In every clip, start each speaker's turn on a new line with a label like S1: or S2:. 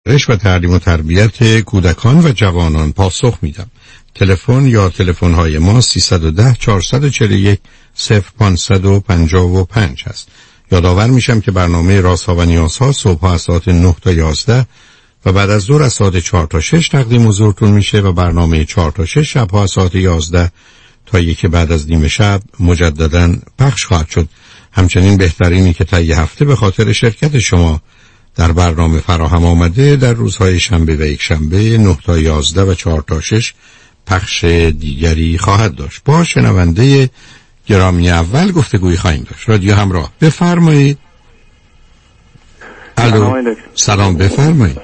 S1: و تعلیم و تربیت کودکان و جوانان پاسخ میدم. تلفن یا تلفن‌های ما 310 441 0555 هست. یادآور میشم که برنامه رازها و نیازها صبح از ساعت 9 تا 11 و بعد از ظهر از ساعت 4 تا 6 تقدیم حضورتون میشه و برنامه 4 تا 6 شب‌ها از ساعت 11 تا 1 بعد از نیم شب مجدداً پخش خواهد شد. همچنین بهترینی که تا یه هفته به خاطر شرکت شما در برنامه فراهم آمده در روزهای شنبه و یک شنبه 9 تا 11 و 4 تا 6 پخش دیگری خواهد داشت. با شنونده گرامی اول گفتگوی خواهیم داشت. رادیو همراه، بفرمایید. الو، سلام، بفرمایید.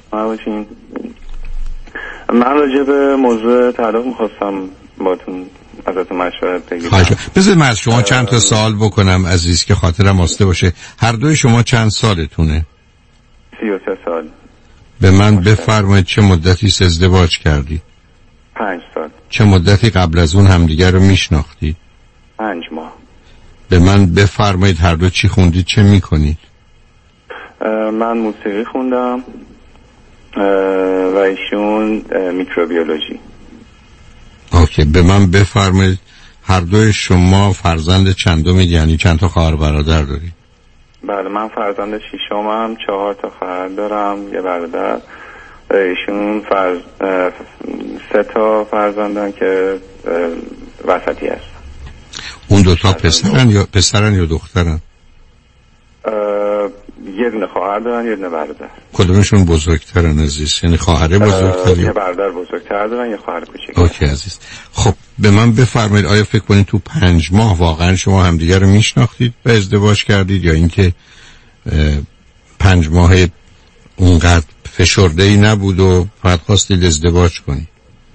S2: من راجع به موضوع تعلق می‌خواستم باتون ازتون مشورت بگیرم.
S1: بذارید من از شما چند تا سوال بکنم عزیز که خاطرم آسوده باشه. هر دوی شما چند سالتونه؟
S2: 33 سال.
S1: به من بفرمایید چه مدتی ازدواج کردی؟
S2: 5 سال.
S1: چه مدتی قبل از اون همدیگر رو میشناختی؟
S2: 5 ماه.
S1: به من بفرمایید هر دو چی خوندید، چه میکنید؟
S2: من موسیقی خوندم و ایشون میکروبیولوژی.
S1: اوکی، به من بفرمایید هر دوی شما فرزند چندمید، یعنی چند تا خواهر برادر دارید؟
S2: بله، من فرزند ششمم، 4 تا خواهر دارم، یه برادر. ایشون 3 تا فرزندن که وسطی هستن.
S1: اون 2 تا پسرن یا دخترن؟
S2: یه دونه خواهر دارن، یه دونه برادر.
S1: کدومشون بزرگترن عزیز؟ یعنی خواهر بزرگتر؟
S2: یه برادر بزرگتر دارن، یه خواهر کوچیک.
S1: اوکی عزیز. خب به من بفرمایید آیا فکر کنید تو 5 ماه واقعا شما همدیگر رو میشناختید و ازدواج کردید، یا اینکه 5 ماه اونقدر فشرده‌ای نبود و فقط خواستید ازدواج کنید؟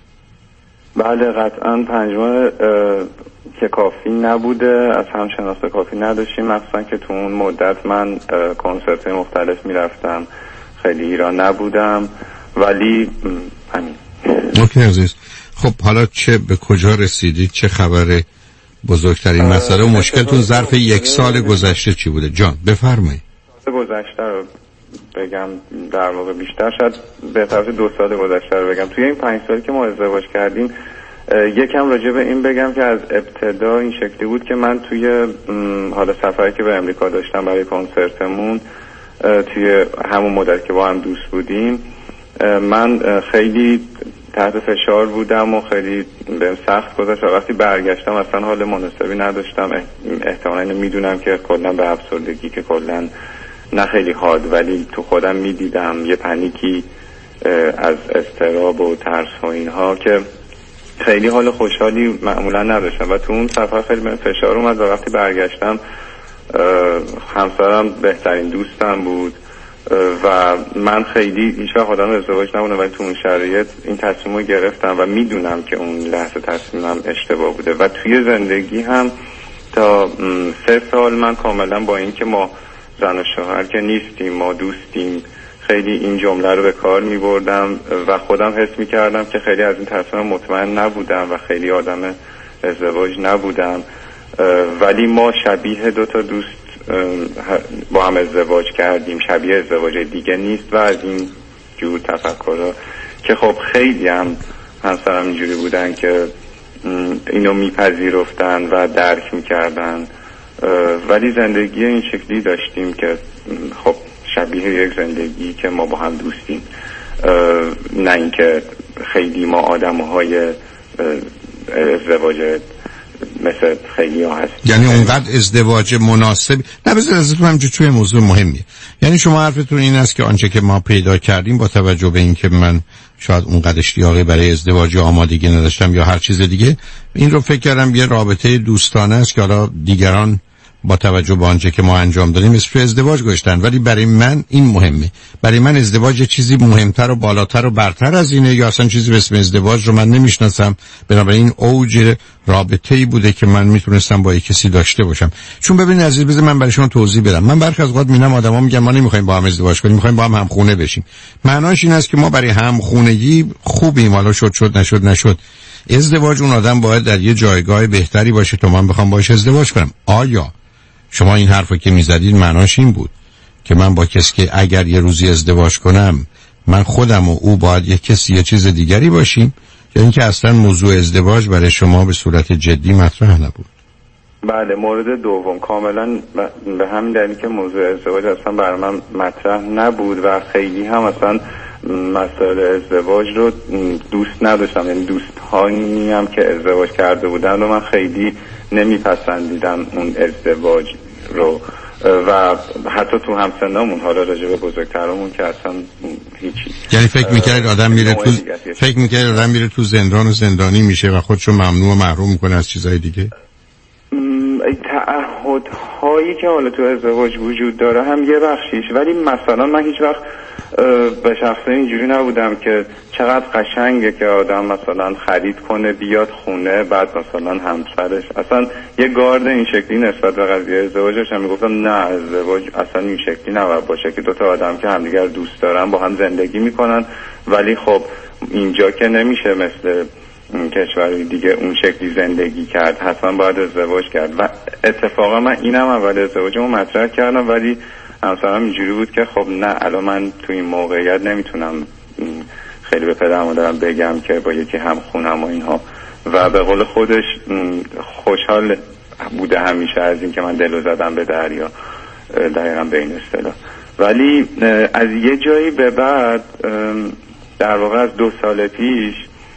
S2: بله، قطعا 5 ماه که کافی نبوده، از هم شناخته کافی نداشتیم، مخصوصا که تو اون مدت من کنسرت مختلف میرفتم، خیلی ایران نبودم، ولی همین.
S1: اوکی عزیز. خب حالا چه به کجا رسیدید؟ چه خبر؟ بزرگترین مسئله و مشکلتون ظرف 1 سال گذشته چی بوده؟ جان بفرمایید.
S2: گذشته رو بگم، در واقع بیشتر شاید به طرف 2 سال گذشته رو بگم. توی این 5 سالی که ما ازدواج کردیم، یکم راجع به این بگم که از ابتدا این شکلی بود که من توی حالا سفری که به امریکا داشتم برای کنسرتمون، توی همون مدت که با هم دوست بودیم، من خیلی تحت فشار بودم و خیلی بهم سخت گذشت و وقتی برگشتم اصلا حال مناسبی نداشتم. احتمالاً اینو میدونم که کلا به افسردگی که کلا نه خیلی حاد، ولی تو خودم میدیدم یه پنیکی از اضطراب و ترس و اینها که خیلی حال خوشحالی معمولا نداشتم و تو اون سفر خیلی من فشار اومد و وقتی برگشتم همسرم بهترین دوستم بود و من خیلی هیچ وقت آدم ازدواج نبودم، ولی تو اون شرایط این تصمیم رو گرفتم و میدونم که اون لحظه تصمیمم اشتباه بوده و توی زندگی هم تا 3 سال من کاملا با این که ما زن و شوهر که نیستیم، ما دوستیم، خیلی این جمله رو به کار می بردم و خودم حس می کردم که خیلی از این تصمیم مطمئن نبودم و خیلی آدم ازدواج نبودم، ولی ما شبیه 2 تا دوست با هم ازدواج کردیم، شبیه ازدواج دیگه نیست و از این جور تفکرها که خب خیلی هم همسرم اینجوری بودن که اینو میپذیرفتن و درک میکردن، ولی زندگی این شکلی داشتیم که خب شبیه یک زندگی که ما با هم دوستیم، نه اینکه خیلی ما آدم‌های ازدواج مثل خیلی ها هست.
S1: یعنی اونقدر ازدواج مناسب نه. بذار ازتون همینجور توی موضوع مهمیه. یعنی شما حرفتون این است که آنچه که ما پیدا کردیم با توجه به این که من شاید اونقدر اشتیاقی برای ازدواج یا آمادگی نداشتم یا هر چیز دیگه، این رو فکر کردم یه رابطه دوستانه است که حالا دیگران با توجه به آنچه که ما انجام دادیم اسم ازدواج گذاشتن، ولی برای من این مهمه. برای من ازدواج چیزی مهمتر و بالاتر و برتر از اینه، یا اصلا چیزی به اسم ازدواج رو من نمیشناسم. بنابراین اوج رابطه‌ای بوده که من میتونستم با یک کسی داشته باشم. چون ببینید عزیز، بذار من برای شما توضیح بدم. من برخی از اوقات میبینم آدما میگن ما نمیخوایم با هم ازدواج کنیم، میخوایم با هم همخونه بشیم. معناش این است که ما برای همخونگی خوبیم، حالا شد نشد. ازدواج اون آدم باید در یه جایگاه بهتری باشه تا من بخوام باهاش ازدواج کنم. آیا شما این حرفو که میزدید معناش این بود که من با کسی که اگر یه روزی ازدواج کنم من خودم و او باید یک کسی یه چیز دیگری باشیم یا اینکه اصلا موضوع ازدواج برای شما به صورت جدی مطرح نبود؟
S2: بله، مورد دوم کاملا به همین دلیل که موضوع ازدواج اصلا برای من مطرح نبود و خیلی هم اصلا مسائل ازدواج رو دوست نداشتم. یعنی دوستانی هم که ازدواج کرده بودن و من خیلی نمیپسندیدم اون ازدواج رو و حتی تو همسنامون، حالا راجع به بزرگترامون که اصلا هیچی.
S1: یعنی فکر میکرد آدم میره تو زندان و زندانی میشه و خودشو ممنوع و محروم میکنه از چیزهای دیگه؟
S2: تعهدهایی که حالا تو ازدواج وجود داره هم یه بخشیش، ولی مثلا من هیچ وقت به شخصه اینجوری نبودم که چقدر قشنگه که آدم مثلا خرید کنه بیاد خونه بعد مثلا همسرش اصلا یه گارد این شکلی نسبت به قضیه ازدواجش هم میگفتم نه، ازدواج اصلا این شکلی نباید باشه که دوتا آدم که همدیگر دوست دارن با هم زندگی میکنن، ولی خب اینجا که نمیشه مثل کشوری دیگه اون شکلی زندگی کرد، حتما باید ازدواج کرد. و اتفاقا من اینم اول ازدواجمو مطرح کردم، ولی همسرم اینجوری بود که خب نه، الان من تو این موقعیت نمیتونم خیلی به پدر مادرم بگم که با یکی هم خونم و اینها، و به قول خودش خوشحال بوده همیشه از این که من دلو زدم به دریا، دقیقا به این اصطلاح. ولی از یه جایی به بعد در واقع از 2 سال پیش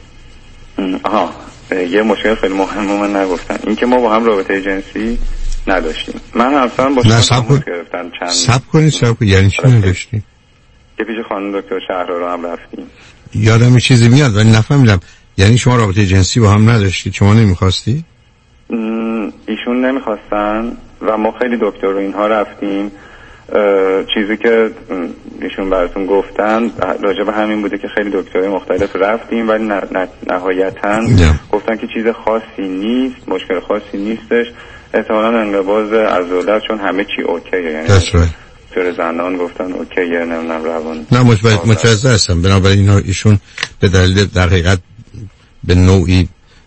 S2: یه مشکل خیلی مهمه من نگفتم، این که ما با هم رابطه جنسی نداشتیم. من همسرم با شما گرفتم چند
S1: سب کنید یعنی چی نداشتیم؟
S2: که پیش خانم دکتر شهرا رو هم رفتیم.
S1: یادم یه چیزی میاد ولی نفهمیدم. یعنی شما رابطه جنسی با هم نداشتید؟ شما نمیخواستی؟
S2: ایشون نمیخواستن و ما خیلی دکتر رو اینها رفتیم. چیزی که ایشون براتون گفتن راجع به همین بوده که خیلی دکترهای مختلف رفتیم ولی نهایتاً گفتن که چیز خاصی نیست، مشکل خاصی نیستش، احتمالاً انقباض عضلات، چون همه چی اوکیه. یعنی دکتر زنان گفتن اوکیه، نمیدونم روان.
S1: نه متوجه هستم. بنابراین ایشون به دلیل در حقیقت به نوعی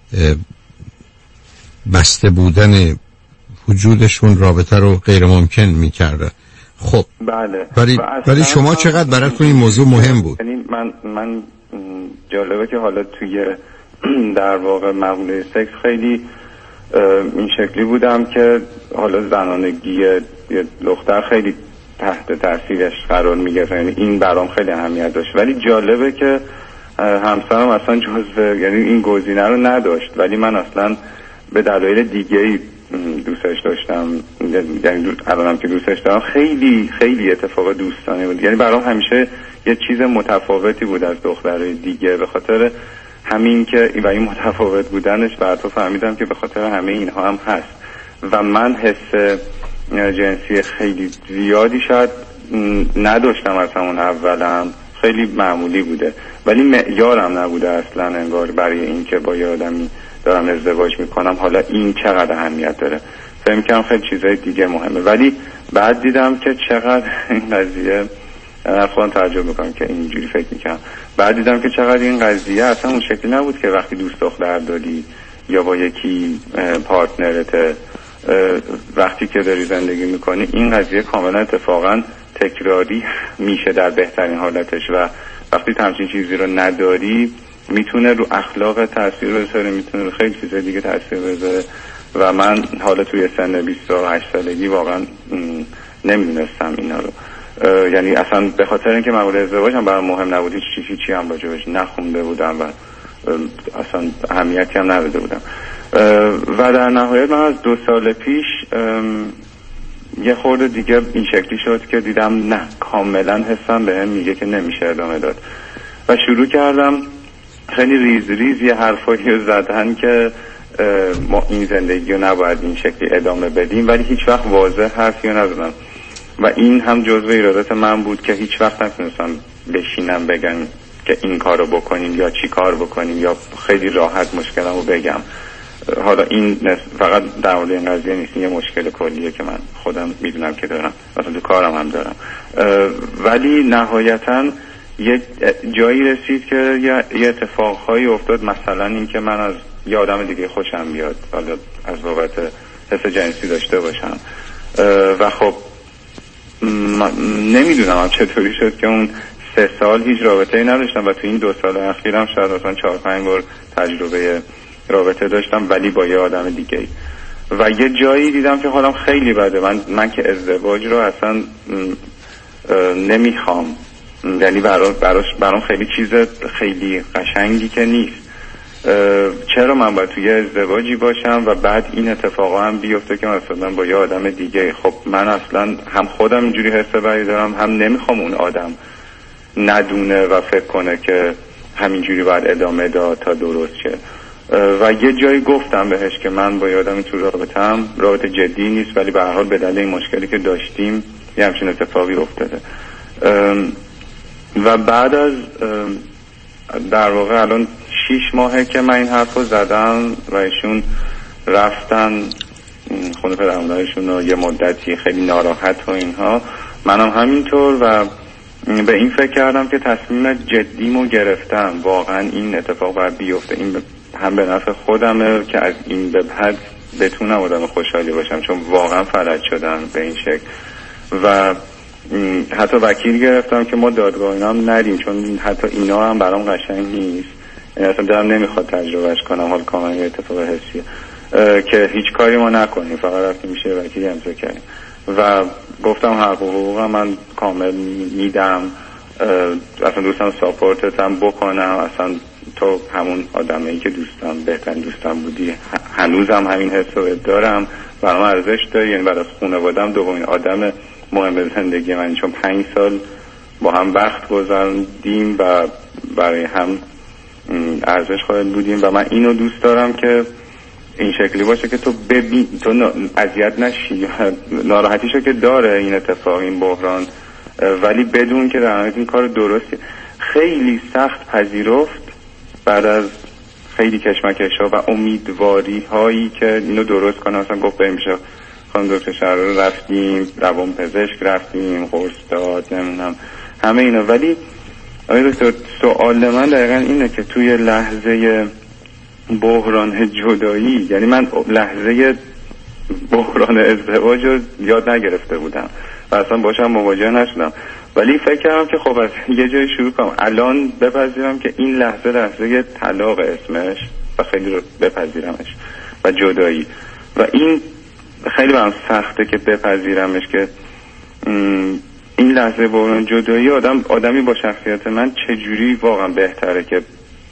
S1: بسته بودن وجودشون رابطه رو غیر ممکن میکرده. خب
S2: بله.
S1: ولی شما چقدر براتون این موضوع مهم بود؟
S2: یعنی من جالبه که حالا توی در واقع مقوله سکس خیلی این شکلی بودم که حالا زنانگی یه دختر خیلی تحت تاثیرش قرار میگرفت، یعنی این برام خیلی اهمیت داشت. ولی جالبه که همسرم اصلا یعنی این گزینه رو نداشت، ولی من اصلا به دلایل دیگه‌ای دوستش داشتم. یعنی الانم که دوستش دارم خیلی خیلی اتفاق دوستانه بود. یعنی برام همیشه یه چیز متفاوتی بود از دخترای دیگه، به خاطر همین که و این متفاوت بودنش بعدا فهمیدم که به خاطر همه اینها هم هست. و من حس جنسی خیلی زیادی شاید نداشتم از همون اولم، خیلی معمولی بوده ولی معیارم نبوده اصلا انگار برای این که با یه آدمی دارم ازدواج میکنم حالا این چقدر اهمیت داره. فهم کنم خیلی چیزای دیگه مهمه، ولی بعد دیدم که چقدر این قضیه، خودم تعجب میکنم که اینجوری فکر میکنم، بعد دیدم که چقدر این قضیه اصلا اون شکلی نبود که وقتی دوست دختر داری یا با یکی پارتنرت وقتی که داری زندگی میکنی این قضیه کاملا اتفاقا تکراری میشه در بهترین حالتش، و وقتی همچین چیزی رو نداری میتونه رو اخلاق تاثیر بذاره، میتونه رو خیلی چیزای دیگه تاثیر بذاره. و من حالا توی سن 28 سالگی واقعا نمیدونستم اینا رو، یعنی اصلا به خاطر اینکه مقوله ازدواج هم برام مهم نبود، هیچی هم راجبش نخونده بودم و اصلا اهمیتی هم نداده بودم. و در نهایت من از 2 سال پیش یه خورده دیگه این شکلی شد که دیدم نه، کاملا حسم بهم میگه که نمیشه ادامه داد و شروع کردم خیلی ریز یه حرفایی رو زدن که ما این زندگی رو نباید این شکلی ادامه بدیم، ولی هیچ وقت واضح حرفی رو نزدم و این هم جزو ایرادات من بود که هیچ وقت نتونستم بشینم بگم که این کار رو بکنیم یا چی کار بکنیم یا خیلی راحت مشکلم رو بگم. حالا این فقط در مورد این قضیه نیست، یه مشکل کلیه که من خودم میدونم که دارم، مثلا تو کارم هم دارم. ولی نهایتاً یه جایی رسید که یه اتفاقهایی افتاد، مثلا این که من از یه آدم دیگه خوشم بیاد، حالا از بابت حس جنسی داشته باشم و خب نمیدونم چطوری شد که اون 3 سال هیچ رابطه‌ای نداشتم و تو این 2 سال اخیرم شاید مثلا 4-5 بار تجربه رابطه داشتم، ولی با یه آدم دیگه. و یه جایی دیدم که حالم خیلی بده. من که ازدواج رو اصلا نمیخوام، یعنی برام خیلی چیز خیلی قشنگی که نیست. چرا من باید توی ازدواجی باشم و بعد این اتفاقا هم بیفته که مثلا با یه آدم دیگه؟ خب من اصلا هم خودم اینجوری حس بدی دارم، هم نمیخوام اون آدم ندونه و فکر کنه که همینجوری باید ادامه داد تا درست شه. و یه جایی گفتم بهش که من با یه آدمی تو رابطه جدی نیست، ولی به هر حال به دلیل این مشکلی که داشتیم یه همچین اتفاقی افتاده. و بعد از در واقع الان 6 ماهه که من این حرف رو زدم و ایشون رفتن خونه پدر مادرشون و یه مدتی خیلی ناراحت و اینها، منم همینطور و به این فکر کردم که تصمیم جدیمو گرفتم. واقعا این اتفاق باید بیفته، این هم به نفع خودمه که از این به بعد بتونم آدم خوشحالی باشم، چون واقعا فلج شدم به این شکل. و حتی وکیل گرفتم که ما دادگاه اینا هم نریم، چون حتی اینا هم برام قشنگ نیست، یعنی اصلا دلم نمیخواد تجربهش کنم، حال کاملا یه اتفاق حسیه که هیچ کاری ما نکنیم، فقط رفتیم میشه وکیلی امضا کردیم. و گفتم حقوق من کامل میدم، اصلا دوستم ساپورتتم بکنم، اصلا تو همون آدمی که دوستم بهترین دوستم بودی، هنوزم همین حس رو دارم، برام ارزش داری، یعنی بعد از خانواده‌ام دومین آدم مهم زندگی من، چون 5 سال با هم وقت گذروندیم و برای هم ارزش قائل بودیم و من اینو دوست دارم که این شکلی باشه که تو ببین، تو اذیت نشی. ناراحتیشو که داره این اتفاق، این بحران، ولی بدون که در نهایت این کار درستی. خیلی سخت پذیرفت بعد از خیلی کشمکش‌ها و امیدواری هایی که اینو درست کنه. مثلا گفت بریم پیش خانم دکتر شهرام، رفتیم روان پزشک، رفتیم قرص داد، نمیدونم همه اینا. ولی آقای دکتر سوال من دقیقا اینه که توی لحظه بحران جدایی، یعنی من لحظه بحران ازدواج رو یاد نگرفته بودم و اصلا باشم مواجه نشدم، ولی فکر کردم که خب از یه جای شروع کنم، الان بپذیرم که این لحظه طلاق اسمش و خیلی رو بپذیرمش و جدایی. و این خیلی برام سخته که بپذیرمش که این لحظه بحران جدایی آدمی با شخصیت من چجوری واقعا بهتره که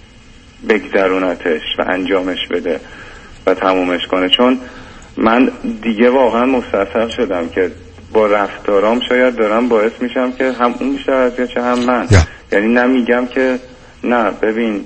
S2: بگذرونتش و انجامش بده و تمومش کنه. چون من دیگه واقعا مستصحب شدم که با رفتارام شاید دارم باعث میشم که هم اون بیشتر اذیت شه هم من. یعنی نمیگم که نه ببین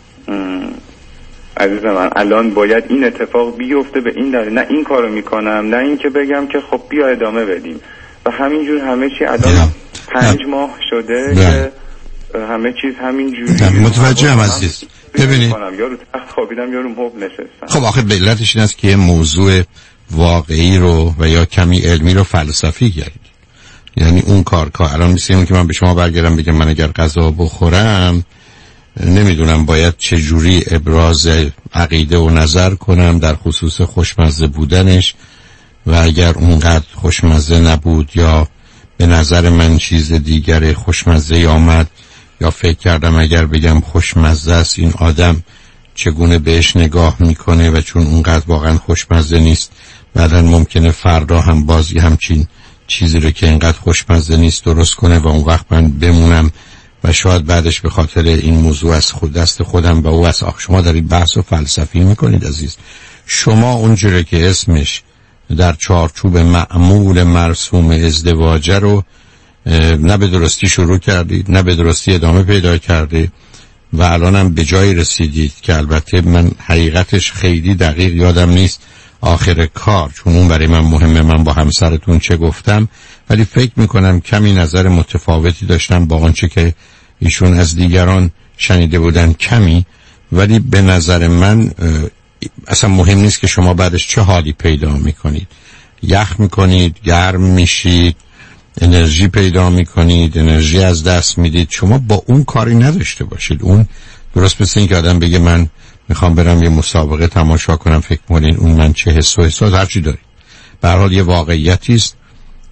S2: عزیز من الان باید این اتفاق بیفته به این دلیل، نه این کارو میکنم، نه این که بگم که خب بیا ادامه بدیم و همینجور همه چی. الان 5 ماه شده که همه چیز همینجوری.
S1: متوجهم عزیز. ببینید
S2: یا رو تخت خوابیدم یا رو مبل نشستم.
S1: خب آخه به علتش این است که یه موضوع واقعی رو و یا کمی علمی رو فلسفی گردید. یعنی اون کار الان مثل اون که من به شما برگردم بگم من اگر غذا بخورم نمیدونم باید چه جوری ابراز عقیده و نظر کنم در خصوص خوشمزه بودنش و اگر اونقدر خوشمزه نبود یا به نظر من چیز دیگر خوشمزه آمد یا فکر کردم اگر بگم خوشمزه است این آدم چگونه بهش نگاه میکنه و چون اونقدر واقعا خوشمزه نیست بعداً ممکنه فردا هم بازی همچین چیزی رو که اینقدر خوشمزه نیست درست کنه و اون وقت من بمونم و شاید بعدش به خاطر این موضوع از خود دست خودم و او از شما دارید بحث و فلسفی میکنید عزیز. شما اونجوری که اسمش در چارچوب معمول مرسوم ازدواج رو نه به درستی شروع کردید نه به درستی ادامه پیدا کرده و الانم به جایی رسیدید که البته من حقیقتش خیلی دقیق یادم نیست آخر کار، چون اون برای من مهمه من با همسرتون چه گفتم، ولی فکر میکنم کمی نظر متفاوتی داشتم با آنچه که ایشون از دیگران شنیده بودن کمی، ولی به نظر من اصلا مهم نیست که شما بعدش چه حالی پیدا میکنید، یخ میکنید، گرم میشید، انرژی پیدا میکنید، انرژی از دست میدید، شما با اون کاری نداشته باشید. اون درست مثل این که آدم بگه من میخوام برم یه مسابقه تماشا کنم، فکر کنین اون من چه حس و احساس هرچی دارید. به هر حال یه واقعیتی است،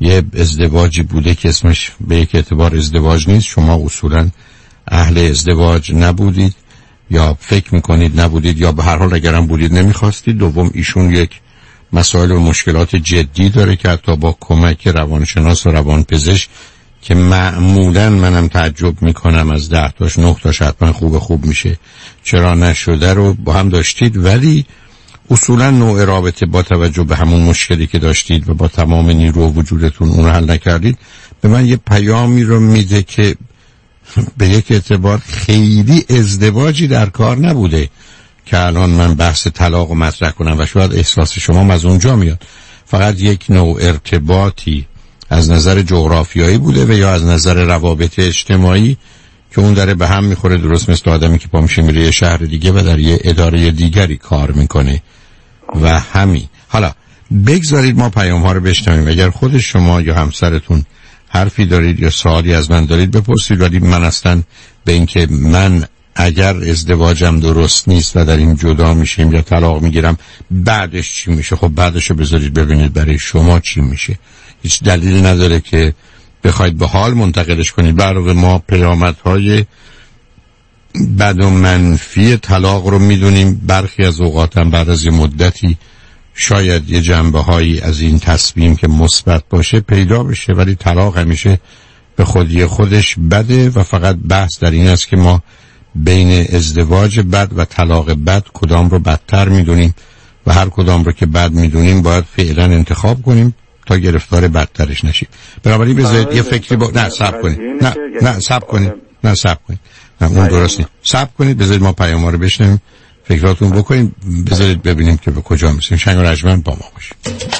S1: یه ازدواجی بوده که اسمش به یک اعتبار ازدواج نیست، شما اصولاً اهل ازدواج نبودید یا فکر میکنید نبودید، یا به هر حال اگرم بودید نمیخواستید. دوم ایشون یک مسائل و مشکلات جدی داره که حتی با کمک روانشناس و روانپزشک که معمولاً منم تعجب میکنم از 10 تاش 9 تاش حتما خوب میشه چرا نشده رو با هم داشتید، ولی اصولاً نوع رابطه با توجه به همون مشکلی که داشتید و با تمام نیرو و وجودتون اون رو حل نکردید، به من یه پیامی رو میده که به یک اعتبار خیلی ازدواجی در کار نبوده که الان من بحث طلاق رو مطرح کنم و شاید احساس شما از اونجا میاد. فقط یک نوع ارتباطی از نظر جغرافیایی بوده و یا از نظر روابط اجتماعی که اون داره به هم میخوره، درست مثل آدمی که پا میشه میره یه شهر دیگه و در یه اداره دیگری کار میکنه و همین. حالا بگذارید ما پیام ها رو بشنویم. اگر خود شما یا همسرتون حرفی دارید یا سوالی از من دارید بپرسید، ولی من اصلا به اینکه من اگر ازدواجم درست نیست و در این جدا میشیم یا طلاق میگیرم بعدش چی میشه، خب بعدش رو بذارید ببینید برای شما چی میشه. هیچ دلیل نداره که بخواید به حال منتقلش کنید. برای ما پیامدهای بد و منفی طلاق رو میدونیم، برخی از اوقاتم بعد از یه مدتی شاید یه جنبه‌هایی از این تصمیم که مثبت باشه پیدا بشه، ولی طلاق همیشه به خودی خودش بده و فقط بحث در این است که ما بین ازدواج بد و طلاق بد کدام رو بدتر میدونیم و هر کدام رو که بد میدونیم باید فعلا انتخاب کنیم تا گرفتار بدترش نشیم. بنابراین بذارید یه فکری نه صبر کنید، نه صبر کنید، نه اون درست نیست، صبر کنید، بذارید ما پیام ها رو بشنویم، فکراتون بکنید، بذارید ببینیم که به کجا میرسیم. شنگ و رجمن با ما باشید.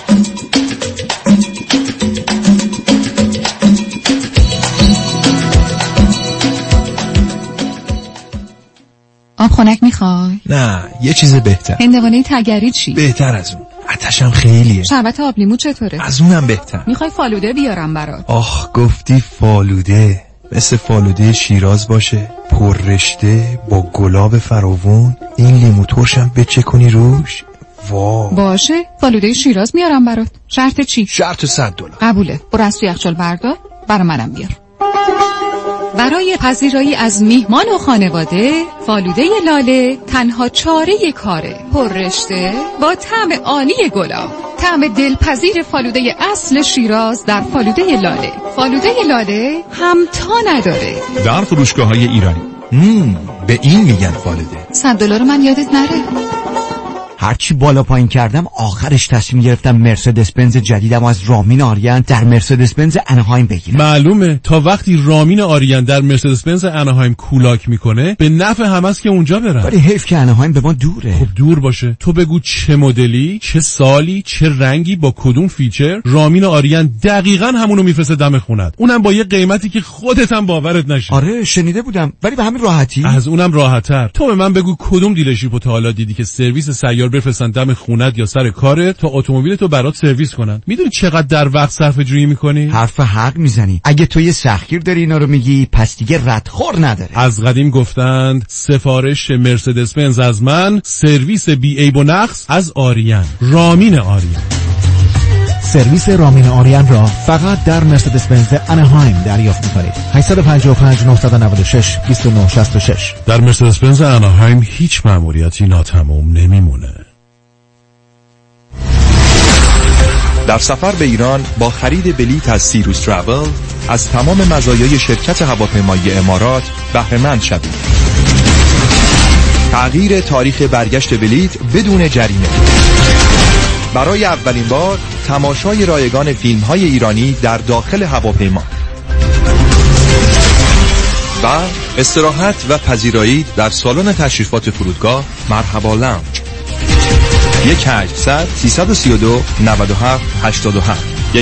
S3: آب خنک میخوای؟
S4: نه یه چیز بهتر.
S3: هندوانه تگری چی؟
S4: بهتر از اون. آتشم خیلیه.
S3: شربت آب لیمو چطوره؟
S4: از اونم بهتر.
S3: میخوای فالوده بیارم برات؟
S4: آخ گفتی فالوده. مثل فالوده شیراز باشه، پر رشته با گلاب فراوون، این لیمو ترشم بچه کنی روش. واو.
S3: باشه فالوده شیراز میارم برات. شرط چی؟
S4: شرط $100.
S3: قبوله. برو از تو یخچال بردار برا منم بیار. برای پذیرایی از میهمان و خانواده فالوده لاله تنها چاره کاره. پر رشته با طعم عالی گلاب، طعم دلپذیر فالوده اصل شیراز در فالوده لاله. فالوده لاله همتا نداره.
S5: در فروشگاه‌های ایرانی.
S4: به این میگن فالوده.
S3: $100 من یادت نره.
S6: هرچی بالا پایین کردم آخرش تصمیم گرفتم مرسدس بنز جدیدم از رامین آریان در مرسدس بنز اناهایم بگیرم.
S5: معلومه تا وقتی رامین آریان در مرسدس بنز اناهایم کولاک میکنه به نفع هم است که اونجا برن.
S6: ولی حیف که اناهایم به ما دوره.
S5: خب دور باشه، تو بگو چه مدلی، چه سالی، چه رنگی، با کدوم فیچر، رامین آریان دقیقاً همونو میفرسته دم خونت، اونم با یه قیمتی که خودت هم باورت نشه.
S6: آره شنیده بودم، ولی به همین راحتی.
S5: از اونم راحت‌تر. تو به من بگو کدوم دیلرشیپو تا حالا دیدی که سرویس سیار بفرستن دم خونت یا سر کارت تا اتومبیلتو برات سرویس کنن؟ میدونی چقدر در وقت صرفه جویی میکنی؟
S6: حرف حق میزنی. اگه تو یه سختگیر داری اینا رو میگی پس دیگه ردخور نداره.
S5: از قدیم گفتند سفارش مرسدس بنز از من، سرویس بی عیب و نقص از آریان. رامین آریان.
S7: سرویس رامین آریان را فقط در مرسدس بنز اناهایم دریافت می‌کنید. 855 996 2966.
S5: در مرسدس بنز اناهایم هیچ مأموریتی ناتمام نمیمونه.
S8: در سفر به ایران با خرید بلیط از سیروس تراول از تمام مزایای شرکت هواپیمایی امارات بهره مند شوید. تغییر تاریخ برگشت بلیط بدون جریمه. برای اولین بار تماشای رایگان فیلم‌های ایرانی در داخل هواپیما و استراحت و پذیرایی در سالن تشریفات فرودگاه مرحبا لانج. 1-800-332-97-87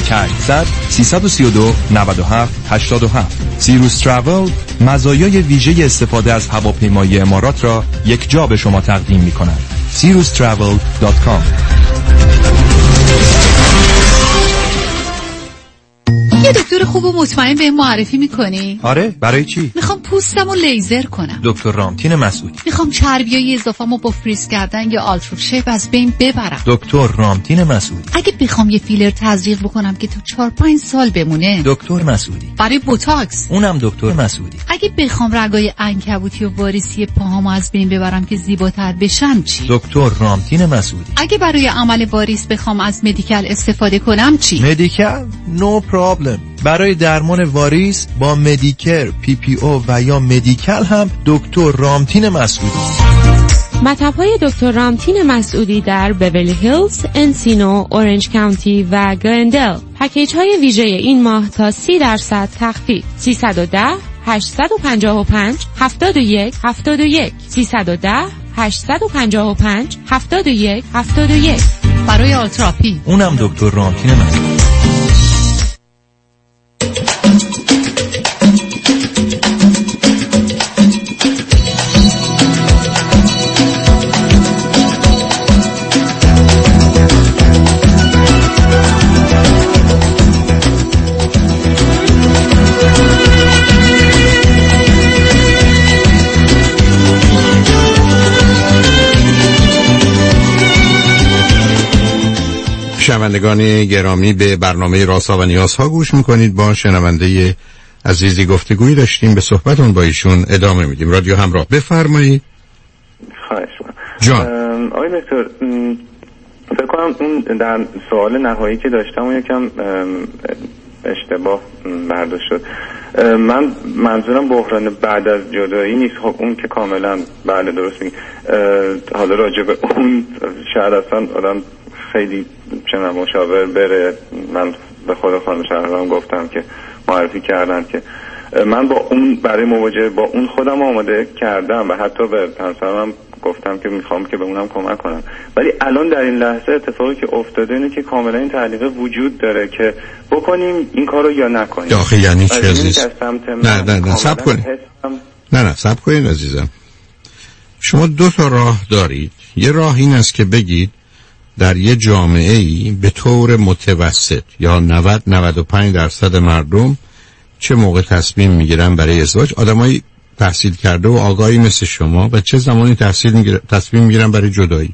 S8: 1-800-332-97-87. سیروس تراول مزایای ویژه استفاده از هواپیمای امارات را یک جا به شما تقدیم می‌کند. sirustravel.com.
S3: یه دکتر دکتر خوب و مطمئن به معرفی میکنی؟
S8: آره، برای چی؟
S3: میخوام پوستمو لیزر کنم.
S8: دکتر رامتین مسعودی.
S3: میخوام چربیای اضافه‌مو با فریز کردن یا آلترا شیپ از بین ببرم.
S8: دکتر رامتین مسعودی.
S3: اگه بخوام یه فیلر تزریق بکنم که تا 4-5 سال بمونه.
S8: دکتر مسعودی.
S3: برای بوتاکس.
S8: اونم دکتر مسعودی.
S3: اگه بخوام رگای عنکبوتی و واریسی پاهامو از بین ببرم که زیباتر بشن چی؟
S8: دکتر رامتین مسعودی.
S3: اگه برای عمل واریس بخوام از مدیکال استفاده کنم چی؟
S8: مدیکال؟ نو پرابلم. برای درمان واریس با مدیکر، PPO و یا مدیکال هم دکتر رامتین مسعودی.
S9: مطب‌های دکتر رامتین مسعودی در بیولی هیلز، انسینو، اورنج کانتی و گلندل. پکیج‌های ویژه این ماه تا 30% تخفیف. 310 855 71 71 310 855 71 71.
S3: برای آلتراپی
S8: اونم دکتر رامتین مسعودی.
S1: شنوندگان گرامی، به برنامه رازها و نیازها گوش میکنید. با شنونده عزیزی گفتگویی داشتیم، به صحبتون با ایشون ادامه میدیم. رادیو همراه، بفرمایید.
S2: خواهش می‌کنم.
S1: جان
S2: آقای دکتر، فکر کنم اون در سوال نهایی که داشتم اون یکم اشتباه برداشت شد. من منظورم بحران بعد از جدایی نیست. خب اون که کاملا بله درست میگی. حالا راجع به اون شاید اصلا آدم خیلی چنان مشاور بره. من به خود خانم شهرام گفتم که معرفی کردن که من با اون برای مواجهه با اون خودم آماده کردم و حتی به همسرم گفتم که میخوام که به اونم کمک کنم. ولی الان در این لحظه اتفاقی که افتاده اینه که کاملا این تعلیق وجود داره که بکنیم این کارو یا نکنیم.
S1: آخه یعنی چی عزیز؟ نه صبر کنید. نه صبر کنید عزیزم. شما دو تا راه دارید. یه راه این است که بگید در یه جامعه‌ای به طور متوسط یا 90-95% مردم چه موقع تصمیم میگیرن برای ازدواج؟ آدمای تحصیل کرده و آگاهی مثل شما و چه زمانی تصمیم میگیرن برای جدایی؟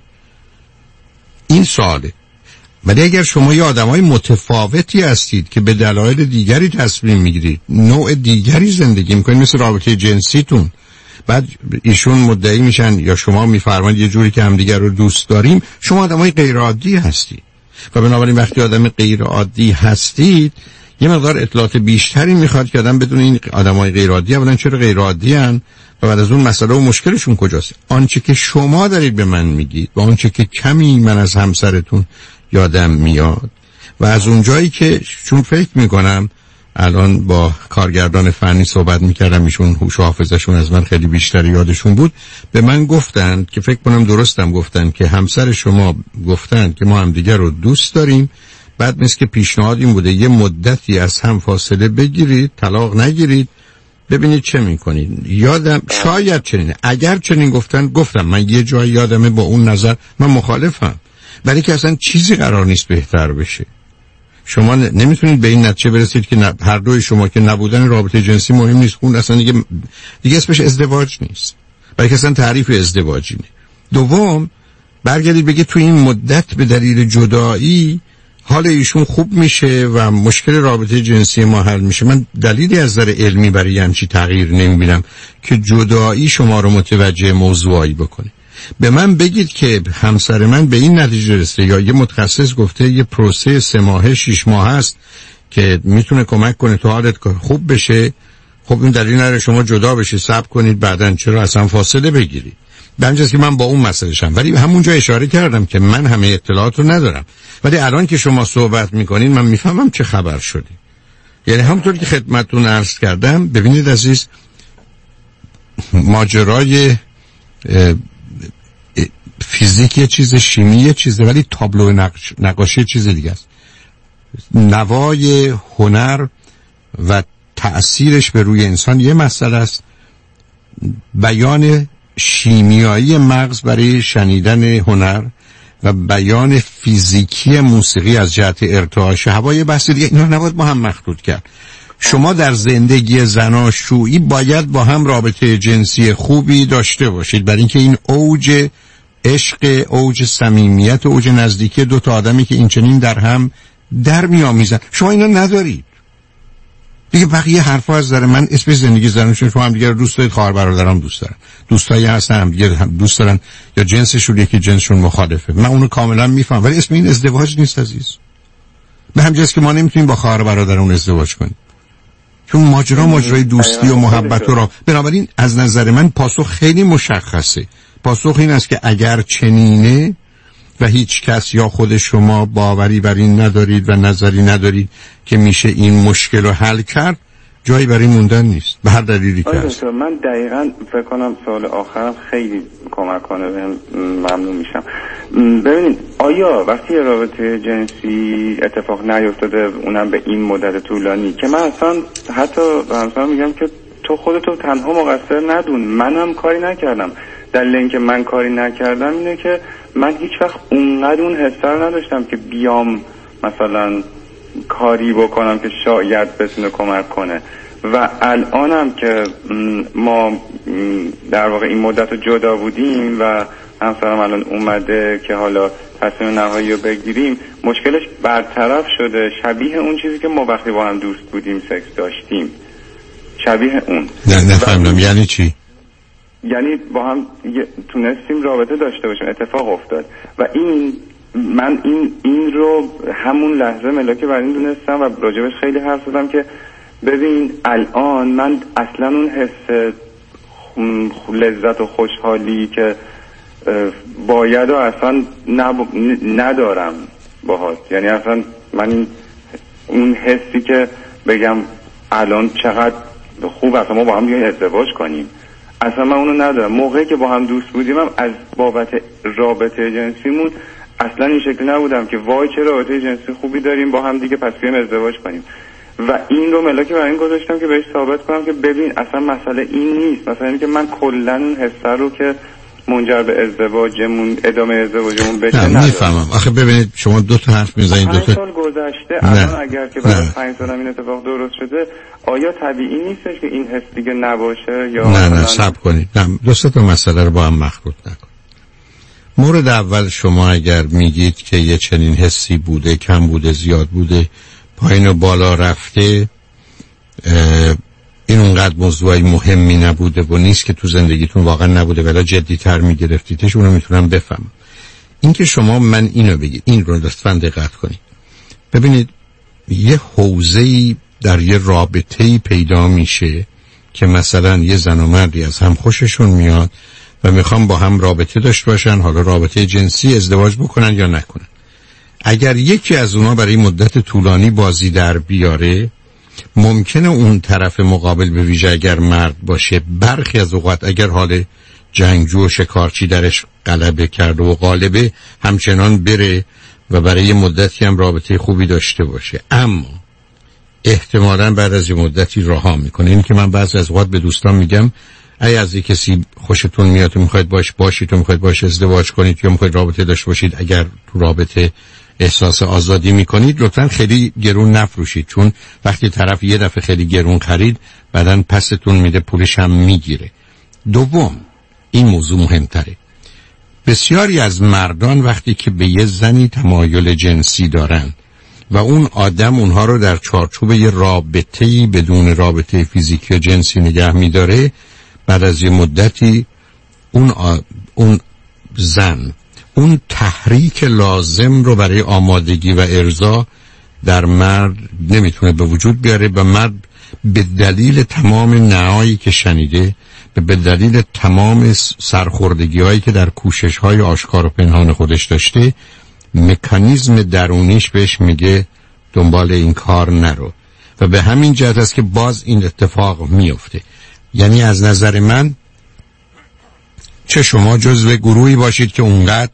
S1: این سواله. ولی اگر شما یه آدمای متفاوتی هستید که به دلایل دیگری تصمیم میگیرید، نوع دیگری زندگی میکنید، مثل رابطه جنسیتون، بعد ایشون مدعی میشن یا شما میفرمایید یه جوری که همدیگر رو دوست داریم، شما آدمای غیر عادی هستید و بنابراین وقتی آدم غیر عادی هستید یه مقدار اطلاعات بیشتری میخواد که آدم بدون این آدمای غیر عادی اولا چرا غیر عادی ان و بعد از اون مسئله و مشکلشون کجاست. آنچه که شما دارید به من میگید و آنچه که کمی من از همسرتون یادم میاد و از اون جایی که چون فکر میکنم الان با کارگردان فنی صحبت میکردم، ایشون هوش و حافظه‌شون از من خیلی بیشتر یادشون بود، به من گفتن که فکر کنم درستم گفتن که همسر شما گفتن که ما همدیگر رو دوست داریم، بعد مثل که پیشنهاد این بوده یه مدتی از هم فاصله بگیرید، طلاق نگیرید، ببینید چه میکنید. یادم شاید چنینه. اگر چنین گفتم من یه جای یادمه با اون نظر من مخالفم، ولی که اصلا چیزی قرار نیست بهتر بشه. شما نمیتونید به این نتیجه برسید که هر دوی شما که نبودن رابطه جنسی مهم نیست، اون اصلا دیگه اسمش ازدواج نیست، بلکه اصلا تعریف ازدواجی نه. دوم، برگردید بگید تو این مدت به دلیل جدایی حال ایشون خوب میشه و مشکل رابطه جنسی ما حل میشه. من دلیلی از نظر علمی برای همچین تغییر نمیبینم که جدایی شما رو متوجه موضوعی بکنه. به من بگید که همسر من به این نتیجه رسیده یا یه متخصص گفته یه پروسه 3 ماهه 6 ماه هست که میتونه کمک کنه تا حالت خوب بشه. خب این دلیل نداره شما جدا بشید، صبر کنید بعداً چرا اصلا فاصله بگیرید. به همجاست که من با اون مسئله شم، ولی همونجا اشاره کردم که من همه اطلاعات رو ندارم، ولی الان که شما صحبت میکنین من میفهمم چه خبر شده. یعنی همونطور که خدمتتون عرض کردم، ببینید عزیز، ماجرای فیزیک یه چیز، شیمی یه چیزه، ولی تابلو نقاشی چیز دیگه است. نوای هنر و تأثیرش به روی انسان یه مسئله است، بیان شیمیایی مغز برای شنیدن هنر و بیان فیزیکی موسیقی از جهت ارتعاش هوا یه بحث دیگه. اینا نباید با هم مخلوط کرد. شما در زندگی زناشویی باید با هم رابطه جنسی خوبی داشته باشید، برای اینکه این اوج عشق، اوج صمیمیت، اوج نزدیکی دو تا آدمی که این چنین در هم در میآمیزن. شما اینا ندارید دیگه. بقیه حرفا از نظر من اسم زندگی زناشویی، شما هم دیگه دوست دارید، خواهر برادرام دوست دارن، دوستایی هستن هم دیگه دوست دارن، یا جنسشون یکی جنسشون مخالفه، من اونو کاملا میفهم، ولی اسم این ازدواج نیست عزیز. به همین جاست که ما نمیتونیم با خواهر برادرمون ازدواج کنیم، چون ماجرای دوستی و محبت و بنابراین از نظر من پاسخ خیلی مشخصه. پاسخ این است که اگر چنینه و هیچ کس یا خود شما باوری بر این ندارید و نظری ندارید که میشه این مشکل رو حل کرد، جایی برای موندن نیست به هر دلیلی که هست.
S2: من دقیقاً فکر کنم سوال آخرم خیلی کمک کنه، ممنون میشم. ببینید آیا وقتی رابطه جنسی اتفاق نیفتاده، اونم به این مدت طولانی، که من اصلا حتی به همسرم میگم که تو خودتو تنها مقصر ندون، منم کاری نکردم. دلیل اینکه من کاری نکردم اینه که من هیچ وقت اونقدر اون حس رو نداشتم که بیام مثلا کاری بکنم که شاید بتونه کمک کنه. و الانم که ما در واقع این مدت رو جدا بودیم و همسرم الان اومده که حالا تصمیم نهایی رو بگیریم، مشکلش برطرف شده، شبیه اون چیزی که ما وقتی با هم دوست بودیم سکس داشتیم، شبیه اون.
S1: نفهمیدم یعنی چی؟
S2: یعنی با هم تونستیم رابطه داشته باشیم، اتفاق افتاد و من این رو همون لحظه ملاکه بر این دونستم و راجبش خیلی حرف زدم که ببین الان من اصلا اون حس لذت و خوشحالی که باید و اصلا ندارم باهات. یعنی اصلا من اون حسی که بگم الان چقدر خوب اصلا ما با هم بیاییم ازدواج کنیم، اصلا من اونو ندارم. موقعی که با هم دوست بودیم هم از بابت رابطه جنسیمون اصلا این شکل نبودم که وای چه رابطه جنسی خوبی داریم با هم دیگه پس بیایم ازدواج کنیم. و این رو ملاک برای این گذاشتم که بهش ثابت کنم که ببین اصلا مسئله این نیست، مثلا اینکه من کلا اون حسه رو که منجر به ازدواجمون، ادامه ازدواجمون بشه ندارم.
S1: میفهمم. آخه ببینید شما دو تا حرف میزنید،
S2: 5 سال گذشته، الان اگر که بعد 5 سال این اتفاق درست شده، آیا طبیعی نیستش که این حس دیگه نباشه یا
S1: نه صبر کنید. نه دو تا مسئله رو با هم مخلوط نکن. مورد اول شما اگر میگید که یه چنین حسی بوده، کم بوده، زیاد بوده، پایین و بالا رفته، این اونقدر موضوعی مهمی نبوده و نیست که تو زندگیتون واقعا نبوده ولی جدی تر میگرفتیدش، اونو میتونم بفهمم. این که شما من اینو بگید، این رو لطفاً دقت کنید. ببینید یه حوزه‌ای در یه رابطه‌ای پیدا میشه که مثلا یه زن و مردی از هم خوششون میاد و میخوام با هم رابطه داشته باشن، حالا رابطه جنسی، ازدواج بکنن یا نکنن. اگر یکی از اونا برای مدت طولانی بازی در بیاره، ممکنه اون طرف مقابل به ویژه اگر مرد باشه، برخی از اوقات اگر حال جنگجو و شکارچی درش غلبه کرده و غالبه، همچنان بره و برای مدتی هم رابطه خوبی داشته باشه، اما احتمالاً بعد از یه مدتی رها میکنه. این که من بعضی از اوقات به دوستان میگم اگه از کسی خوشتون میاد تو میخواید باشید، تو میخواید باش ازدواج کنید یا میخواید رابطه داشته باشید، اگر تو رابطه احساس آزادی میکنید لطفاً خیلی گرون نفروشید، چون وقتی طرف یه دفعه خیلی گرون خرید بعداً پستون میده، پولش هم میگیره. دوم، این موضوع مهمتره، بسیاری از مردان وقتی که به یه زنی تمایل جنسی دارن و اون آدم اونها رو در چارچوب یه رابطه‌ای بدون رابطه فیزیکی و جنسی نگه میداره، بعد از یه مدتی اون زن اون تحریک لازم رو برای آمادگی و ارضا در مرد نمیتونه به وجود بیاره و مرد به دلیل تمام نهایی که شنیده، به دلیل تمام سرخوردگی هایی که در کوشش های آشکار و پنهان خودش داشته، مکانیزم درونیش بهش میگه دنبال این کار نرو و به همین جهت است که باز این اتفاق میفته. یعنی از نظر من چه شما جزو گروهی باشید که اونقدر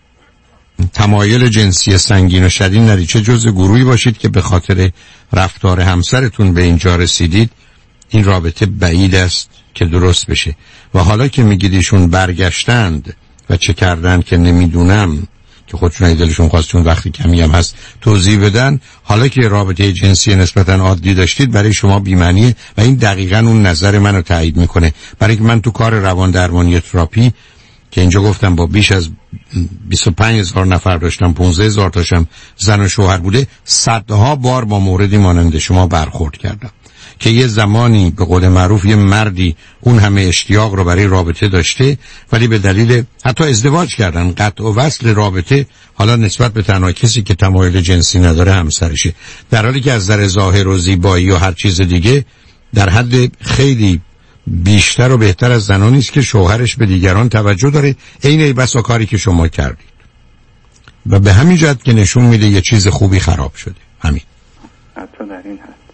S1: تمایل جنسی سنگین و شدید ندید، چه جزو گروهی باشید که به خاطر رفتار همسرتون به اینجا رسیدید، این رابطه بعید است که درست بشه. و حالا که میگید ایشون برگشتند و چه کردن که نمیدونم، که خودشون اگه دلشون خواست چون وقتی کمی هم هست توضیح بدن. حالا که رابطه جنسی نسبتا عادی داشتید برای شما بی‌معنیه و این دقیقاً اون نظر منو تایید میکنه. برای که من تو کار روان درمانی تراپی که اینجا گفتم با بیش از 25,000 نفر داشتم، 15,000 تاشم زن و شوهر بوده، صدها بار با موردی مانند شما برخورد کردم که یه زمانی به قول معروف یه مردی اون همه اشتیاق رو برای رابطه داشته ولی به دلیل حتی ازدواج کردن، قطع و وصل رابطه، حالا نسبت به تنها کسی که تمایل جنسی نداره همسرشه، در حالی که از نظر ظاهر و زیبایی و هر چیز دیگه در حد خیلی بیشتر و بهتر از زنانی است که شوهرش به دیگران توجه داره، عین بسا کاری که شما کردید. و به همین جهت که نشون میده یه چیز خوبی خراب شده. همین.
S2: حتی در این حد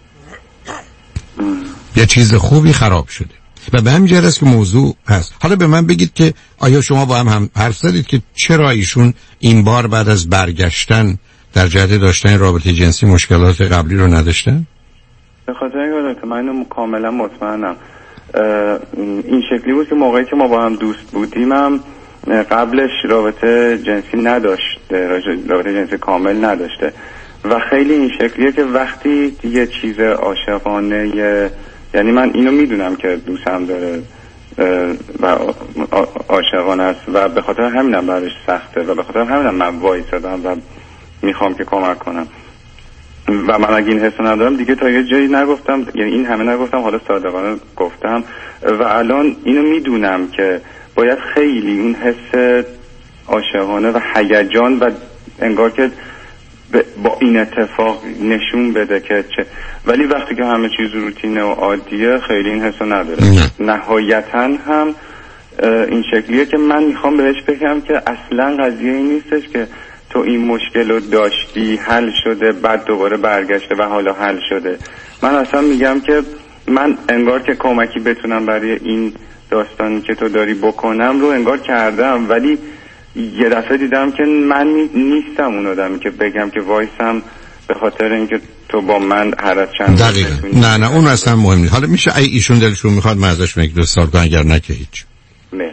S1: یه چیز خوبی خراب شده و به همین جهت است که موضوع هست. حالا به من بگید که آیا شما با هم حرف زدید که چرا ایشون این بار بعد از برگشتن در جهت داشتن رابطه جنسی مشکلات قبلی رو نداشتن؟
S2: به خاطر اینکه من کاملا مطمئنم این شکلی بود که موقعی که ما با هم دوست بودیم هم قبلش رابطه جنسی نداشته، رابطه جنسی کامل نداشته و خیلی این شکلیه که وقتی یه چیز عاشقانه، یعنی من اینو میدونم که دوستم داره و عاشقانه است و به خاطر همینم برش سخته و به خاطر همینم من وایسادم و میخوام که کمک کنم و من اگه این حسو ندارم دیگه تا یه جایی نگفتم، یعنی این همه نگفتم، حالا صادقانه گفتم و الان اینو میدونم که باید خیلی اون حس عاشقانه و هیجان و انگار که با این اتفاق نشون بده که چه، ولی وقتی که همه چیز روتینه و عادیه خیلی این حسو نداره. نهایتاً هم این شکلیه که من میخوام بهش بگم که اصلا قضیه این نیستش که تو این مشکل رو داشتی حل شده بعد دوباره برگشته و حالا حل شده. من اصلا میگم که من انگار که کمکی بتونم برای این داستانی که تو داری بکنم رو انگار کردم، ولی یه دفعه دیدم که من نیستم اون آدمی که بگم که وایسم به خاطر اینکه تو با من هر از چند
S1: دقیقه. نه اون اصلا مهم نیست. حالا میشه ایشون دلشون میخواد من ازشون یک دو سال کنم، اگر نه که هیچ.
S2: مرسی.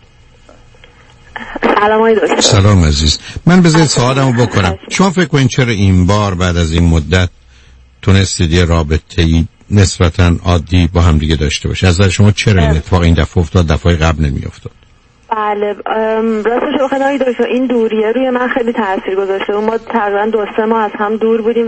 S10: سلام دکتر.
S1: سلام عزیز. من بذارید سوالمو بکنم. شما فکر کنید چرا این بار بعد از این مدت تونستید یه رابطه‌ای نسبتاً عادی با هم دیگه داشته باشه؟ از نظر شما چرا این اتفاق این دفعه افتاد، دفعه قبل نمیافتاد؟
S10: بله راستش بخوام دکتر این دوریه روی من خیلی تاثیر گذاشته. ما تقریبا 2-3 ماه از هم دور بودیم.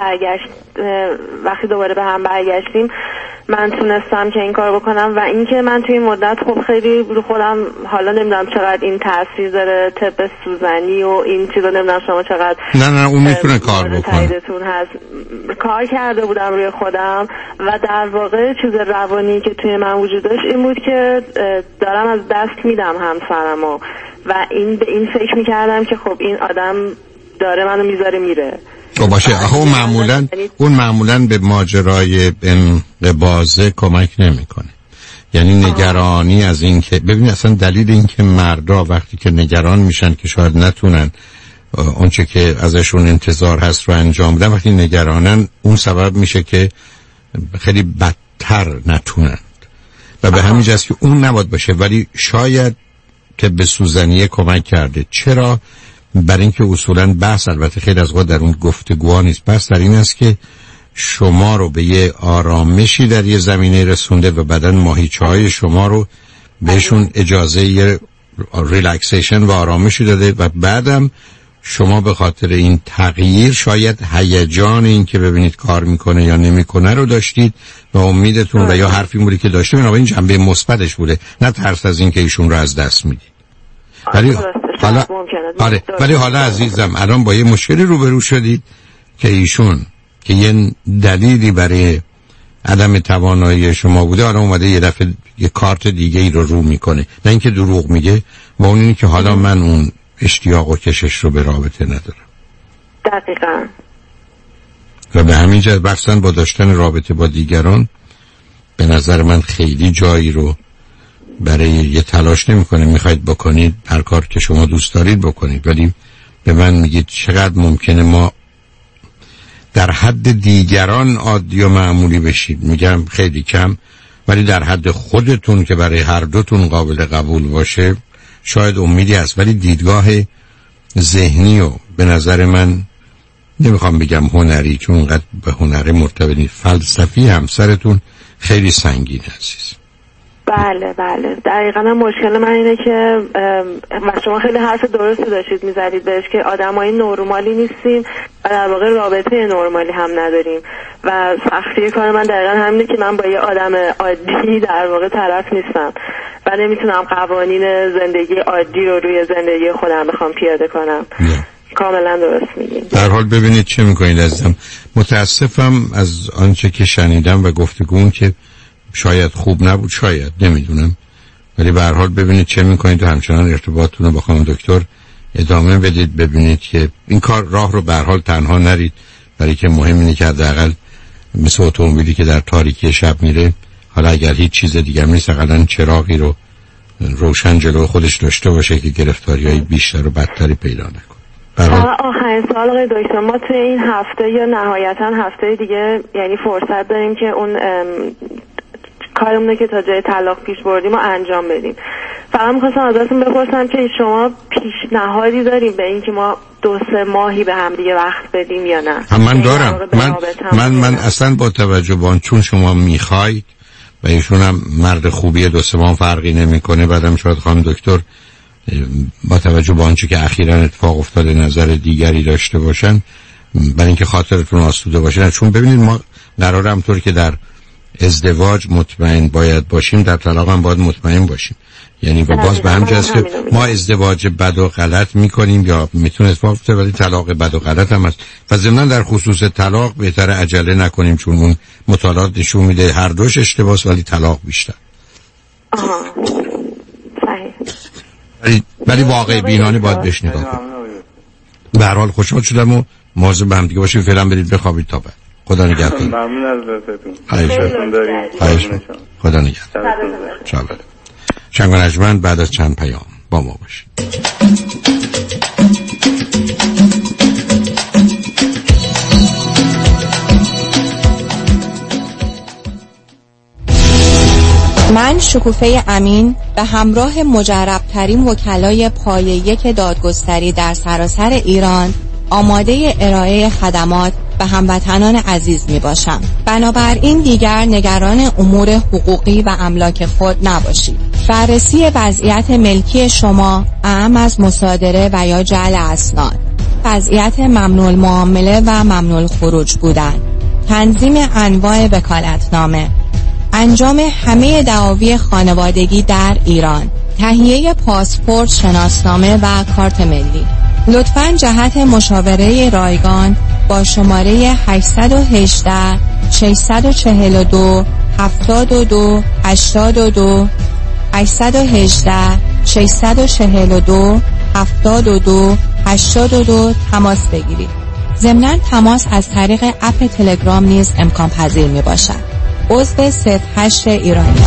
S10: وقتی دوباره به هم برگشتیم من تونستم که این کار بکنم و اینکه من توی این مدت خب خیلی رو خودم، حالا نمیدونم چقدر این تاثیر داره، طب سوزنی و این چیزا، نمیدونم شما چقدر
S1: نه اون میتونه کار بکنه.
S10: هست کار کرده بودم روی خودم و در واقع چیز روانی که توی من وجود داشت این بود که دارم از دست میدم همسرمو و این به این فکر میکردم که خب این آدم داره منو میذاره میره.
S1: خب باشه، اون معمولاً به ماجرای انقباضه کمک نمیکنه. یعنی نگرانی از این که ببین اصلا دلیل این که مردا وقتی که نگران میشن که شاید نتونن اونچه که ازشون انتظار هست رو انجام بدن، وقتی نگرانن اون سبب میشه که خیلی بدتر نتونن و به همین جاست که اون نباید باشه. ولی شاید که به سوزنیه کمک کرده. چرا؟ برای اینکه اصولاً بحث البته خیلی از وقت در اون گفتگوها نیست، بحث در این است که شما رو به یه آرامشی در یه زمینه رسونده و بعداً ماهیچه‌های شما رو بهشون اجازه یه ریلکسیشن و آرامشی داده و بعدم شما به خاطر این تغییر شاید هیجان این که ببینید کار میکنه یا نمیکنه رو داشتید و امیدتون و یا حرفی بودی که داشته این جنبه مثبتش بوده، نه ترس از این که ایشون رو از دست میدید. ولی حالا عزیزم الان با یه مشکلی روبرو شدید که ایشون که یه دلیلی برای عدم توانایی شما بوده، حالا اومده یه دفعه یه کارت دیگه ای رو میکنه، نه اینکه دروغ میگه و اون اینی که حالا من اون اشتیاق و کشش رو به رابطه ندارم.
S10: دقیقاً.
S1: و به همین جهت بخصاً با داشتن رابطه با دیگران به نظر من خیلی جایی رو برای یه تلاش نمی‌کنه. میخواید بکنید هر کار که شما دوست دارید بکنید، ولی به من میگید چقدر ممکنه ما در حد دیگران عادی و معمولی بشید. میگم خیلی کم، ولی در حد خودتون که برای هر دوتون قابل قبول باشه شاید امیدی هست. ولی دیدگاه ذهنی و به نظر من نمیخوام بگم هنری، چون اونقدر به هنر مرتبط نیست، فلسفی همسرتون خیلی سنگین عزیز.
S10: بله بله دقیقا مشکل من اینه که و شما خیلی حرف درستی داشتید میزدید بهش که آدمای نرمالی نیستیم و در واقع رابطه نرمالی هم نداریم و سختی کار من دقیقا همینه که من با یه آدم عادی در واقع طرف نیستم و نمیتونم قوانین زندگی عادی رو روی زندگی خودم بخوام پیاده کنم. کاملا درست میگید. در
S1: حال ببینید چه میکنید عزیزم. متاسفم از آنچه که شنیدم و گفتگون که شاید خوب نبود، شاید نمیدونم، ولی به هر حال ببینید چه میکنید و همچنان ارتباطتون رو با خانم دکتر ادامه بدید. ببینید که این کار راه رو به هر حال تنها نرید، برای که مهم اینه که حداقل مثل اتومبیلی که در تاریکی شب میره، حالا اگر هیچ چیز دیگه نیست حداقل چراغی رو روشن جلو خودش داشته باشه که گرفتاری‌های بیشتر و بدتری پیدا نکنه.
S10: آخرین سال آقای دکتر ما توی این هفته یا نهایتا هفته دیگه یعنی فرصت داریم که اون کارمونه که تا جای طلاق پیش بردیم و انجام بدیم. فقط می‌خواستم ازتون بپرسم که شما پیشنهادی داریم به این که ما 2-3 ماهی به هم دیگه وقت بدیم یا نه؟
S1: من دارم. من اصلا با توجه به آن چون شما میخواید و ایشون هم مرد خوبیه 2-3 ماه فرقی نمیکنه، بعدم شاید خانم دکتر با توجه به آنچه که اخیراً اتفاق افتاده نظر دیگری داشته باشن، برای اینکه خاطرتون آسوده باشه. چون ببینید ما قراره همطور که در ازدواج مطمئن باید باشیم، در طلاق هم باید مطمئن باشیم. یعنی باز به هم جاست که ما ازدواج بد و غلط میکنیم یا میتونه اتفاق بیفته، ولی طلاق بد و غلط هم هست. و ضمن در خصوص طلاق بهتره عجله نکنیم، چون اون مطالعات نشون میده هر دوش اشتباهه ولی طلاق بیشتر. ولی واقع بینانه باید بهش نگاه کنیم. به هر حال خوشحال شدم و مواظب به هم دیگه باشیم. فعلا برید بخوابید تا بعد. خدا نگهدار.
S2: ممنون از لطفتون.
S1: خدا نگهدار. شنگ و نجمن بعد از چند پیام با ما باشید.
S11: من شکوفه امین به همراه مجرب‌ترین وکلای پایه 1 دادگستری در سراسر ایران آماده ارائه خدمات به هموطنان عزیز می باشم. بنابراین دیگر نگران امور حقوقی و املاک خود نباشید. بررسی وضعیت ملکی شما اعم از مصادره و یا جعل اسناد، وضعیت ممنوع المعامله و ممنوع الخروج بودن، تنظیم انواع وکالتنامه، انجام همه دعاوی خانوادگی در ایران، تهیه پاسپورت، شناسنامه و کارت ملی. لطفاً جهت مشاوره رایگان با شماره 818 642 72 82 818 642 72 82 تماس بگیرید. ضمناً تماس از طریق اپ تلگرام نیز امکان پذیر می باشد. عضو 08 ایرانی.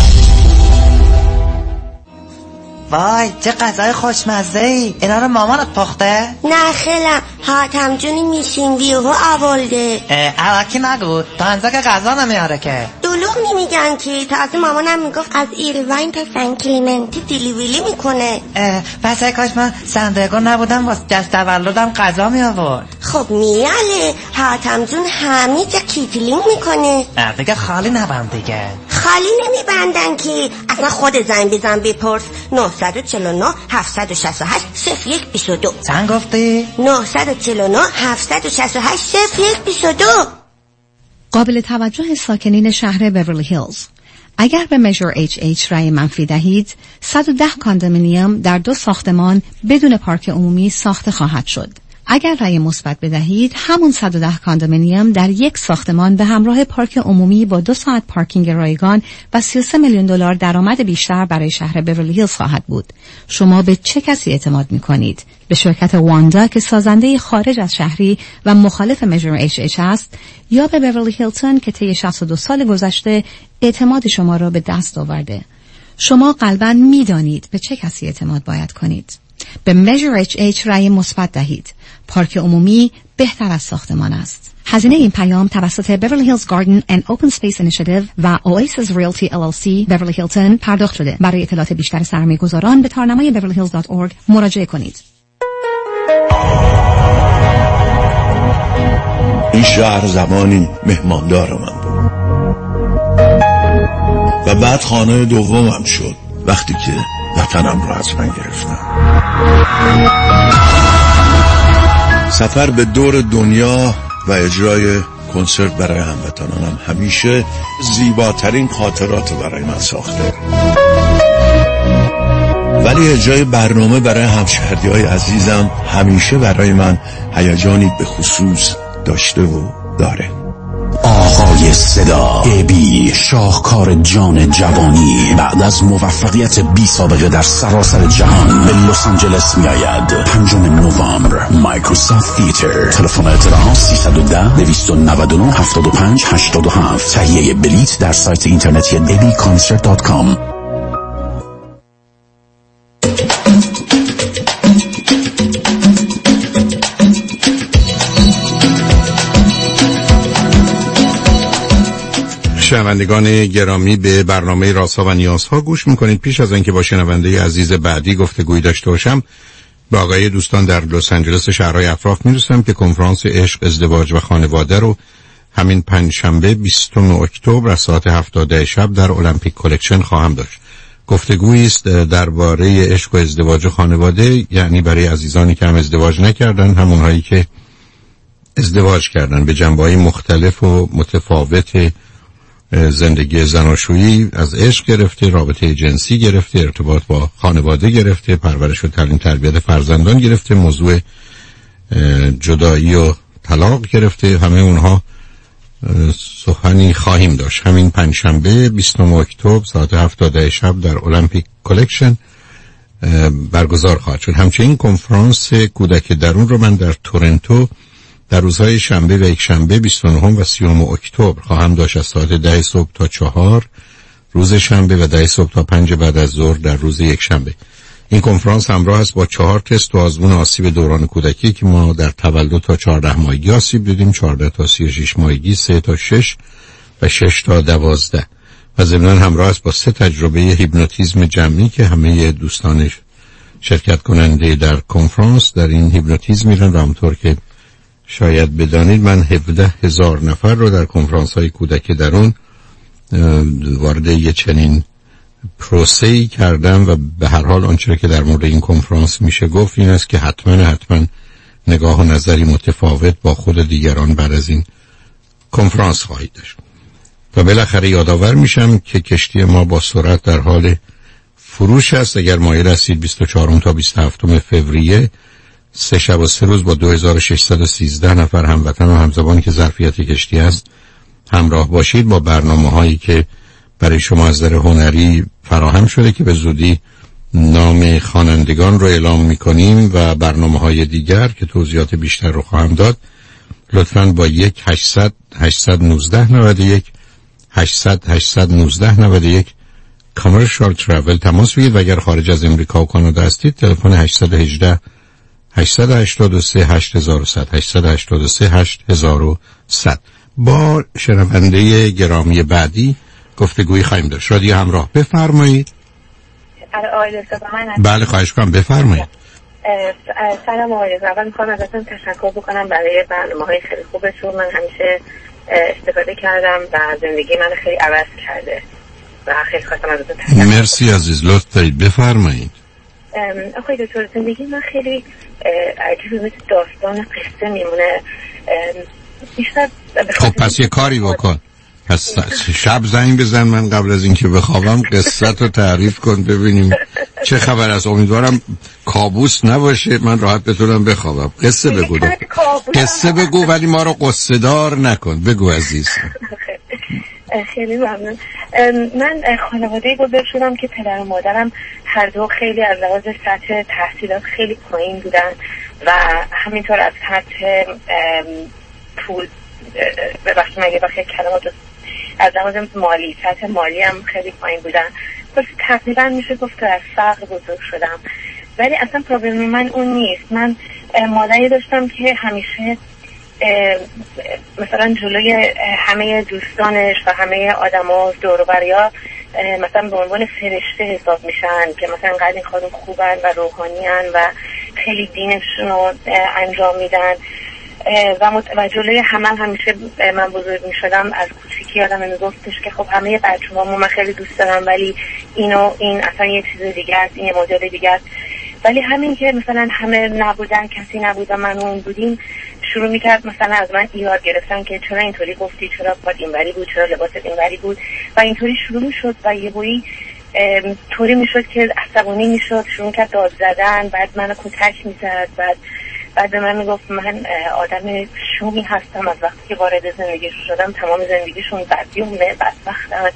S12: وای چه غذای خوشمزه ای، اینا رو مامانت پخته؟
S13: نه خیلم حاتم جونی میشین بیهو آورده.
S12: اواکی نگو تا انزا که غذا نمیاره که.
S13: دلوغ نمیگن که تازه مامانم میگفت از ایرواین تا سن کلیمنتی دیلیویلی میکنه.
S12: پس کاش من سندگو نبودم واسه دست تولدم غذا می آورد.
S13: خب میاله حاتم جون همه جا کیتلینگ میکنه.
S12: دیگه خالی نبند دیگه.
S13: خالی نمیبندن که اصلا خود زنگ بزن بپرس. 949 768 0122.
S12: چند گفتی؟
S13: 949 768 0122.
S3: قابل توجه ساکنین شهر بیورلی هیلز، اگر به مژر HH رای منفی دهید 110 کاندومینیوم در 2 ساختمان بدون پارک عمومی ساخته خواهد شد. اگر رای مثبت بدهید همون 110 کاندومینیوم در 1 ساختمان به همراه پارک عمومی با 2 ساعت پارکینگ رایگان و 33 میلیون دلار درآمد بیشتر برای شهر بیورلی هیلز خواهد بود. شما به چه کسی اعتماد می‌کنید؟ به شرکت واندا که سازنده خارج از شهری و مخالف مژر HH است، یا به بیورلی هیلتون که طی 62 سال گذشته اعتماد شما را به دست آورده؟ شما قلباً می‌دانید به چه کسی اعتماد باید کنید. به مژر HH رای مثبت دهید. پارک عمومی بهتر از ساختمان است. هزینه این پیام توسط Beverly Hills Garden and Open Space Initiative و Oasis Realty LLC Beverly Hilton پرداخت شده. برای اطلاعات بیشتر سرمایه‌گذاران به تارنمای beverlyhills.org مراجعه کنید.
S14: این شهر زمانی مهماندار من بود و بعد خانه دومم شد وقتی که وطنم رو از من گرفتن. سفر به دور دنیا و اجرای کنسرت برای هموطنانم همیشه زیباترین خاطرات برای من ساخته، ولی اجرای برنامه برای همشهریای عزیزم همیشه برای من هیجانی به خصوص داشته و داره.
S15: آقای صدا ابی، شاهکار جان جوانی، بعد از موفقیت بی سابقه در سراسر جهان به لس آنجلس می آید. 5 نوامبر مایکروسافت تئاتر. تلفن اطلاع 310-299-75-87. تهیه بلیط در سایت اینترنتی abconcert.com.
S1: شنوندگان گرامی، به برنامه رازها و نیازها گوش میکنید. پیش از اینکه با شنونده عزیز بعدی گفتگوی داشته باشم، با آقای دوستان در لس آنجلس شهرهای اطراف میرسم که کنفرانس عشق، ازدواج و خانواده رو همین پنجشنبه 20 اکتبر از ساعت 7 شب در المپیک کلکشن خواهم داشت. گفتگویی است درباره عشق و ازدواج و خانواده، یعنی برای عزیزانی که هم ازدواج نکردن، همونهایی که ازدواج کردن، به جنبه‌های مختلف و متفاوت زندگی زناشویی، از عشق گرفته، رابطه جنسی گرفته، ارتباط با خانواده گرفته، پرورش و تعلیم تربیت فرزندان گرفته، موضوع جدایی و طلاق گرفته، همه اونها سخنی خواهیم داشت. همین پنجشنبه 20 اکتبر ساعت 7 شب در المپیک کلکشن برگزار خواهد شد. همچنین کنفرانس کودک درون رو من در تورنتو در روزهای شنبه و یکشنبه 29 و 30 اکتبر خواهم داشت از ساعت 10 صبح تا 4 روز شنبه و 10 صبح تا 5 بعد از ظهر در روز یکشنبه. این کنفرانس همراه است با 4 تست و آزمون آسیب دوران کودکی که ما در تولد تا 14 ماهگی آسیب دیدیم، 14 تا 36 ماهگی، 3 تا 6 و 6 تا 12. و ضمناً همراه است با 3 تجربه هیپنوتیزم جمعی که همه دوستانش شرکت کننده در کنفرانس در این هیپنوتیزم میرن. و همونطور که شاید بدانید من 17,000 نفر رو در کنفرانس های کودک درون وارد یه چنین پروسه‌ای کردم و به هر حال آنچه که در مورد این کنفرانس میشه گفت این است که حتما نگاه و نظری متفاوت با خود دیگران بعد از این کنفرانس خواهید داشت. و بالاخره یادآور میشم که کشتی ما با سرعت در حال فروش است. اگر مایل هستید 24 تا 27 فوریه 3 شب و 3 روز با 2613 نفر هموطن و همزبان که ظرفیت کشتی است همراه باشید با برنامه‌هایی که برای شما از نظر هنری فراهم شده که به زودی نام خوانندگان رو اعلام می‌کنیم و برنامه‌های دیگر که توضیحات بیشتر رو خواهم داد. لطفاً با 1-800-819-91 800-819-91 کامرشال ترافل تماس بگیرید و اگر خارج از امریکا و کانادا هستید تلفن 818 883 8100 883 8100. با شنونده گرامی بعدی گفتگویی خواهیم داشت. رادیو همراه، بفرمایید. بله خواهش کنم، بفرمایید.
S10: سلام آقای دکتر، اول میخوام ازتون تشکر بکنم برای برنامه‌های خیلی خوبتون. من همیشه استفاده کردم و زندگی من خیلی عوض کرده و خیلی خواستم ازتون تشکر.
S1: مرسی عزیز، لطف دارید، بفرمایید.
S10: آقای دکتر زندگی من خیلی عجیبه، مثل داستان قصه میمونه.
S1: خب پس یه کاری بکن، پس شب زنگ بزن من قبل از اینکه بخوابم قصه رو تعریف کن ببینیم چه خبر است. امیدوارم کابوس نباشه، من راحت بتونم بخوابم. قصه بگو، قصه بگو ولی ما رو قصه دار نکن. بگو عزیز.
S10: خیلی ممنون. من خانواده‌ای بزرگ شدم که پدر و مادرم هر دو خیلی از لحاظ سطح تحصیلات خیلی پایین بودن و همینطور از سطح پول ببخشید مگه بخیر کلمات از لحاظ مالی، سطح مالی هم خیلی پایین بودن. پس تقریبا میشه گفت از فقر بزرگ شدم، ولی اصلا پروبلم من اون نیست. من مادری داشتم که همیشه مثلا جلوی همه دوستانش و همه آدما دور و بریا مثلا به عنوان فرشته حساب میشن که مثلا قدر این خانم خوبن و روحانیان و خیلی دینشون رو انجام میدن و جلوی همه همیشه من بزرگ میشدم. از کوچیکی آدم میگفتش که خب همه بچه‌هامو من خیلی دوست دارم ولی این اصلا یه چیز دیگه است، این یه مدل دیگه است. ولی همین که مثلا همه نبودن، کسی نبود و من اون بودیم، شروع میکرد مثلا از من ایراد گرفتن که چرا اینطوری گفتی، چرا پات اینوری بود، چرا لباست اینوری بود و اینطوری شروع میشد و یه بویی طوری میشد که عصبانی میشد، شروع کرد داد زدن، بعد منو کتک میزد، بعد به من میگفت من آدم شومی هستم. از وقتی که وارد زندگیش شدم تمام زندگیشون بدیومه، بدبختن.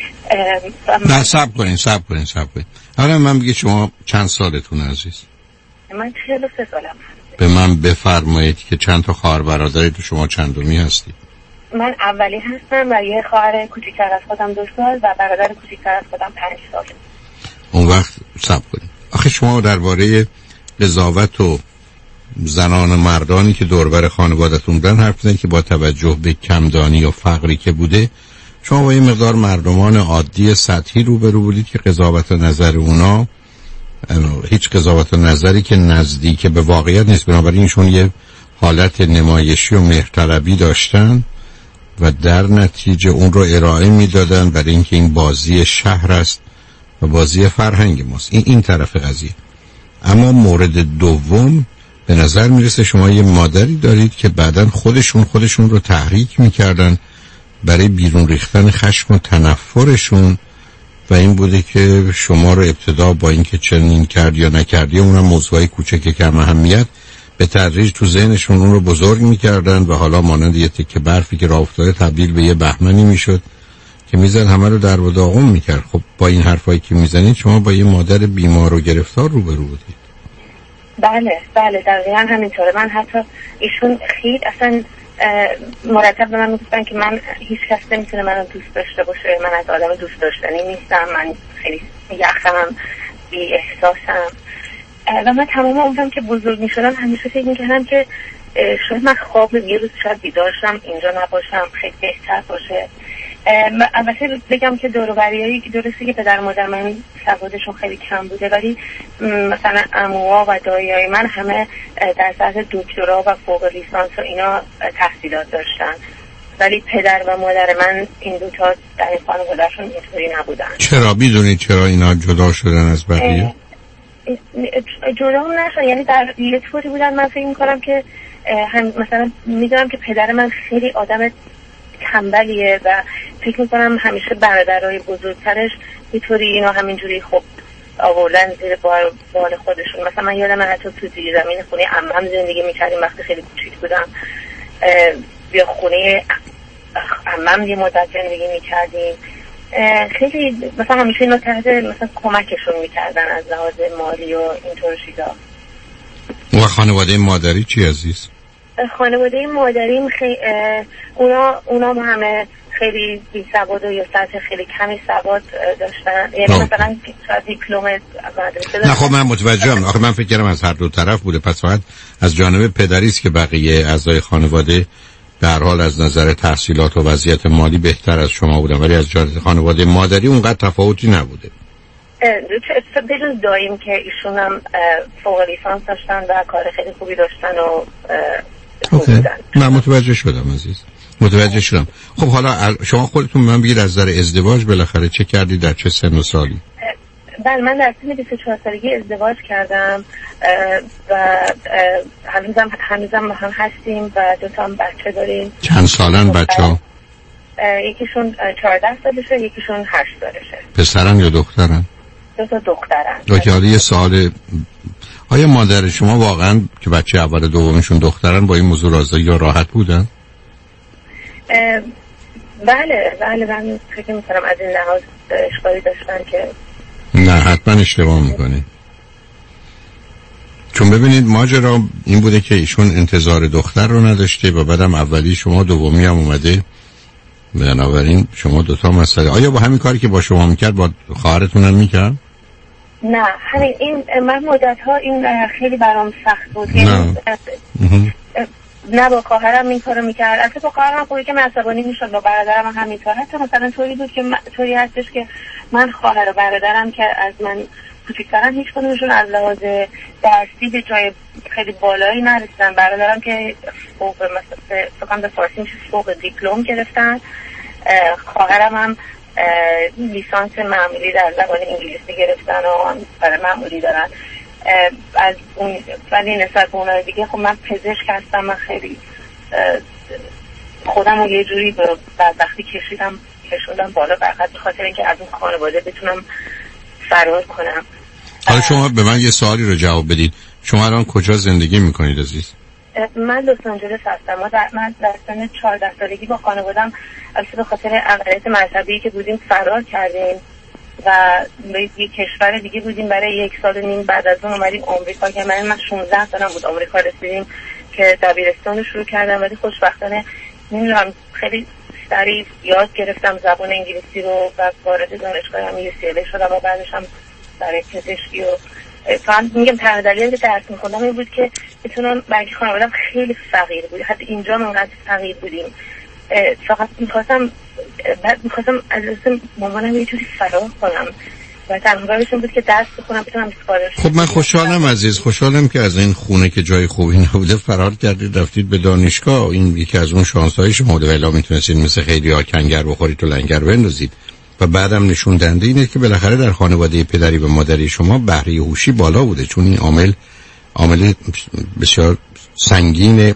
S1: نه صبر کنین. حالا من بگید شما چند سالتون عزیز؟
S10: من 43 سالم.
S1: به من بفرمایید که چند تا خواهر برادری تو شما چندمی هستید؟
S10: من اولی هستم و یه خواهر کوچیک‌تر از خودم 2 سال و برادر کوچیک‌تر از خودم 5 سال.
S1: اون وقت صبر کنید. آخه شما درباره قضاوت و زنان و مردانی که دوربر خانوادتون بودن حرف بزنید که با توجه به کمدانی و فقری که بوده شما با این مقدار مردمان عادی سطحی روبرو بودید که قضاوت و نظر اونا هیچ قضاوت و نظری که نزدیک به واقعیت نیست، بنابراین ایشون یه حالت نمایشی و مهرطلبی داشتن و در نتیجه اون رو ارائه میدادن برای اینکه این بازی شهر است و بازی فرهنگ ماست. این طرف قضیه. اما مورد دوم به نظر میرسه شما یه مادری دارید که بعداً خودشون رو تحریک میکردن برای بیرون ریختن خشم و تنفرشون و این بوده که شما رو ابتدا با اینکه چنین کرد یا نکردی اونم موضوعی کوچک کم اهمیت به تدریج تو ذهنشون اون رو بزرگ میکردن و حالا مانند یه تکه برفی که راه افتاده تبدیل به یه بهمنی میشد که میزد همه رو در و داغون میکرد. خب با این حرفایی که میزنید شما با یه مادر بیمار و گرفتار روبرو بودید.
S10: بله دقیقا همینطوره. من حتی ایشون خیلی اصلا مرتب به من میگفتن که من هیچ کس نمیتونه منو دوست داشته باشه، من از آدم دوست داشتنی نیستم، من خیلی یخم، بی احساسم. و من تمام عمرم که بزرگ میشدم همیشه فکر میکردم که شاید من خواب یه روز شاید بیدار شم اینجا نباشم، خیلی بهتر باشه. البته بگم که دور و بریایی که درسته که پدر مادر من سوادشون خیلی کم بوده ولی مثلا عموها و داییای من همه در سطح دکترا و فوق لیسانس و اینا تحصیلات داشتن ولی پدر و مادر من این دوتا در این خانواده‌شون اینطوری نبودن.
S1: چرا میدونید چرا اینا جدا شدن از بقیه؟
S10: جدا نشدن، یعنی در یه طوری بودن. من فکر میکنم که مثلا میدونم که پدر من خیلی آدم تنبلیه و فکر میکنم همیشه برادرای بزرگترش یه طوری اینا همینجوری خب آوردن زیر بال خودشون. مثلا من یادم حتی تو زیر زمین خونه عمم زندگی میکردیم وقتی خیلی کوچیک بودم، بیا خونه عمم یه مدت زندگی میکردیم. خیلی مثلا همیشه اینا تحت مثلا کمکشون میکردن از لحاظ مالی و اینطور چیزا.
S1: و خانواده مادری چی عزیز؟
S10: خانواده مادریم اونا همه خیلی بی سواد و یا سطح خیلی کمی سواد داشتن، یعنی مثلا دیپلم مدرسه داشتن.
S1: نه خب من متوجهم. آخه من فکر کردم از هر دو طرف بوده، پس فقط از جانب پدری است که بقیه اعضای خانواده در حال از نظر تحصیلات و وضعیت مالی بهتر از شما بودن ولی از جانب خانواده مادری اونقدر تفاوتی نبوده.
S10: بجز داییم که ایشون هم فوق لیسانس داشتن و کار خیلی خوبی داشتن و
S1: من متوجه شدم عزیز، متوجه شدم. خب حالا شما خودتون من بگید از نظر ازدواج بالاخره چه کردید، در چه سن و سالی؟
S10: بله من در سن 24 سالگی ازدواج کردم و هنوزم هم هستیم و 2 تا بچه داریم.
S1: چند سالن بچه ها؟
S10: یکیشون 14 سالشه، یکیشون 8 سالشه.
S1: پسرن یا دخترن؟
S10: 2 تا دخترن.
S1: اوکی. حالا یه سوال، آیا مادر شما واقعا که بچه اول دومشون دخترن با این موضوع راضی یا راحت بودن؟
S10: بله من فکر می‌کنم از این لحاظ اشکالی داشتن که
S1: نه حتما اشتباه میکنید. چون ببینید ماجرا این بوده که ایشون انتظار دختر رو نداشته و بعدم اولی شما دومی هم اومده، بنابراین شما 2 تا مسئله. آیا با همین کاری که با شما میکرد با خواهرتون هم میکرد؟
S10: نه همین این من مدت‌ها این خیلی برام سخت بود. نه با خواهرم این کارو میکرد. البته با خواهرم خوبی که عصبانی میشد، با برادرم هم همینطور. حتی مثلا طوری بود که طوری هستش که من خواهر و برادرم که از من کوچیک‌ترن هیچ کدومشون از لحاظ درسی به جای خیلی بالایی نرسیدن. برادرم که فقط به فارسی میشه فوق دیپلم گرفتن، خواهرم هم لیسانس معمولی در زبان انگلیسی گرفتن و برای معمولی دارن. از اون ولی نسبت به اونها دیگه خب من پزشک هستم، من خیلی خودم رو یه جوری به بدبختی کشوندم بالا، فقط به خاطر اینکه از اون خانواده بتونم فرار کنم.
S1: حالا شما به من یه سوالی رو جواب بدید، شما الان کجا زندگی میکنید عزیز؟
S10: من لس آنجلس هستم. من در سن 14 سالگی با خانوادم البته به خاطر اقلیت مذهبی که بودیم فرار کردیم و به یک کشور دیگه بودیم برای 1 سال و نیم. بعد از اون اومدیم آمریکا که من 16 سالم بود آمریکا رسیدیم که دبیرستان رو شروع کردم، ولی خوشبختانه نمیدونم خیلی سریع یاد گرفتم زبان انگلیسی رو و وارد دانشگاه هم UCLA شدم و بعدش هم برای پزشکی و فهم میگم تنها دلیلی که درس میخوندم این بود که بتونم، برای خانوادم خیلی فقیر بود، حتی اینجا من اونقدر فقیر بودیم، فقط میخواستم از اسم مامانم یه جوری فرار کنم و تنها راهشون بود که درس بخونم بتونم اسکالرشیپ.
S1: خب من خوشحالم عزیز، خوشحالم که از این خونه که جای خوبی نبوده فرار کردید رفتید به دانشگاه. این یکی از اون شانس‌های شما بوده، ولی میتونستید مثل خیلی ها کنگر بخورید تو لنگر بندازید. و بعدم نشون دهنده اینه که بالاخره در خانواده پدری و مادری شما بهره هوشی بالا بوده، چون این عامل بسیار سنگین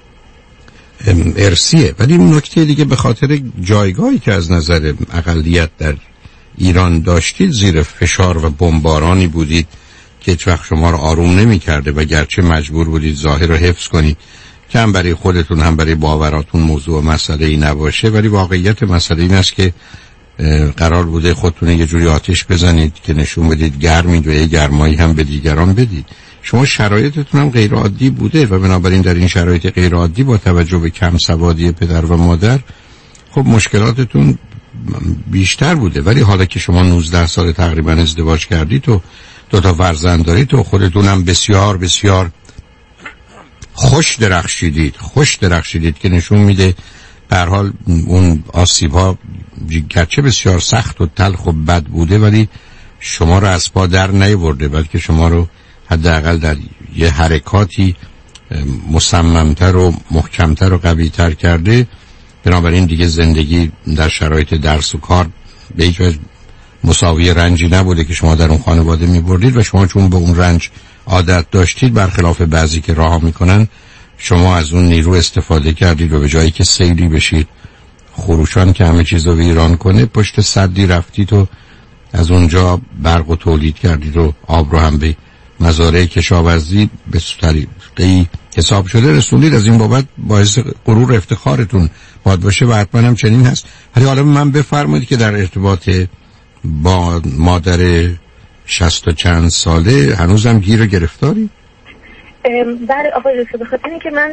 S1: ارثیه. ولی این نکته دیگه به خاطر جایگاهی که از نظر اقلیت در ایران داشتید، زیر فشار و بمبارانی بودید که هیچ وقت شما رو آروم نمی کرده و گرچه مجبور بودید ظاهر رو حفظ کنید که هم برای خودتون هم برای باوراتون موضوع و مسئله ای نباشه، ولی واقعیت مسئله این است که قرار بوده خودتون یه جوری آتش بزنید که نشون بدید گرمید و یه گرمایی هم به دیگران بدید. شما شرایطتون هم غیر عادی بوده و بنابراین در این شرایط غیر عادی با توجه به کم سوادی پدر و مادر خب مشکلاتتون بیشتر بوده. ولی حالا که شما 19 سال تقریبا ازدواج کردید و 2 تا فرزند دارید و خودتون هم بسیار بسیار خوش درخشیدید که نشون میده به هر حال اون آسیب‌ها گرچه بسیار سخت و تلخ و بد بوده ولی شما رو از پا در نیاورده، بلکه شما رو حداقل در یه حرکاتی مصممتر و محکمتر و قوی‌تر کرده. بنابراین دیگه زندگی در شرایط درس و کار به هیچ وجه مساوی رنجی نبوده که شما در اون خانواده می‌بردید و شما چون به اون رنج عادت داشتید، برخلاف بعضی که رها میکنن، شما از اون نیرو استفاده کردید و به جایی که سیلی بشید خروشان که همه چیز رو ویران کنه، پشت سدی رفتید و از اونجا برق و تولید کردید و آب رو هم به مزارع کشاورزی به طریقی حساب شده رسوندید. از این بابت باعث غرور افتخارتون باید باشه و حتما هم چنین هست. ولی حالا من بفرمایید که در ارتباط با مادر 60 و چند ساله هنوزم گیر و گرفتاری؟
S10: بله آقای دکتر، به خاطر اینکه من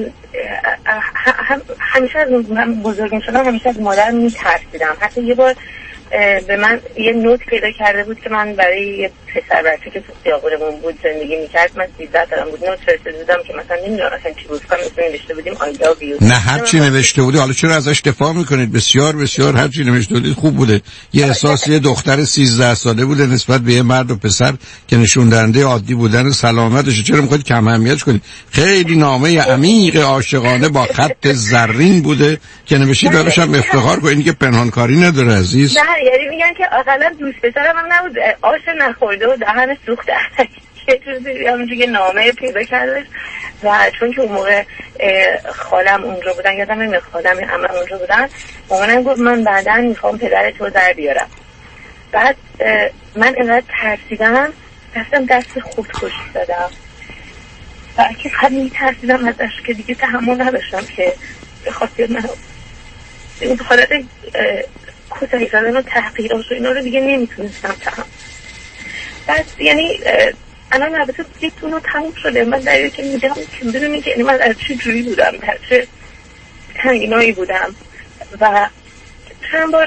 S10: همیشه از بزرگ شدم همیشه از مادرم میترسیدم. حتی یه بار به من یه نوت پیدا کرده بود که من برای یه پسر بچه که تو خیابونمون بود زندگی میکرد، من 13 سالم بود، نوت فرستادم که مثلا نمیدونم اصلا چی بود، مثلا نوشته بودیم I love you.
S1: نه هر چی نوشته بودی، حالا چرا ازش دفاع میکنید؟ بسیار بسیار هر چی نوشته بودید خوب بوده. یه احساس یه دختر 13 ساله بوده نسبت به یه مرد و پسر که نشون دهنده عادی بودن سلامتشه. چرا میخواید کم اهمیتش کنید؟ خیلی نامه عمیق عاشقانه با خط زرین بوده که نوشتید، براش هم افتخار کنید که پنهانکاری نداره عزیز.
S10: نه یعنی میگن که اقلا دوست پسرم هم نبود، آش نخورده و دهن سوخته، یه چیزی همونجوری نامه پیدا کردش. و چون که اون موقع خالم اونجا بودن، یادم نمیاد خالم عمم اونجا بودن، مامانم گفت من بعداً میخوام پدرت رو در بیارم. بعد من اینقدر ترسیدم رفتم دست خودکشی زدم و که خیلی ترسیدم ازش که دیگه تحمل نداشتم که بخواد من این حالت کوتاهی زدن و تحقیرات و اینا رو دیگه نمیتونستم تحمل. بعد یعنی الان البته دیگه اونو تموم شده، من در که میگم که بدونی که من از چه جوری بودم، در چه تنگینایی بودم و چند بار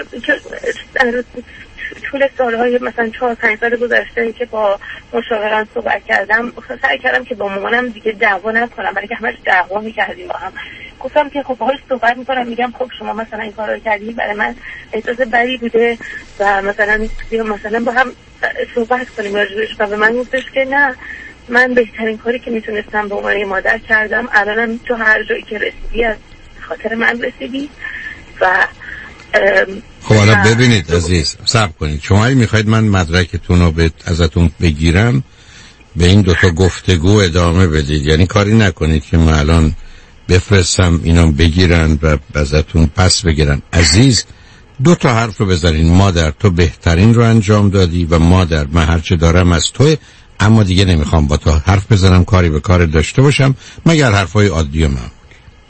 S10: طول سالهای مثلا 4-5 سال گذشته که با مشاوران صحبت کردم، سعی کردم که با مامانم دیگه دعوا نکنم، برای که همش دعوا میکردیم با هم. گفتم که خب باهاش صحبت میکنم، میگم خب شما مثلا این کارو کردی، برای من احساس بدی بوده و مثلا با هم صحبت کنیم راجبش. و به من گفتش که نه، من بهترین کاری که میتونستم به عنوان مادر کردم. الانم تو هر جایی که رسیدی از خاطر من رسیدی و
S1: خب حالا ببینید عزیز، صبر کنید. شما اگه میخواید من مدرکتون رو ازتون بگیرم، به این دوتا گفتگو ادامه بدید. یعنی کاری نکنید که من الان بفرستم اینا بگیرن و ازتون پس بگیرن. عزیز، دو تا حرف رو بذارین. مادر تو بهترین رو انجام دادی و مادر من هرچه دارم از توی، اما دیگه نمیخوام با تو حرف بزنم، کاری به کار داشته باشم مگر حرفای عادی و معمولی.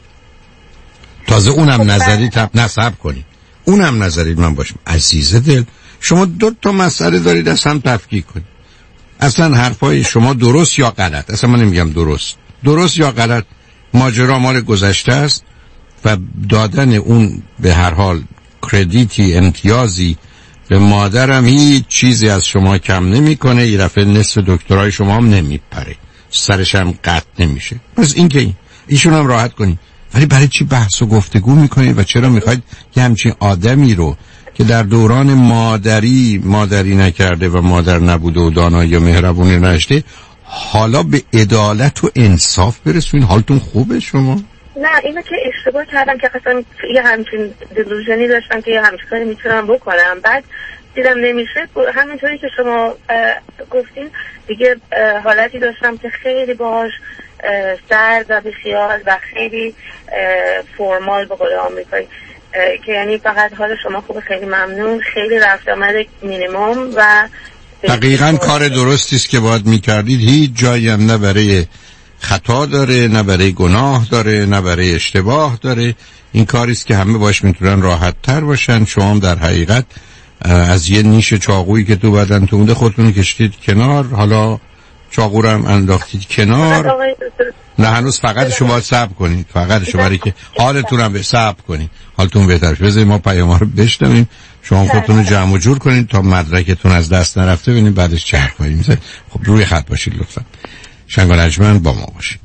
S1: تازه اونم نظری نصب کنید، اونم نظرید من باشم. عزیز دل، شما دو تا مسئله دارید از هم تفکیک کنید. اصلا حرفای شما درست یا غلط، اصلا من نمیگم درست یا غلط، ماجرا مال گذشته است و دادن اون به هر حال کردیتی، امتیازی به مادرم هیچ چیزی از شما کم نمیکنه. یه دفعه نصف دکترای شما هم نمیپره، سرش هم قطع نمیشه. پس این که ایشون هم راحت کنید. ولی برای چی بحث و گفتگو میکنید و چرا میخواید یه همچین آدمی رو که در دوران مادری نکرده و مادر نبوده و دانایی و مهربونی نشته، حالا به عدالت و انصاف برسونید؟ حالتون خوبه شما؟
S10: نه، اینو که اشتباه کردم که اصلا یه همچین دلوژنی داشتم که یه همچین کاری میتونم بکنم. بعد دیدم نمیشه، همینطوری که شما گفتین دیگه حالتی داشتم که خیلی باهاش سرد و بیخیال و خیلی فرمال به قول آمریکایی، که یعنی فقط حال شما خوبه، خیلی ممنون، خیلی رفت آمد مینیمم و
S1: دقیقاً کار درستی است که باید میکردید. هیچ جایی هم نه برای خطا داره، نه برای گناه داره، نه برای اشتباه داره. این کاری است که همه باش میتونن راحت تر باشن. شما هم در حقیقت از یه نیش چاقویی که تو بدنتون بوده خودتون کشتید کنار، حالا چاقو رو هم انداختید کنار. نه هنوز فقط شما باید صبر کنید، فقط شما برای که حالتون هم صبر کنید، حالتون بهتر شه. بذارید ما پیام رو بشنویم، شما خودتون رو جمع و جور کنید تا مدرکتون از دست نرفته، ببینید بعدش چه حرفایی میزنید. خب روی خط باشید لطفا. شنگ و نجمن با ما باشید.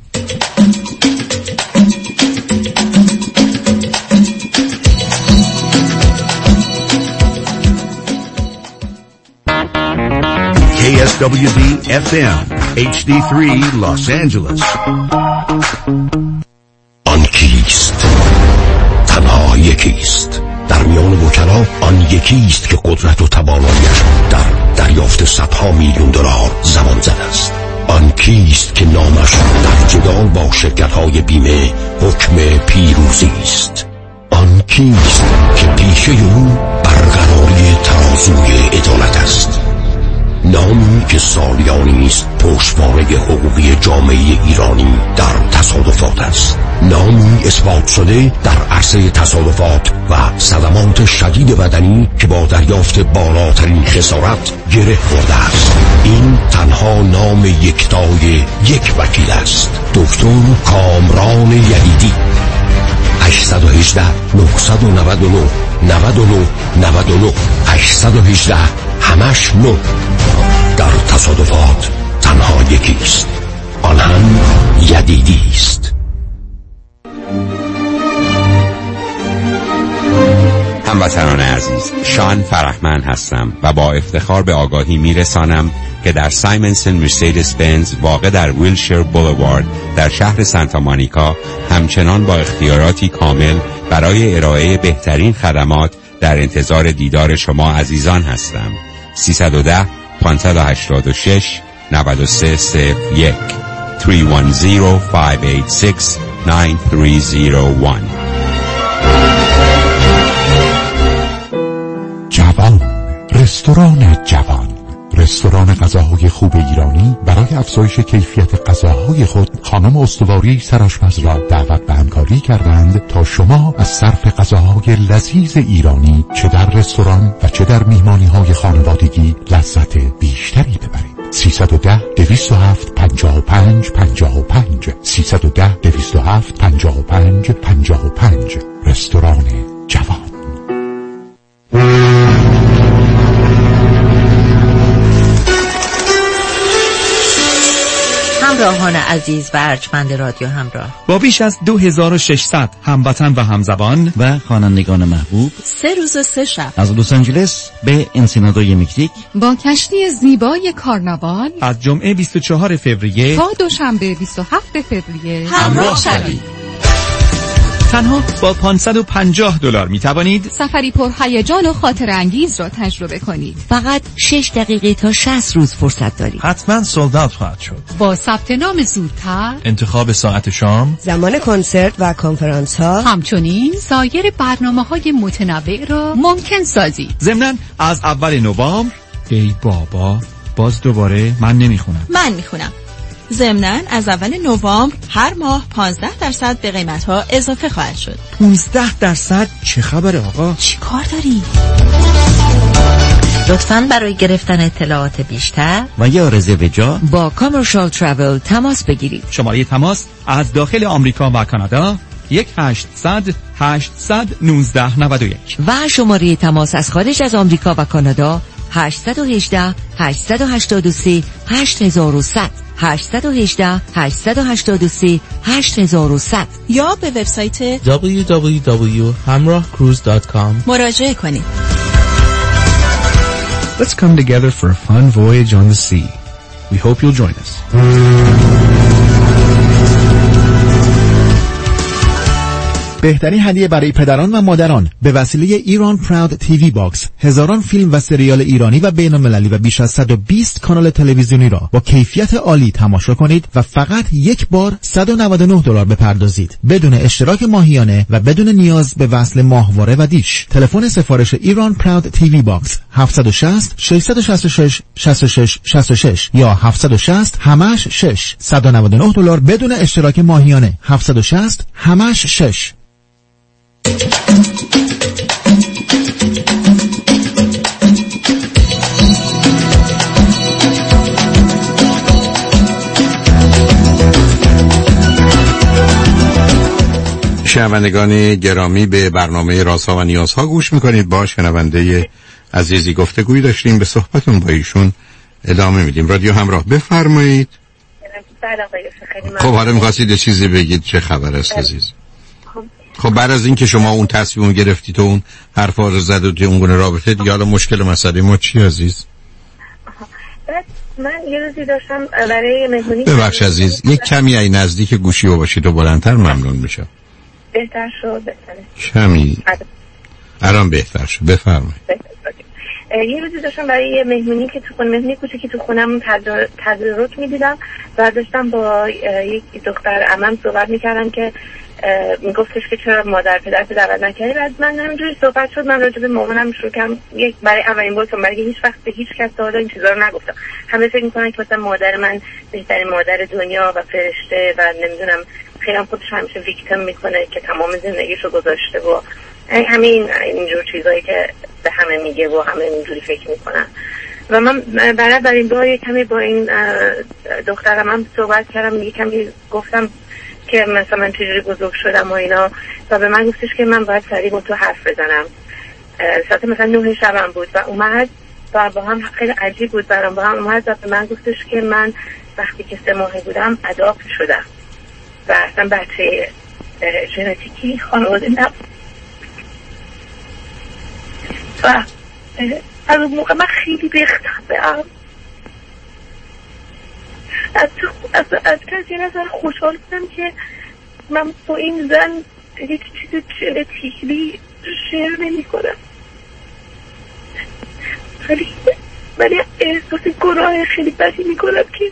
S15: KSWD FM HD3 Los Angeles. آن کیست؟ تنها یکیست. در میان وکلا آن یکیست که قدرت و تواناییش در دریافت صدها میلیون دلار زمان زده است. آن کیست که نامش در جدال با شرکت‌های بیمه حکم پیروزی است. آن کیست که پیشه او برقراری ترازوی عدالت است. نامی که سالیانی است پشتوانه حقوقی جامعه ایرانی در تصادفات است. نامی اثبات شده در عرصه تصادفات و صدمات شدید بدنی که با دریافت بالاترین خسارت گره خورده است. این تنها نام یکتای یک وکیل است، دکتر کامران یدیدی. 818 999 99 99 818 همش 9. در تصادفات تنها یکیست، آن هم یدیدی است.
S16: هموطنان عزیز، شان فرحمند هستم و با افتخار به آگاهی میرسانم که در سایمنسن مرسدس بنز واقع در ویلشیر بولوارد در شهر سانتا مونیکا همچنان با اختیاراتی کامل برای ارائه بهترین خدمات در انتظار دیدار شما عزیزان هستم. 310 586 9301 310 586 9301.
S17: جوان، رستوران جوان، رستوران غذاهای خوب ایرانی برای افزایش کیفیت غذاهای خود خانم استواری سرآشپز را دعوت به همکاری کردند تا شما از صرف غذاهای لذیذ ایرانی چه در رستوران و چه در میهمانی‌های خانوادگی لذت بیشتری ببرید. 310 207 55 55 310 207 55 55 رستوران جوان.
S18: همراهان عزیز و ارجمند رادیو همراه،
S8: با بیش از 2600 هموطن و همزبان
S6: و خوانندگان محبوب
S18: 3 روز و 3 شب
S6: از لس آنجلس به انسینادوی مکزیک
S3: با کشتی زیبای کارناوال
S8: از جمعه 24 فوریه
S3: تا دوشنبه 27 فوریه
S18: همراه شوید.
S8: تنها با $550 می توانید
S3: سفری پر هیجان و خاطر انگیز را تجربه کنید.
S18: فقط 6 دقیقه تا 60 روز فرصت دارید.
S4: حتما سولد اوت خواهد شد.
S3: با ثبت نام زودتر،
S8: انتخاب ساعت شام،
S19: زمان کنسرت و کنفرانس ها،
S3: همچنین سایر برنامه‌های متنوع را ممکن سازید.
S8: ضمناً از اول نوامبر ای بابا باز دوباره من نمیخونم.
S18: من میخونم. ضمناً از اول نوامبر هر ماه 15% به قیمت‌ها اضافه خواهد شد.
S8: 15%؟ چه خبره آقا؟
S18: چی کار داری؟ لطفاً برای گرفتن اطلاعات بیشتر
S6: و یا رزرو جا
S18: با کامرشال ترافل تماس بگیرید.
S8: شماره تماس از داخل آمریکا و کانادا 1-800-819-91
S18: و شماره تماس از خارج از آمریکا و کانادا 818 883 8100 818 883 8100 یا به وبسایت
S20: www.hamrahcruise.com
S18: مراجعه کنید.
S4: Let's come together for a fun voyage on the sea. We hope you'll join us.
S7: بهترین هدیه برای پدران و مادران به وسیله ایران پراود تیوی باکس، هزاران فیلم و سریال ایرانی و بین المللی و بیش از 120 کانال تلویزیونی را با کیفیت عالی تماشا کنید و فقط یک بار $199 بپردازید بدون اشتراک ماهیانه و بدون نیاز به وصل ماهواره و دیش. تلفن سفارش ایران پراود تیوی باکس 760 666 66 66 یا 760 همش 6 $199 بدون اشتراک ماهیانه 760 همش 6.
S1: شنوندگان گرامی، به برنامه رازها و نیازها گوش میکنید. با شنونده عزیزی گفتگویی داشتیم، به صحبتون با ایشون ادامه میدیم. رادیو همراه، بفرمایید. خب حالا میخواستید یه چیزی بگید، چه خبر است عزیز؟ خب بعد از این که شما اون تصمیم گرفتید و اون حرفا رو زد و اون گونه رابطه دیگه، حالا مشکل مسئله ما چی عزیز؟
S10: من یه روزی داشتم برای مهمونی.
S1: ببخش عزیز، یک کمی ای نزدیک گوشی و باشید و بلندتر ممنون میشم.
S10: بهتر شد؟ بهتره
S1: کمی الان بهتر شد، بفرمایید.
S10: یه روزی داشتم برای یه مهمونی که تو خونه، مهمونی کوچیکی تو خونم تدارک میدیدم و داشتم با یک دختر عمم صحبت میکردم که میگفتش که چرا مادر پدر دعوت نکردی. بعد من همینجوری صحبت شد، من راجع به مامانم شروع کردم، یک برای اولین بار برای هیچ وقت به هیچ کس تا حالا این چیزا رو نگفتم. همه فکر میکنن که مثلا مادر من بهترین مادر دنیا و فرشته و نمیدونم خیلی هم خودش همیشه ویکتیم میکنه که تمام زندگیشو گذاشته و همین اینجور چیزایی که به همه میگه و همه اینجوری فکر میکنن. و من برای این بار کمی با این دخترم هم صحبت کردم، کمی گفتم که مثلا من چجوری بزرگ شدم و اینا، و به من گفتش که من باید سریع با تو حرف بزنم. ساعت مثلا 9 شبم بود و اومد و با هم خیلی عجیب بود برام، با هم اومد و به من گفتش که من وقتی که 3 ماهه بودم اداپت شدم و اصلا بچه ژنتیکی خانواده نبود و از اون موقع من خیلی ریختم به هم. از کسی نظر خوشحال بودم که من با این زن یک چیز ژنتیکی شیر نمی کنم، ولی احساس گناه خیلی بدی می کنم که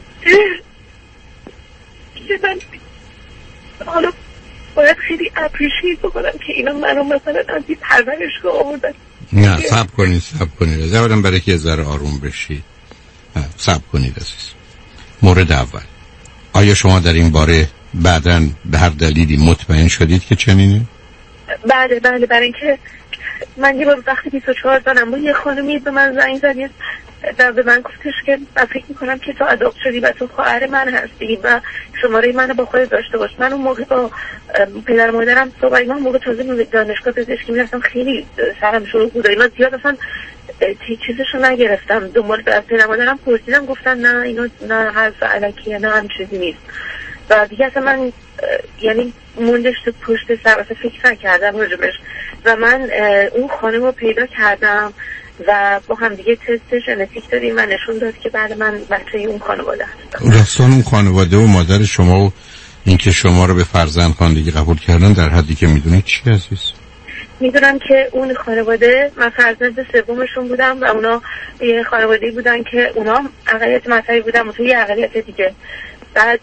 S10: من حالا باید خیلی اپریشیت بکنم که اینا منو مثلا از این پرورشگاه آوردن.
S1: نه صبر کنید اولا برای که ذره آروم بشید. صبر کنید عزیز. مورد اول، آیا شما در این باره بعداً به هر دلیلی مطمئن شدید که چنینه؟
S10: بله برای اینکه من یه بار وقتی 24 سالم بود یه خانمی به من زنگ زد و به من گفتش که من فکر میکنم که تو اداپت شدی و تو خواهر من هستی و شماره منو با خودت داشته باش. من اون موقع با پدر مادرم صحبت، من موقع تازه دانشگاه پزشکی میرفتم، خیلی سرم شروع بود و اینا، زیاد اصلا چیزشو نگرفتم. دنبال پدر مادرم پرسیدم، گفتن نه اینو نه حرف علکیه، نه هم چیزی نیست. و دیگه اصلا من یعنی موندش تو پشت سر، اصلا فکر نکردم راجبش. و من اون خانم رو پیدا کردم و با هم دیگه تست ژنتیک دادیم و نشون داد که بعد من بچه اون خانواده هستم.
S1: داستان اون خانواده و مادر شما و اینکه شما رو به فرزندخواندگی قبول کردن در حدی که میدونید چی عزیز؟
S10: میدونم که اون خانواده، من فرزند سومشون بودم و اونا یه خانواده‌ای بودن که اونا اقلیت مذهبی بودن و توی یه اقلیت دیگه. بعد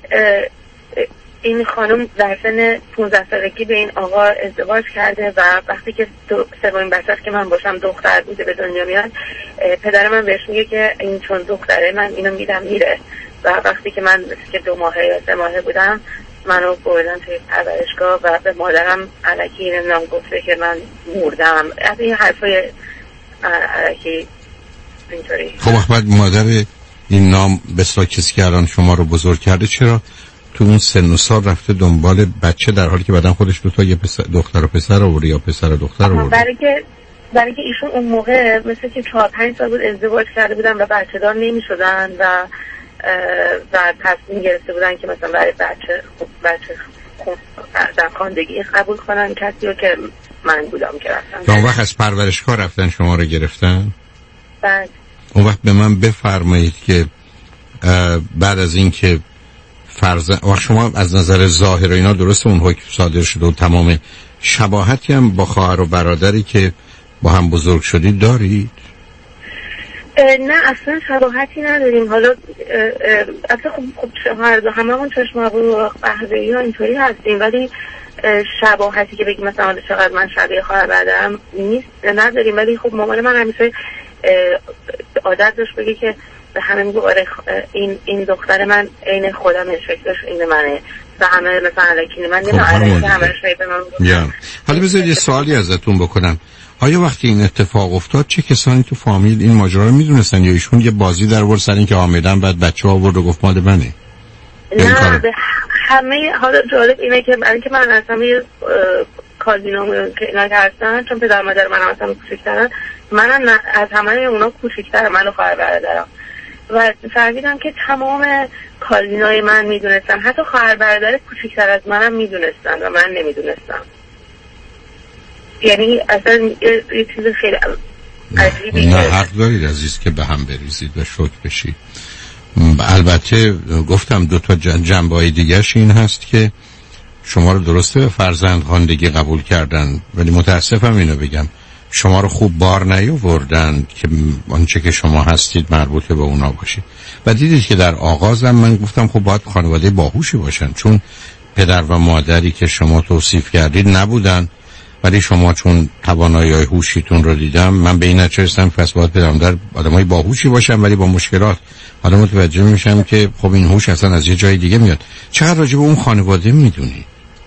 S10: این خانم در سن 15 سالگی به این آقا ازدواج کرده و وقتی که سومین بچه‌ش که من باشم دختر بوده به دنیا میاد، پدر من بهش میگه که این چون دختره من اینو میدم میره. و وقتی که من که 2 ماهه یا 3 ماهه بودم منو بردن توی پرورشگاه و به مادرم الکی نمیدونم گفته که من مردم. از این حرفای الکی اینطوری.
S1: خب احمد مادر این نام بسیار کسی که الان شما رو بزرگ کرده چرا تو اون سن و سال رفته دنبال بچه در حالی که بعدن خودش دوتا یه دختر و پسر آورده یا پسر و دختر آورده؟
S10: برای که ایشون اون موقع مثل که 4-5 سال بود ازدواج کرده بودن و بچه دار نمی شدن و تصمیم گرفته بودن که مثلا برای بچه در خواندگی قبول کنن کسی رو که من بودم که رفتن.
S1: اون وقت از پرورشگاه رفتن شما رو گرفتن؟
S10: بعد
S1: اون وقت به من بفرمایید که بعد از این که وقت شما از نظر ظاهر و اینا درست اون حکم صادر شده و تمام شباهتی هم با خواهر و برادری که با هم بزرگ شدید دارید؟
S10: نه اصلا شباهتی نداریم. حالا اصلا خب همه اون چشم ابرو و قهوه‌ای ها اینطوری هستیم، ولی شباهتی که بگیم مثلا چقدر من شبیه خواهر برادرم نیست نداریم. ولی خب مامان من همیشه عادت داشت بگه که به همه میگه آره این دختر من عین خودمه، شکلش این منه و همه مثلا الکی من نمیدونم همه شبیه من.
S1: حالا بذارید یه سوالی ازتون بکنم. آیا وقتی این اتفاق افتاد چه کسانی تو فامیل این ماجرا رو میدونستن یا ایشون یه بازی در آورد سر این که حامله‌ام بعد بچه آورد و گفت مال منه؟
S10: نه به همه. حالا جالب اینه که برای که من اصلا یه کازینوم که اینا هستن چون پدر مادر من اصلا کوچیک‌ترن، من از همه اونا کوچیک‌ترم، من و خواهر برادرم. و فهمیدم که تمام کازینای من میدونستن، حتی خواهر برادر کوچیک‌تر از منم میدونستن و من نمیدونستم. یعنی اصلا یه چیز خیلی عجیبی.
S1: نه حق دارید عزیز که به هم بریزید و شوک بشید. البته گفتم 2 جنبه‌های دیگرش این هست که شما رو درسته به فرزندخواندگی قبول کردن، ولی متاسفم اینو بگم شما رو خوب بار نیاوردن که آنچه که شما هستید مربوط به اونا باشید. و دیدید که در آغازم من گفتم خب باید خانواده باهوشی باشن، چون پدر و مادری که شما توصیف کردید نبودن، ولی شما چون توانایی هوشیتون رو دیدم من به این نتیجه رسیدم پس باید پدر و مادر آدمای باهوشی باشن ولی با مشکلات. حالا متوجه میشم که خب این هوش اصلا از یه جای دیگه میاد. چقدر راجع به اون خانواده میدونی؟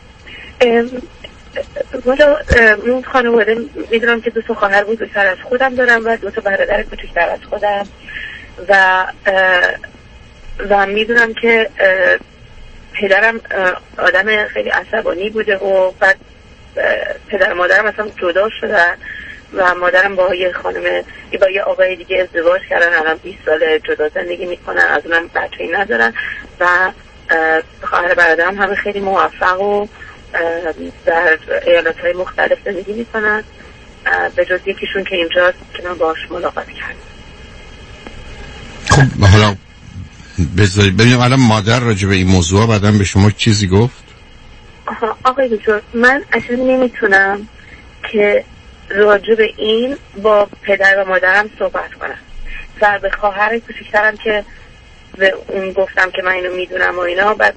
S10: والا اون خانواده میدونم که 2 خواهر بزرگتر از خودم دارم و 2 برادر کوچکتر از خودم و میدونم که پدرم آدم خیلی عصبانی بوده و بعد پدر و مادرم اصلا جدا شدن و مادرم با یه آقای دیگه ازدواج کردن، الان 20 ساله جدا زندگی میکنن، از اونم بچه‌ای ندارن و خواهر برادرم همه خیلی موفق و در ایالت‌های مختلف زندگی میکنن به جز یکیشون که اینجاست که من باهاش ملاقات کردم.
S1: خب حالا ببینیم الان مادر راجع به این موضوع بعدم به شما چیزی گفت؟
S10: آقای دکتر من اصلا نمیتونم که راجع به این با پدر و مادرم صحبت کنم و به خواهر کوچیک‌ترم که به اون گفتم که من اینو میدونم و اینا، بعد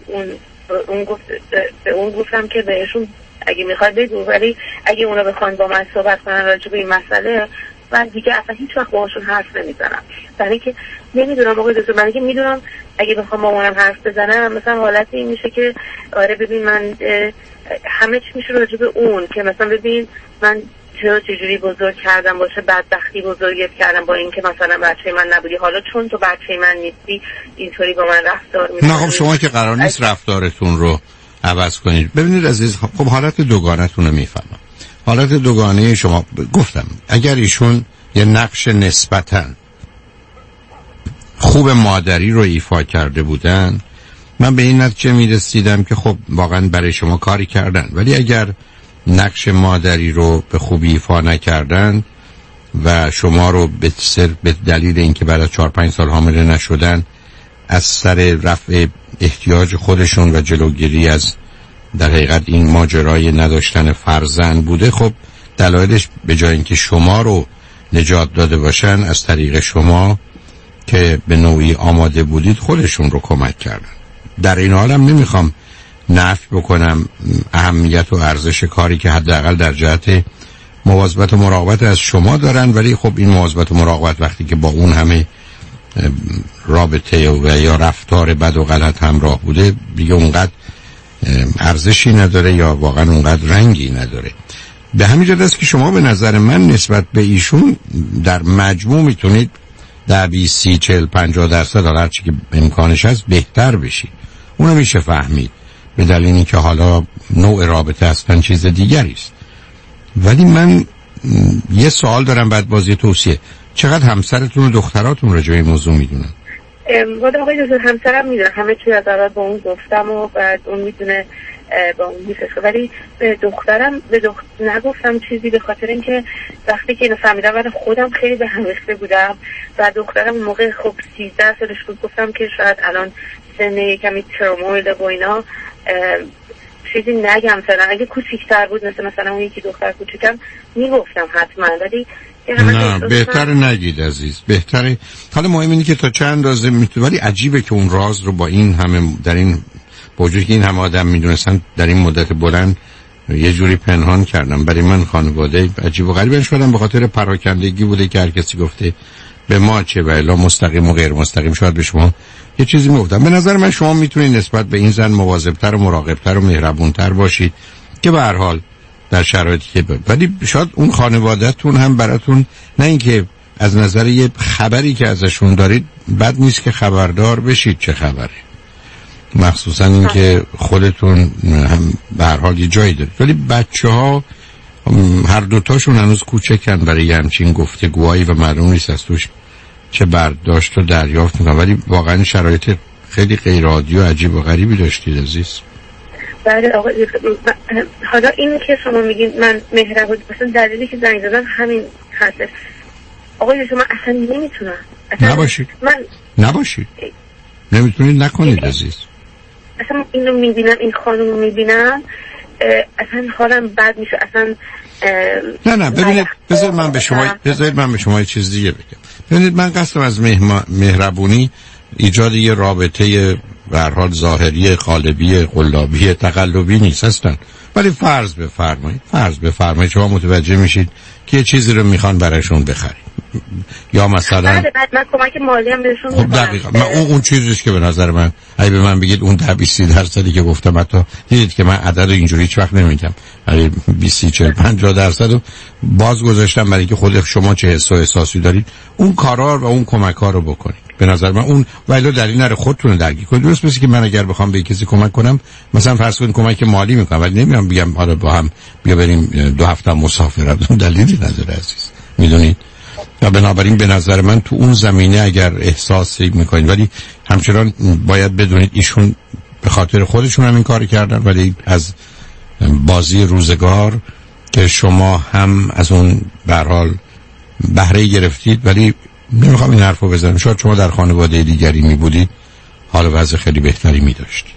S10: به اون گفتم که بهشون اگه میخواد بگو، ولی اگه اونا بخوان با من صحبت کنن راجع به این مسئله من دیگه اصلا هیچ وقت باهاشون حرف نمیزنم. برای که نمیدونم آقای دکتر، برای که میدونم اگه بخوام با اونم حرف بزنم مثلا حالت این میشه که آره ببین من همه چی میشه راجع به اون که مثلا ببین من چجوری بزرگ کردم باشه، بدبختی بزرگت کردم با این که مثلا بچه من نبودی، حالا چون تو بچه من نیستی اینطوری با من رفتار میکنی.
S1: نه خب شما که قرار نیست رفتارتون رو عوض کنید. ببینید عزیز خب حالت دوگانتون رو میفهمم. حالت دوگانه شما گفتم اگر ایشون یه نقش نسبتاً خوب مادری رو ایفا کرده بودن، من به این نتیجه میرسیدم که خب واقعا برای شما کاری کردن. ولی اگر نقش مادری رو به خوبی ایفا نکردن و شما رو به دلیل اینکه بعد از 4-5 سال حامله نشدن از سر رفع احتیاج خودشون و جلوگیری از در حقیقت این ماجرای نداشتن فرزند بوده، خب دلایلش به جای اینکه شما رو نجات داده باشن از طریق شما که به نوعی آماده بودید خودشون رو کمک کردن. در این حالم نمیخوام نفی بکنم اهمیت و ارزش کاری که حداقل در جهت مواظبت و مراقبت از شما دارن، ولی خب این مواظبت و مراقبت وقتی که با اون همه رابطه و یا رفتار بد و غلط همراه بوده دیگه اونقدر ارزشی نداره یا واقعا اونقدر رنگی نداره. به همین جهت است که شما به نظر من نسبت به ایشون در مجموع میتونید 10 20 30 40 50% هر چی که امکانش هست بهتر بشید. اونو میشه فهمید به دلیل اینکه حالا نوع رابطه اصلا چیز دیگری است. ولی من یه سوال دارم بعد بازی توصیه. چقدر همسرتون و دختراتون راجع به این موضوع میدونن؟
S10: آقای دکتر همسرم میدونه، همه چی از اول با اون گفتم و بعد اون میدونه با اون میفرسته، ولی به دخترم نگفتم چیزی، به خاطر اینکه وقتی که اینو فهمیدم من خودم خیلی به هم ریخته بودم و دخترم موقع خب 13 سالش بود، گفتم که شاید الان سن کمی ترمویل و اینا چیزی نگم، مثلا اگه کوچیک‌تر بود مثلا اون یکی دختر کوچیکم میگفتم حتما، ولی
S1: نه بهتره نگید عزیز، بهتره. حالا مهم اینه که تا چند اندازه ولی عجیبه که اون راز رو با این همه در این وجودی که این همه آدم میدونستن در این مدت بلند یه جوری پنهان کردم. برای من خانواده عجیب و غریبه شدن به خاطر پراکندگی بوده که هر کسی گفته به ما چه و الا مستقیم و غیر مستقیم شاید به شما یه چیزی میگفتم. به نظر من شما میتونید نسبت به این زن مواظب‌تر و مراقب‌تر و مهربون‌تر باشید که به هر حال در شرایطی که ولی شاید اون خانواده‌تون هم براتون نه اینکه از نظر یه خبری که ازشون دارید بد نیست که خبردار بشید چه خبره، مخصوصا اینکه خودتون هم به هر حال یه جایی دارید. ولی بچه‌ها هر دوتاشون هنوز کوچکن برای همچین گفتگوهایی و معلوم نیست از توش چه برداشت رو دریافت میکنن، ولی واقعا شرایط خیلی غیر عادی و عجیب و غریبی داشتید عزیز.
S10: بله آقای حالا این که شما میگین من مهربون مثلا دلیلی که زنگ زدن همین هست. آقای شما اصلا نمیتونم
S1: نباشید نباشید نمیتونید نکنید عزیز.
S10: اصلا اینو میبینم این خانم رو میبینم اصلا حالم بد میشه اصلا.
S1: نه ببینید بذارید من به شما یه چیز دیگه بگم. ببینید من قصدم از مهربونی ایجاد یه رابطه به هر حال ظاهری قالبی قلابی تقلبی نیست هستن، ولی فرض بفرمایید شما متوجه میشید که یه چیزی رو میخوان برایشون بخرید یا مثلا
S10: بعد من کمک مالی هم بهشون
S1: خب دقیقاً من اون چیزیست که به نظر من اگه به من بگید اون 10-20% که گفتم، حتی دیدید که من عدد اینجوری هیچ وقت نمیگم، ولی 20-40-50% رو باز گذاشتم برای اینکه خود شما چه حس و احساسی دارید اون کارا و اون کمک‌ها رو بکنید. به نظر من اون ولی در این نره خودتون درگیر کنید. درست مثل که من اگر بخوام به کسی کمک کنم مثلا فرض کنید کمک مالی میکنم ولی نمیام بگم حالا با هم بیا بریم 2 هفته مسافرت، اون دلیلی نداره عزیز، میدونید. و بنابراین به نظر من تو اون زمینه اگر احساسی میکنید، ولی همچنان باید بدونید ایشون به خاطر خودشون هم این کار کردن، ولی از بازی روزگار که شما هم از اون به هر حال بهره گرفتید. ولی نمیخوام این حرفو بزنم، شاید شما در خانواده دیگری میبودید حال وضع خیلی بهتری میداشتید.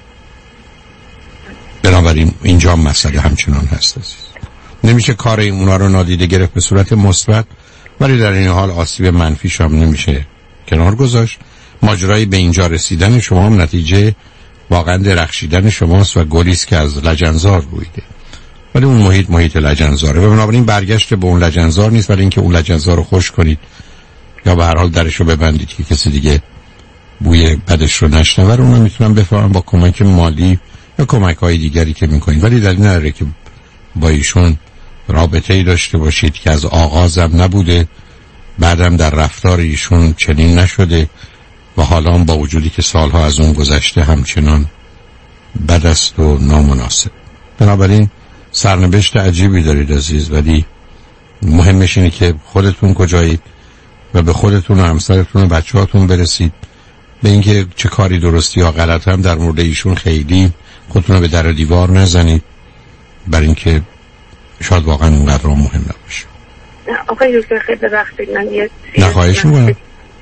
S1: بنابراین اینجا مسئله همچنان هست عزیز. نمیشه کار اونا رو نادیده گرفت به صورت مثبت، ولی در این حال آسیب منفیش هم نمیشه کنار گذاشت. ماجرای به اینجا رسیدن شما هم نتیجه واقعا درخشیدن شماست و گلیست که از لجنزار رویده، ولی اون محیط لجنزاره و بنابراین برگشت به اون لجنزار نیست، ولی اینکه اون لجنزار رو خوش کنید یا به هر حال درش رو ببندید که کسی دیگه بوی بدش رو نشنوه. اونو میتونم بفهمم با کمک مالی یا کمک‌های دیگری که میکنید، ولی دلیل نداره که با ایشون رابطه‌ای داشته باشید که از آغازم نبوده، بعدم در رفتار ایشون چنین نشده و حالا با وجودی که سالها از اون گذشته همچنان بد است و نامناسب. بنابراین سرنوشت عجیبی دارید عزیز، ولی مهمش اینه که خودتون کجایید و به خودتون و همسرتون و بچه‌هاتون برسید. به اینکه چه کاری درستی یا غلط هم در مورد ایشون خیلی خودتون رو به در و دیوار نزنید، برای اینکه شاید واقعا اونقدر مهم نباشه.
S10: آقای یوسف خیلی ببخشید من یه
S1: خواهش می‌کنم.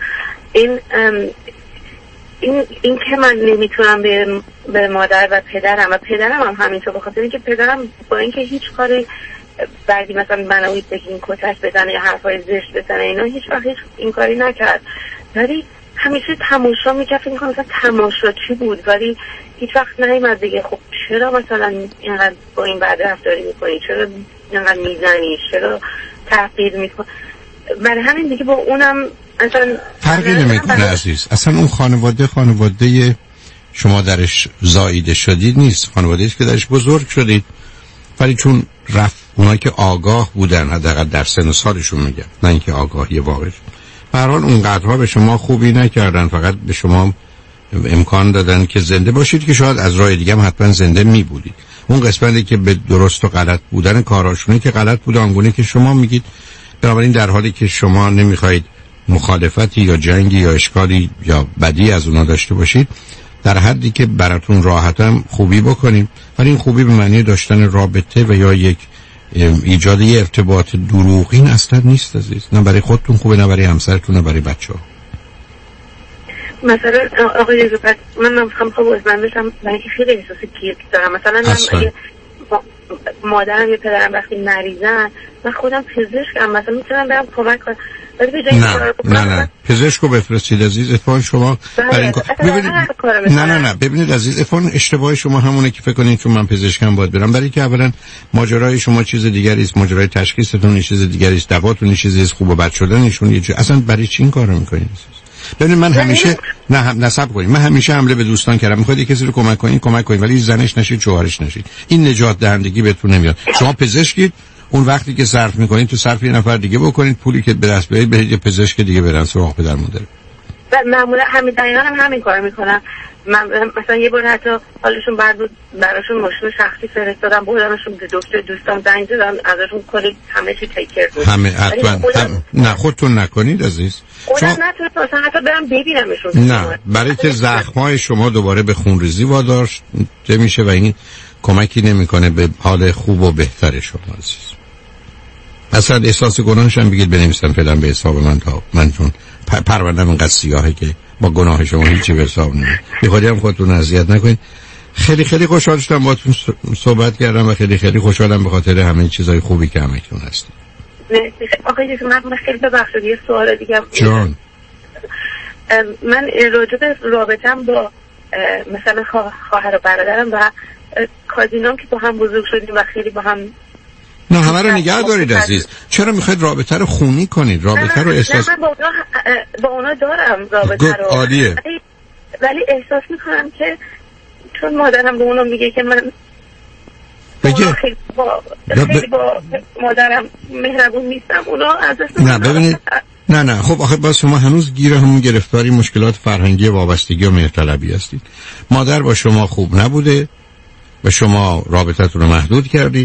S10: این که من نمیتونم به مادر و پدرم هم همینطور، بخاطر اینکه پدرم با اینکه هیچ کاری بعدی مثلا منو بگین کتک بزنه یا حرفای زشت بزنه اینا هیچ وقت این کاری نکرد، ولی همیشه تماشا میکرد. فکر می‌کنم مثلا تماشاچی بود ولی هیچ وقت نیومد بگه خب چرا مثلا اینقدر با این بد رفتاری میکنی، چرا اینقدر میزنی، چرا تحقیر میکنی. برای همین دیگه با اونم اصلا
S1: فرقی نمیکنه عزیز. اصلا اون خانواده شما درش زاییده شدید نیست، خانواده است که درش بزرگ شدید، ولی چون اونایی که آگاه بودن حداقل در سن و سالشون میگن، نه اینکه آگاهی واقعی، به هر حال اونقدرها به شما خوبی نکردن، فقط به شما امکان دادن که زنده باشید که شاید از راه دیگه هم حتما زنده می بودید. اون قسمتی که به درست و غلط بودن کاراشونه که غلط بوده آنگونه که شما میگید. بنابراین در حالی که شما نمیخواید مخالفتی یا جنگی یا اشکالی یا بدی از اونا داشته باشید، در حدی که براتون راحتم خوبی بکنیم، ولی این خوبی به معنی داشتن رابطه و یا یک ایجاد یه ارتباط دروغین اصلا نیست عزیز. نه برای خودتون خوبه، نه برای همسرتون، نه برای بچه‌ها.
S10: مثلا آقای زوپت من میخوام بازم بشم، من خیلی احساس گیلت دارم. مثلا اگه مادرم یا پدرم وقتی مریضن من خودم پزشکم، مثلا میتونم برم کمک کنم، ولی به جای
S1: نه پزشکو بفرستید عزیز. اتفاقا شما برای این ببینید نه ببینید عزیز، اتفاقا اشتباه شما همونه که فکر کنید چون من پزشکم باید برم، برای که اولا ماجرای شما چیز دیگری است، ماجرای تشخیصتون چیز دیگری است، دواتون یه چیزی است، خوب و بد شدنشون یه اصلا برای چی این کارو میکنید؟ ببینید من همیشه نصب کنید، من همیشه حمله به دوستان کردم، میخواید یه کسی رو کمک کنید ولی زنش نشید، شوهرش نشید، این نجات دهندگی بهتون نمیاد. شما پزشکید، اون وقتی که صرف میکنید تو صرف یه نفر دیگه بکنید، پولی که به دست بیارید برید یه پزشک دیگه برن سراغ پدر مادر.
S10: معمولا همین کارو میکنم. من مثلا یه بار حتی حالشون بد بود، براشون ماشین شخصی فرستادم، بردمشون به دکتر، دوستان زنگ زدن، ازشون کلی همه چی تیکر بود. نه خودتون نکنید عزیز. خودم نتونستم حتی برم ببینمشون.
S1: نه، برای که زخم‌های شما دوباره به خونریزی واداشت میشه و این کمکی نمیکنه به حال خوب و بهتر شما عزیز. اصلا احساس گناهش هم بگید بنویسم فعلا به حساب من، تا من چون پروندم اینقدر سیاهه که با گناه شما هیچی به حساب نمیاد. بخاطر هم خودتون اذیت نکنید. خیلی خیلی خوشحال شدم باهاتون صحبت کردم و خیلی خیلی خوشحالم به خاطر همه چیزای خوبی که همتون هستید.
S10: آقای جون من خیلی ببخشید یه سوال دیگه
S1: جان.
S10: من راجع به رابطه‌ام با مثلا خواهر و برادرم و کازینام که با هم بزرگ شدیم و خیلی با هم
S1: نه همه رو نگه دارید عزیز. چرا میخواید رابطه رو خونی کنید؟ رابطه رو احساس
S10: من با اونا دارم رابطه رو
S1: عالیه.
S10: ولی احساس میکنم که چون مادرم به اونا میگه که من خیلی با مادرم مهربون نیستم، اونا ازش
S1: نه ببینید نه خب آخه باز شما هنوز گیر همون گرفتاری مشکلات فرهنگی وابستگی و مهرطلبی هستید. مادر با شما خوب نبوده و شما رابطتون رو محدود کردید.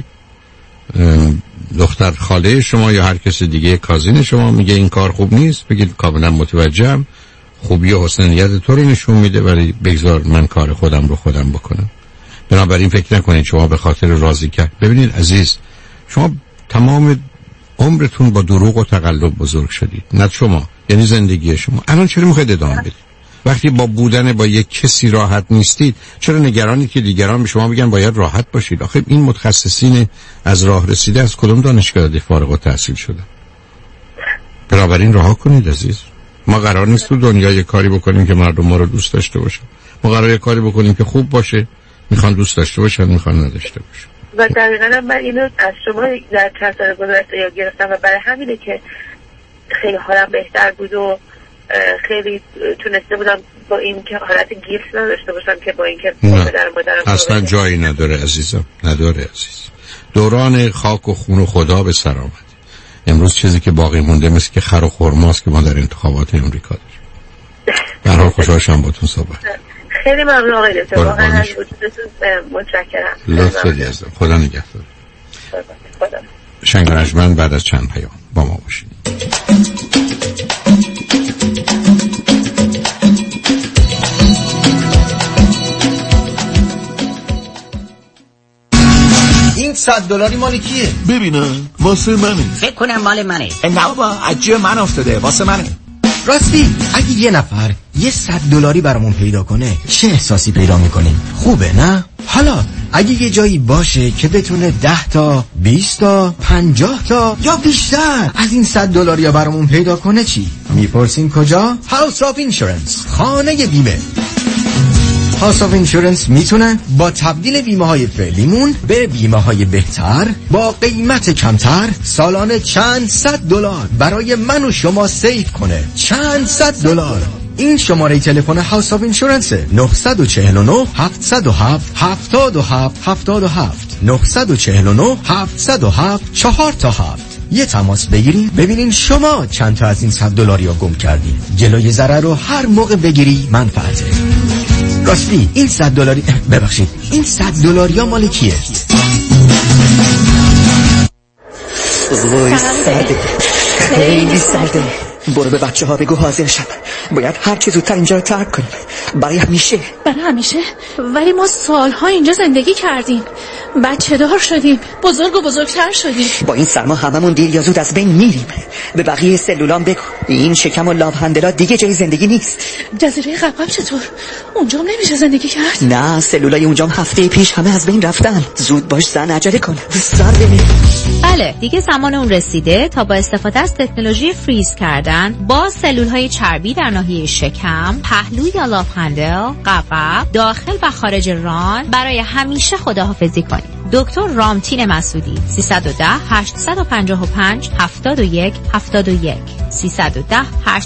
S1: دختر خاله شما یا هر کس دیگه کازین شما میگه این کار خوب نیست، بگید کاملا متوجهم، خوبی و حسن نیت تو رو نشون میده ولی بگذار من کار خودم رو خودم بکنم. بنابراین فکر نکنید شما به خاطر راضی کرد. ببینید عزیز، شما تمام عمرتون با دروغ و تقلب بزرگ شدید، نه شما یعنی زندگی شما. الان چرا میخواید ادامه بدید؟ وقتی با بودن با یک کسی راحت نیستید، چرا نگرانید که دیگران به شما بگن باید راحت باشید؟ آخه این متخصصین از راه رسیده از کدوم دانشگاه فارغ التحصیل شده؟ بنابراین رها کنید عزیز. ما قرار نیست تو دنیا یه کاری بکنیم که مردم ما رو دوست داشته باشن. ما قراره یه کاری بکنیم که خوب باشه، میخوان دوست داشته باشن، میخوان نداشته باشن.
S10: و دقیقاً من اینو از شما در چند سال گذشته یاد گرفتم و برای همینه که خیلی حالم بهتر بود و خیلی تونسته بودم با این که حالت گیلت نداشته باشم که با این که پدرم
S1: اصلا جایی نداره عزیزم، نداره عزیز. دوران خاک و خون و خدا به سر آمد. امروز چیزی که باقی مونده مثل که خر و خرماست که ما در انتخابات امریکا داریم. در حال خوشحال شدم باهاتون صحبت.
S10: خیلی ممنون آقای دکتر، واقعا از وجودتون متشکرم.
S1: لطف داری عزیزم. خدا نگهدار. شنگرجمن بعد از چند پیام با ما باشید.
S20: این $100 مال کیه؟
S14: ببینم واسه منه.
S12: فکر کنم مال منه.
S20: نه بابا از جیب من افتاده، واسه منه. راستی اگه یه نفر یه $100 برامون پیدا کنه چه احساسی پیدا میکنیم؟ خوبه نه؟ حالا اگه یه جایی باشه که بتونه 10 تا 20 تا 50 تا یا بیشتر از این $100 برامون پیدا کنه چی؟ میپرسیم کجا؟ هاوس آف اینشورنس، خانه بیمه. هاوس آف اینشورنس میتونه با تبدیل بیمه های فعلیمون به بیمه های بهتر با قیمت کمتر سالانه چند $100 برای من و شما سیو کنه. چند $100. این شماره تلفن هاوس آف اینشورنس 949 707 77 77 949 707 4 تا 7. یه تماس بگیریم ببینیم شما چند تا از این $100 رو گم کردین. جلوی ضرر رو هر موقع بگیری منفعته. راستی این $100 ببخشید این $100 مال کیه؟
S21: وای سرده، خیلی سرده. برو به بچه ها بگو حاضر شن، باید هر چی زودتر اینجا رو ترک کنیم برای همیشه.
S22: برای همیشه؟ ولی ما سالها اینجا زندگی کردیم، بچه دار شدیم، بزرگ و بزرگتر شدیم.
S21: با این سرما هممون دیر یا زود از بین میریم. به بقیه سلولام بگو این شکم و لاوهندلا دیگه جای زندگی نیست.
S22: جزیره قبقب چطور؟ اونجام نمیشه زندگی کرد؟
S21: نه سلولای اونجام هفته پیش همه از بین رفتن. زود باش زن، عجله کن سر بمیر.
S23: بله دیگه زمان اون رسیده تا با استفاده از تکنولوژی فریز کردن با سلولهای چربی در ناحیه شکم، پهلو یا لاوهندل، قبقب، داخل و خارج ران برای همیشه خداحافظی کنید. دکتر رامتین مسعودی 310 855 71 71 310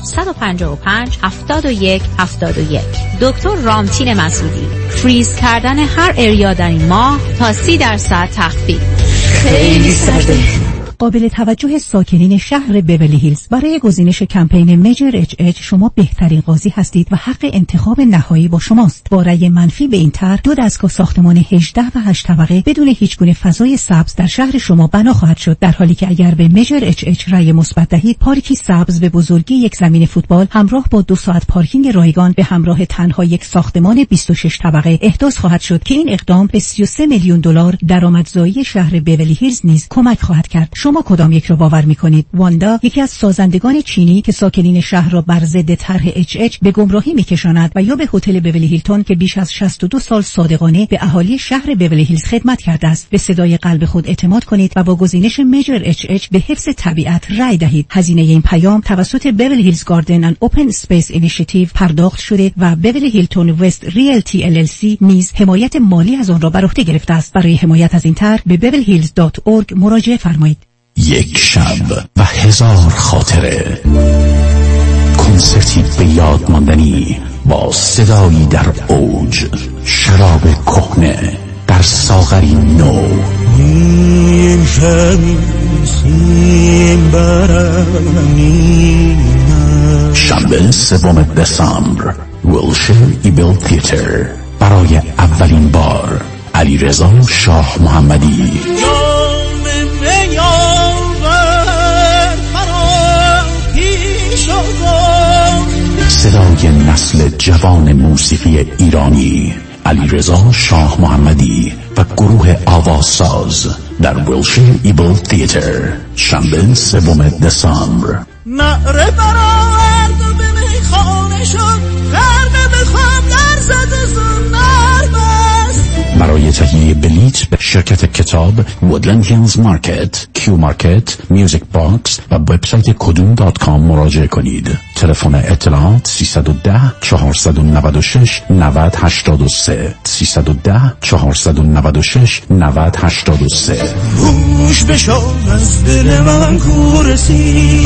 S23: 855 71 71. دکتر رامتین مسعودی. فریز کردن هر اریا در این ماه تا 30% تخفیف.
S21: خیلی سرده.
S24: قابل توجه ساکنین شهر بیولی هیلز، برای گزینش کمپین میجر اچ اچ شما بهترین قاضی هستید و حق انتخاب نهایی با شماست. با رأی منفی به این طرح 2 دستگاه ساختمان 18 و 8 طبقه بدون هیچ گونه فضای سبز در شهر شما بنا خواهد شد، در حالی که اگر به میجر اچ اچ رأی مثبت دهید پارکی سبز به بزرگی یک زمین فوتبال همراه با 2 ساعت پارکینگ رایگان به همراه تنها یک ساختمان 26 طبقه احداث خواهد شد که این اقدام به $33 میلیون درآمدزایی شهر بیولی هیلز نیز کمک خواهد کرد. شما کدام یک را باور می‌کنید؟ واندا، یکی از سازندگان چینی که ساکنین شهر را بر ضد طرح اچ اچ به گمراهی می‌کشاند، و یا به هتل بیولی هیلتون که بیش از 62 سال صادقانه به اهالی شهر بیولی هیلز خدمت کرده است. به صدای قلب خود اعتماد کنید و با گزینش میجر اچ اچ به حفظ طبیعت رأی دهید. هزینه این پیام توسط بیولی هیلز گاردن اند اوپن اسپیس اینیشیتیو پرداخت شده و بیولی هیلتون وست ریالتی ال ال سی نیز حمایت مالی از آن را بر عهده گرفته است. برای حمایت از این طرح به beverlyhills.org مراجعه فرمایید.
S15: یک شب و 1000 خاطره، کنسرتی به یاد ماندنی با صدایی در اوج، شراب کهنه در ساغری نو.
S21: این
S15: شنبه 3 دسامبر ویلشیر ایبل تیاتر. برای اولین بار علیرضا شاه محمدی، صدای نسل جوان موسیقی ایرانی علیرضا شاه محمدی و گروه آوازساز در ویلشیر ایبل تیاتر، شنبه 3 دسامبر.
S21: نعره برآورد و به میخانه شد، غرقه به خواب در زد و زنار بست.
S15: برای تهیه بلیت به شرکت کتاب وودلند هیلز مارکت، کیو مارکت، میوزیک باکس و وبسایت kudum.com مراجعه کنید. تلفن اطلاعات 310 496 9083 310 496 9083.
S21: روش بشان از دل من کورسی.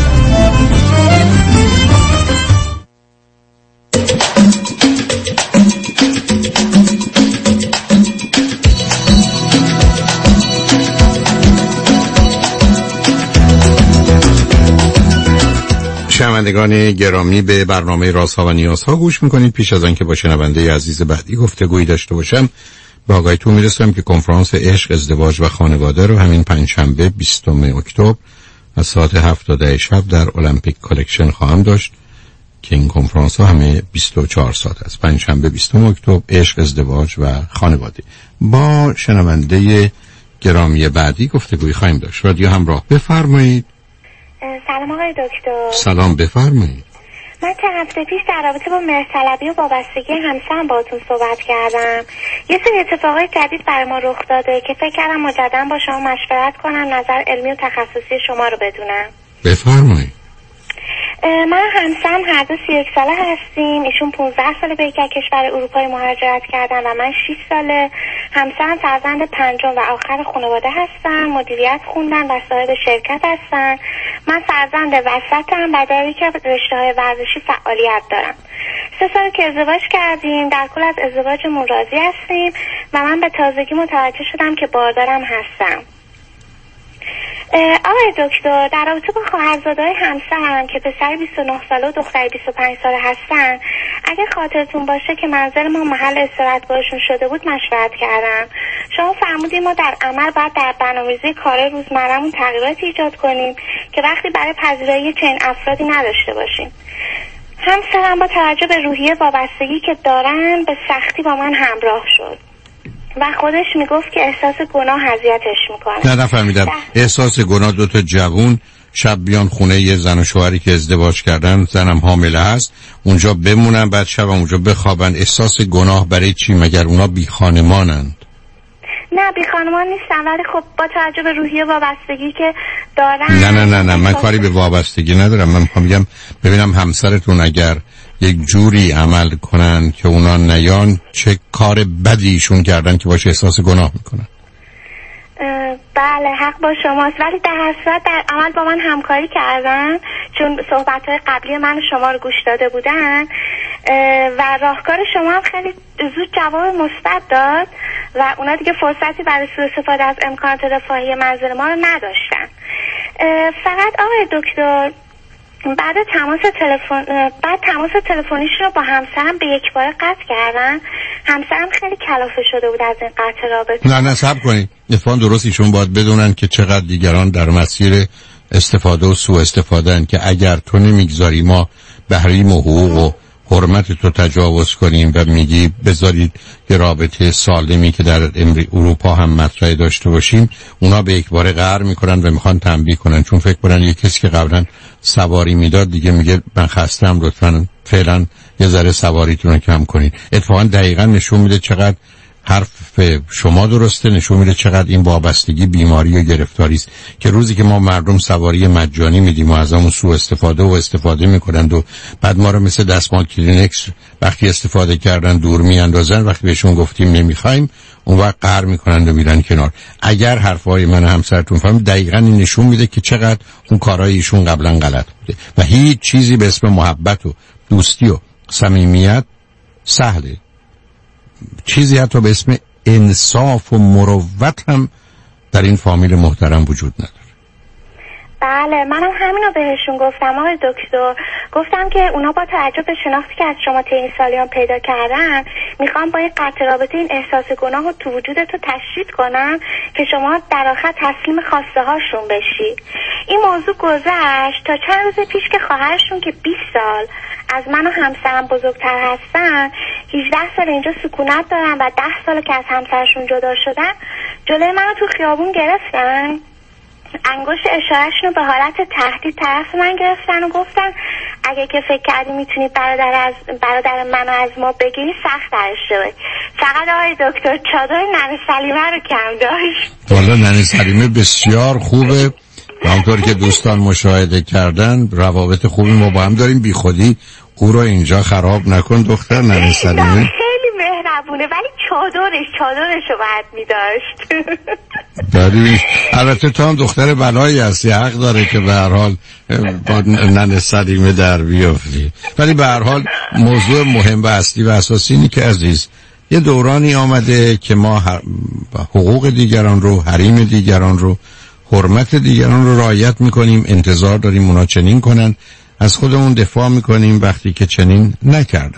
S1: شنوندگان گرامی، به برنامه رازها و نیازها گوش میکنید. پیش از آن که با شنونده عزیز بعدی گفتگویی داشته باشم به آگاهیتون میرسم که کنفرانس عشق، ازدواج و خانواده رو همین پنجشنبه 20 اکتبر از ساعت 7 تا 10 شب در المپیک کالکشن خواهم داشت که این کنفرانس ها همه 24 ساعت است. پنجشنبه 20 اکتبر، عشق، ازدواج و خانواده. با شنونده گرامی بعدی گفتگوی خواهیم داشت. رادیو همراه، بفرمایید.
S2: سلام آقای دکتر.
S1: سلام، بفرمایید.
S2: من چند هفته پیش در رابطه با مهرطلبی و وابستگی همسرم باهاتون صحبت کردم. یه سری اتفاقای جدید برای ما رخ داده که فکر کردم مجددا با شما مشورت کنم، نظر علمی و تخصصی شما رو بدونم.
S1: بفرمایید.
S2: من همسرم هر دو 31 ساله هستیم. ایشون 15 ساله به یک کشور اروپایی مهاجرت کردن و من 6 ساله. همسرم فرزند پنجم و آخر خانواده هستن. مدیریت خوندن و صاحب شرکت هستن. من فرزند وسطم و در یک رشته‌های ورزشی فعالیت دارم. 3 سال که ازدواج کردیم. در کل از ازدواجمون راضی هستیم و من به تازگی متوجه شدم که باردارم هستم. آقای دکتر، در رابطه با خواهرزاده‌های همسرم که پسر 29 ساله و دختر 25 ساله هستن، اگه خاطرتون باشه که منزل ما محل استراحت باشون شده بود مشورت کردم. شما فرمودید ما در عمل باید در برنامه‌ریزی کار روزمره‌مون تغییراتی ایجاد کنیم که وقتی برای پذیرایی چنین افرادی نداشته باشیم. همسرم با توجه به روحیه وابستگی که دارن به سختی با من همراه شد و خودش میگفت که احساس گناه اذیتش میکنه.
S1: نه نفهمیدم. احساس گناه؟ 2 تا جوون شب بیان خونه یه زن و شوهری که ازدواج کردن، زنم حامله هست، اونجا بمونن بعد شب اونجا بخوابن. احساس گناه برای چی؟ مگر اونا بی خانمانند؟
S2: نه بی خانمان نیستن، ولی خب با توجه به روحیه وابستگی که دارن.
S1: نه من کاری به وابستگی ندارم. من میخوام بگم ببینم همسرتون اگر یک جوری عمل کنن که اونا نیان، چه کار بدیشون کردن که باشه احساس گناه میکنن؟
S2: بله حق با شماست، ولی در هر صورت در عمل با من همکاری کردن، چون صحبت‌های قبلی من و شما رو گوش داده بودن و راهکار شما هم خیلی زود جواب مثبت داد و اونا دیگه فرصتی برای سوء استفاده از امکانات رفاهی منزل ما رو نداشتن. فقط آقای دکتر بعد تماس تلفنیشون رو با همسرم به یک بار قطع کردن. همسرم خیلی کلافه شده بود از این قطع رابطه.
S1: نه صبر کنید. اتفاقا درست ایشون باید بدونن که چقدر دیگران در مسیر استفاده و سوء استفادهن که اگر تو نمیگذاری ما بحریم و حقوق و حرمت تو تجاوز کنیم و میگی بذارید یه رابطه سالمی که در اروپا هم مطرح داشته باشیم، اونا به یک باره قهر میکنن و میخوان تنبیه کنن، چون فکر کنن یه کسی که قبلا سواری میداد دیگه میگه من خستم، لطفاً فعلا یه ذره سواریتون رو کم کنید. اتفاقا دقیقاً نشون میده چقدر حرف شما درسته، نشون میده چقدر این وابستگی بیماری و گرفتاری است که روزی که ما مردم سواری مجانی میدیم و از همون سوء استفاده میکنند و بعد ما رو مثل دستمال کلینکس وقتی استفاده کردن دور میاندازن، وقتی بهشون گفتیم نمیخوایم اون وقت قهر میکنند و میرن کنار. اگر حرفای من همسرتون فهم دقیقاً این نشون میده که چقدر اون کارهای ایشون قبلا غلط بوده و هیچ چیزی به اسم محبت و دوستی و صمیمیت سهله. چیزی حتی به اسم انصاف و مروت هم در این فامیل محترم وجود نداره.
S2: بله منم همینو بهشون گفتم آقای دکتر. گفتم که اونا با توجه به شناختی که از شما طی این سالیان پیدا کردن میخوام با این قطع رابطه این احساس گناه رو تو وجودتو تشدید کنم که شما در آخر تسلیم خواسته هاشون بشی. این موضوع گذشت تا چند روز پیش که خواهرشون که 20 سال از من و همسرم بزرگتر هستن، 18 سال اینجا سکونت دارن و 10 سال که از همسرشون جدا شدن، جلوی منو تو خیابون گرفتن، انگشت اشارهشون رو به حالت تهدید طرف من گرفتن و گفتن اگه که فکر کردی میتونی برادر منو از ما بگیری سخت درش شد. فقط آقای دکتر چادر ننه سلیمه رو کم داشت.
S1: والا ننه سلیمه بسیار خوبه و همطور که دوستان مشاهده کردن روابط خوبی ما با هم داریم. بی خودی او رو اینجا خراب نکن دختر. ننه سلیمه
S2: خیلی مهربونه ولی چادرش رو باید میداشت.
S1: داری البته تو هم دختر بلایی هستی، حق داره که به هر حال با ننه سلیمه در بیافتی. ولی به هر حال موضوع مهم و اصلی و اساسی اینه که عزیز یه دورانی آمده که ما حقوق دیگران رو، حریم دیگران رو، حرمت دیگران رو رعایت میکنیم، انتظار داریم اونا چنین کنن، از خودمون دفاع میکنیم وقتی که چنین نکردن.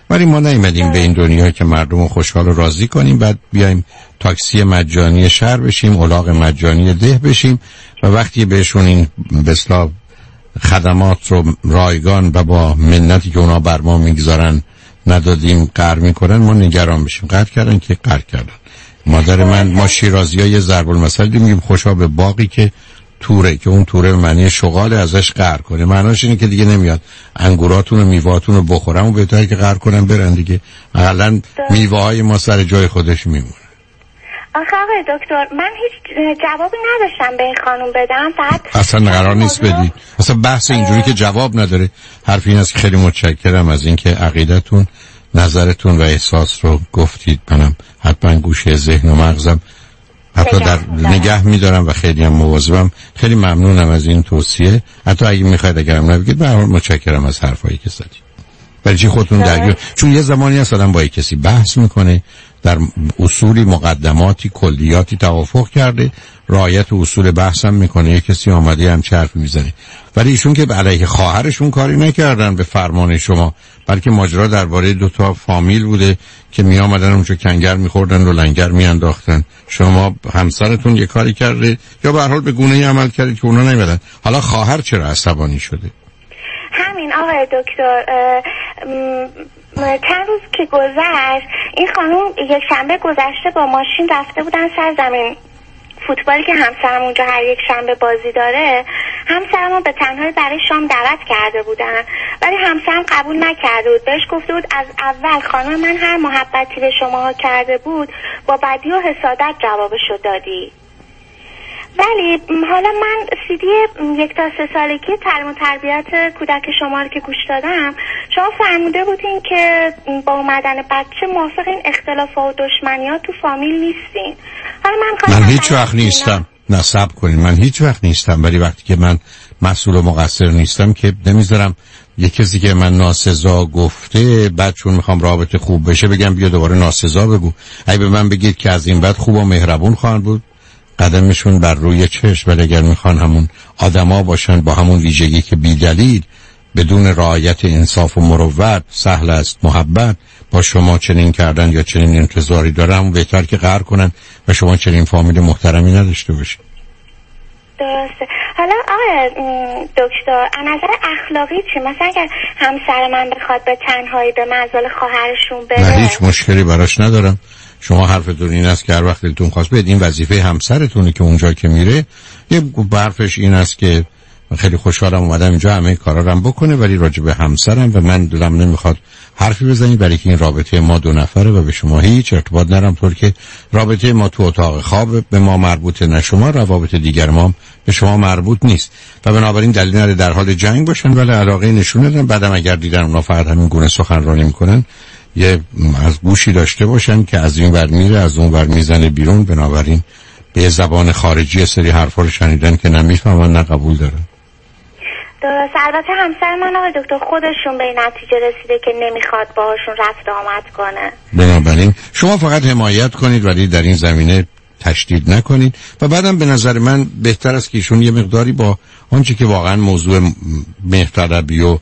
S1: ولی ما نیومدیم به این دنیا که مردم رو خوشحال و راضی کنیم بعد بیایم تاکسی مجانی شهر بشیم، الاغ مجانی ده بشیم و وقتی بهشون این به اصطلاح خدمات رو رایگان و با منتی که اونا بر ما میگذارن ندادیم قهر میکنن، ما نگران بشیم. قهر کردن که قهر کردن. مادر من، ما شیرازی‌ها یه ضرب المثل میگیم خوشا به باقی که توره، که اون توره به معنی شغال ازش قهر کنه. معناش اینه که دیگه نمیاد انگوراتون و میوهاتون رو بخورن و بهتره که قهر کنن برن دیگه. حالا میوه‌های ما سر جای خودش میمونه.
S2: آخه آقای دکتر من هیچ جوابی نداشتم به این خانم بدم، فقط
S1: اصلا قرار نیست بدید. اصلا بحث اینجوری که جواب نداره. حرف این است که خیلی متشکرم از اینکه عقیدتون، نظرتون و احساس رو گفتید. منم حتما گوشه ذهن و مغزم حتی در نگه میدارم و خیلی هم مواظبم. خیلی ممنونم از این توصیه. حتی اگه میخواید اگرم نبگید به هر حال متشکرم از حرفایی که زدید. برای چی خودتون درگیر؟ چون یه زمانی هست آدم با کسی بحث میکنه، در اصولی مقدماتی کلیاتی توافق کرده، رعایت اصول بحث هم میکنه، یه کسی آمده هم حرف میزنه، ولی ایشون که علیه خواهرشون کاری نکردن به فرمان شما، بلکه ماجرا درباره دو تا فامیل بوده که می آمدن اونجا کنگر میخوردن و لنگر میانداختن. شما همسرتون یه کاری کرده یا به هر حال به گونه‌ای عمل کردید که اونا نمیدن. حالا خواهر چرا عصبانی شده؟
S2: همین آقای دکتر، چند روز که گذشت این خانم یک شنبه گذشته با ماشین رفته بودن سر زمین فوتبالی که همسرم اونجا هر یک شنبه بازی داره. همسرم به تنهایی برای شام دعوت کرده بودن ولی همسرم قبول نکرده بود. بهش گفته بود از اول خانم من هر محبتی به شماها کرده بود با بدی و حسادت جوابشو دادی. ولی حالا من CD 1 تا 3 سالگی تعلیم و تربیت کودک شما رو که گوش دادم، شما فرموده بودین که با اومدن بچه موافق این اختلافات و دشمنیات تو فامیل نیستین. حالا
S1: من هیچ وقت نیستم. نصب کنین، من هیچ وقت نیستم، ولی وقتی که من مسئول و مقصر نیستم که نمیذارم یه کسی که من ناسزا گفته بعد چون میخوام رابطه خوب بشه بگم بیا دوباره ناسزا بگو. اگه به من بگید که از این بعد خوب و مهربون خواهند بود قدمشون بر روی چشم، ولی اگر میخوان همون آدما باشن با همون ویژگی که بی دلیل بدون رعایت انصاف و مروت سهل است محبت با شما چنین کردن یا چنین انتظاری دارن، بهتر که قهر کنن و شما چنین فامیل محترمی نداشته باشید.
S2: درسته. حالا آقای دکتر از نظر اخلاقی چی؟ مثلا اگر همسر من بخواد به تنهایی به منزل خواهرشون بره؟
S1: نه هیچ مشکلی براش ندارم. شما حرفتون این است که هر وقت دلتون خواست بید این وظیفه همسرتونه که اونجا که میره یه حرفش این است که خیلی خوشحالم اومدم اینجا همه کارا رو بکنه ولی راجع به همسرم و من دلم نمیخواد حرفی بزنید برای که این رابطه ما دو نفره و به شما هیچ ارتباط ندارم، طور که رابطه ما تو اتاق خواب به ما مربوطه نه شما، روابط دیگر ما به شما مربوط نیست و بنابراین دلیل نداره در حال جنگ باشن ولی علاقه نشون ندن. بعدم اگر دیدن اونا فقط همین گونه سخنرانی میکنن یه از گوشی داشته باشن که از این ور میره از اون ور میزنه بیرون، بنابراین به زبان خارجی سری حرفا رو شنیدن که نمیفهمن نه قبول دارن.
S2: درست. البته همسر من آقای دکتر خودشون به این نتیجه رسیده که نمیخواد باهاشون رفت آمد کنه.
S1: بنابراین شما فقط حمایت کنید ولی در این زمینه تشدید نکنید و بعدم به نظر من بهتر است که ایشون یه مقداری با آنچه که واقعا موضوع مهرطلبی و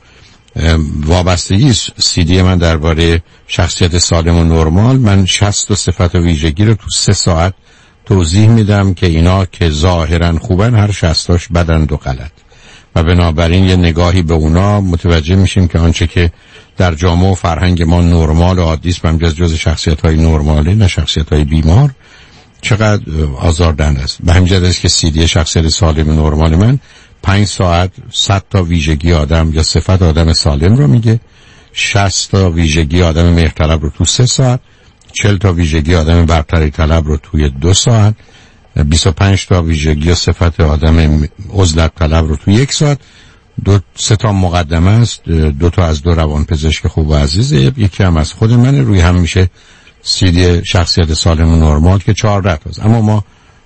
S1: وابستگی CD من درباره شخصیت سالم و نرمال، من 60 صفت و ویژگی رو تو 3 ساعت توضیح میدم که اینا که ظاهرا خوبن هر 60تاش بدند و غلط و بنابراین یه نگاهی به اونا متوجه میشیم که آنچه که در جامعه و فرهنگ ما نرمال و عادی است من جز شخصیت‌های نرماله نه شخصیت‌های بیمار چقدر آزاردهنده است. به همین جهت است که CD شخصیت سالم و نرمال من 5 ساعت 100 تا ویژگی آدم یا صفت آدم سالم رو میگه، 60 تا ویژگی آدم مهرطلب رو تو 3 ساعت، 40 تا ویژگی آدم برتری طلب رو توی 2 ساعت، 25 تا ویژگی و صفت آدم عزلت طلب رو توی 1 ساعت. 2-3 تا مقدمه است، 2 تا از 2 روانپزشک خوب و عزیزه، یکی هم از خود منه، روی هم میشه CD شخصیت سالم و نرمال که 14 تاست. اما ما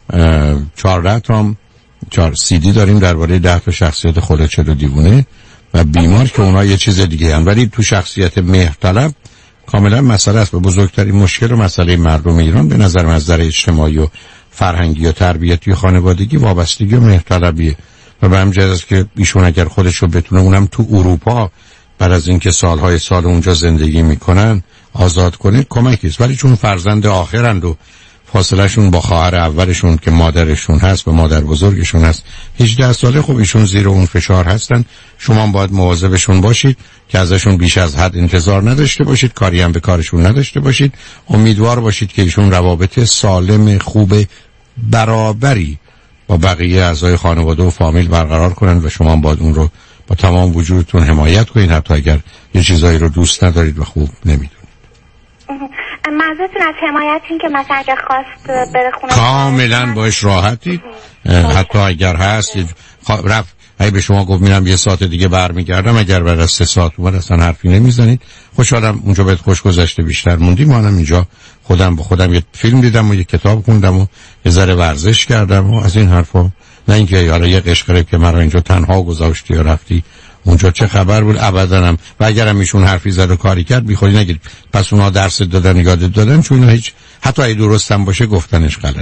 S1: 14 تا هم 4 CD داریم درباره 10 تا شخصیت خلوچل و دیوونه و بیمار که اونا یه چیز دیگه هن. ولی تو شخصیت مهرطلب کاملا مسئله است و بزرگترین مشکل و مسئله مردم ایران به نظر من از نظر اجتماعی و فرهنگی و تربیتی و خانوادگی وابستگی و مهرطلبیه و به همین جهت است که ایشون اگر خودش رو بتونه اونم تو اروپا بعد از اینکه سالهای سال اونجا زندگی میکنن آزاد کنید کمکی است. ولی چون فرزند آخرند و فاصلهشون با خواهر اولشون که مادرشون هست و مادر بزرگشون هست 18 ساله، خب ایشون زیر اون فشار هستن. شما باید مواظبشون باشید که ازشون بیش از حد انتظار نداشته باشید، کاری هم به کارشون نداشته باشید. امیدوار باشید که ایشون روابط سالم خوب برابری با بقیه اعضای خانواده و فامیل برقرار کنن و شما باید اون رو با تمام وجودتون حمایت کنید، حتی اگر یه چیزایی رو دوست ندارید و خوب نمیدونید.
S2: منظورتون از حمایت این که مثلا اگر خواست بره خونه
S1: کاملا باش راحتی، حتی اگر هست رفت اگه به شما گفت میرم 1 ساعت دیگه برمیگردم، اگر بعد از 3 ساعت اومد اصلا حرفی نمیزنید. خوشحالم اونجا بهت خوش گذشته بیشتر موندی. منم اینجا خودم با خودم یه فیلم دیدم و یه کتاب خوندم و یه ذره ورزش کردم و از این حرفا. نه اینکه یارو یه قشقره که مرا اینجا تنها گذاشتی یا رفتی اونجا چه خبر بود. ابداً. و اگرم ایشون حرفی زد و کاری کرد بیخودی نگید پس اونا درس دادن یاد دادن، چون هیچ حتی اگه درست هم باشه گفتنش غلط.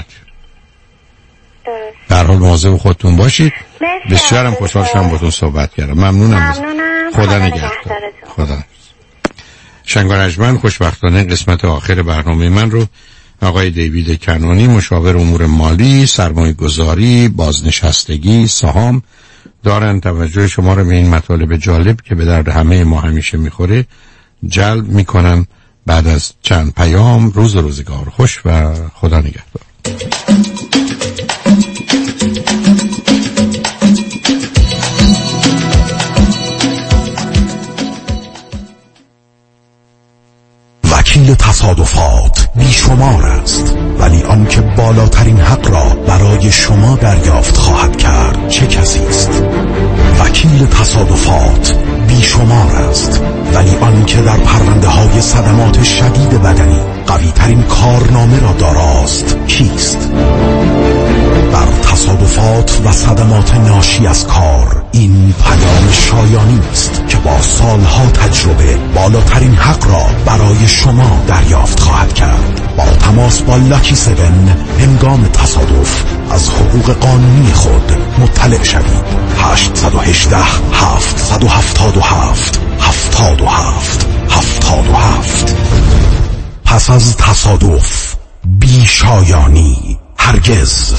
S1: در حال مواظب خودتون باشید. بسیارم خوشحال شدم باهاتون صحبت کردم. ممنونم. خدا نگهدار. خدا. شنگارجمن خوشبختانه قسمت آخر برنامه من رو آقای دیوید کنانی، مشاور امور مالی، سرمایه گذاری، بازنشستگی، سهام دارن. توجه شما رو به این مطالب جالب که به درد همه ما همیشه میخوره جلب میکنم. بعد از چند پیام روز و روزگار خوش و خدا نگهدار.
S15: وکیل تصادفات بیشمار است، ولی آن که بالاترین حق را برای شما دریافت خواهد کرد چه کسی است؟ وکیل تصادفات بیشمار است، ولی آن که در پرونده های صدمات شدید بدنی قوی ترین کارنامه را داراست کیست؟ در تصادفات و صدمات ناشی از کار این پیام شایانی است که با سالها تجربه بالاترین حق را برای شما دریافت خواهد کرد. با تماس با لاکی 7 هنگام تصادف از حقوق قانونی خود مطلع شوید. 818 777 77 77. پس از تصادف بی شایانی هرگز.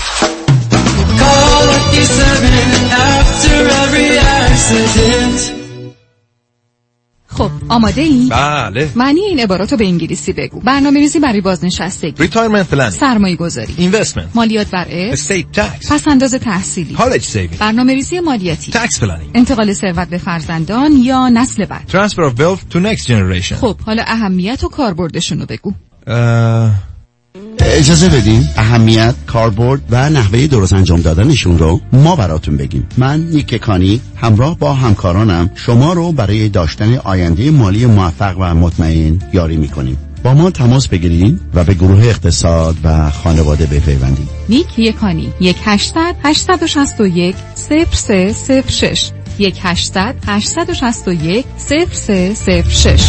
S3: خب آماده ای؟
S8: بله.
S3: معنی این عباراتو به انگلیسی بگو. برنامه‌ریزی برای بازنشستگی،
S8: Retirement planning،
S3: سرمایه‌گذاری،
S8: Investment،
S3: مالیات بر ارث،
S8: Estate tax،
S3: پس‌انداز تحصیلی،
S8: College saving،
S3: برنامه‌ریزی مالیاتی،
S8: Tax planning،
S3: انتقال ثروت به فرزندان یا نسل بعد،
S8: Transfer of wealth to next generation.
S3: خب حالا اهمیت و کاربردشون رو بگو.
S5: اجازه بدین اهمیت، کاربرد و نحوه درست انجام دادنشون رو ما براتون بگیم. من نیک کانی همراه با همکارانم شما رو برای داشتن آینده مالی موفق و مطمئن یاری میکنیم. با ما تماس بگیرید و به گروه اقتصاد و خانواده بپیوندید.
S3: نیک یکانی 1-800-861-0306 1-800-861-0306.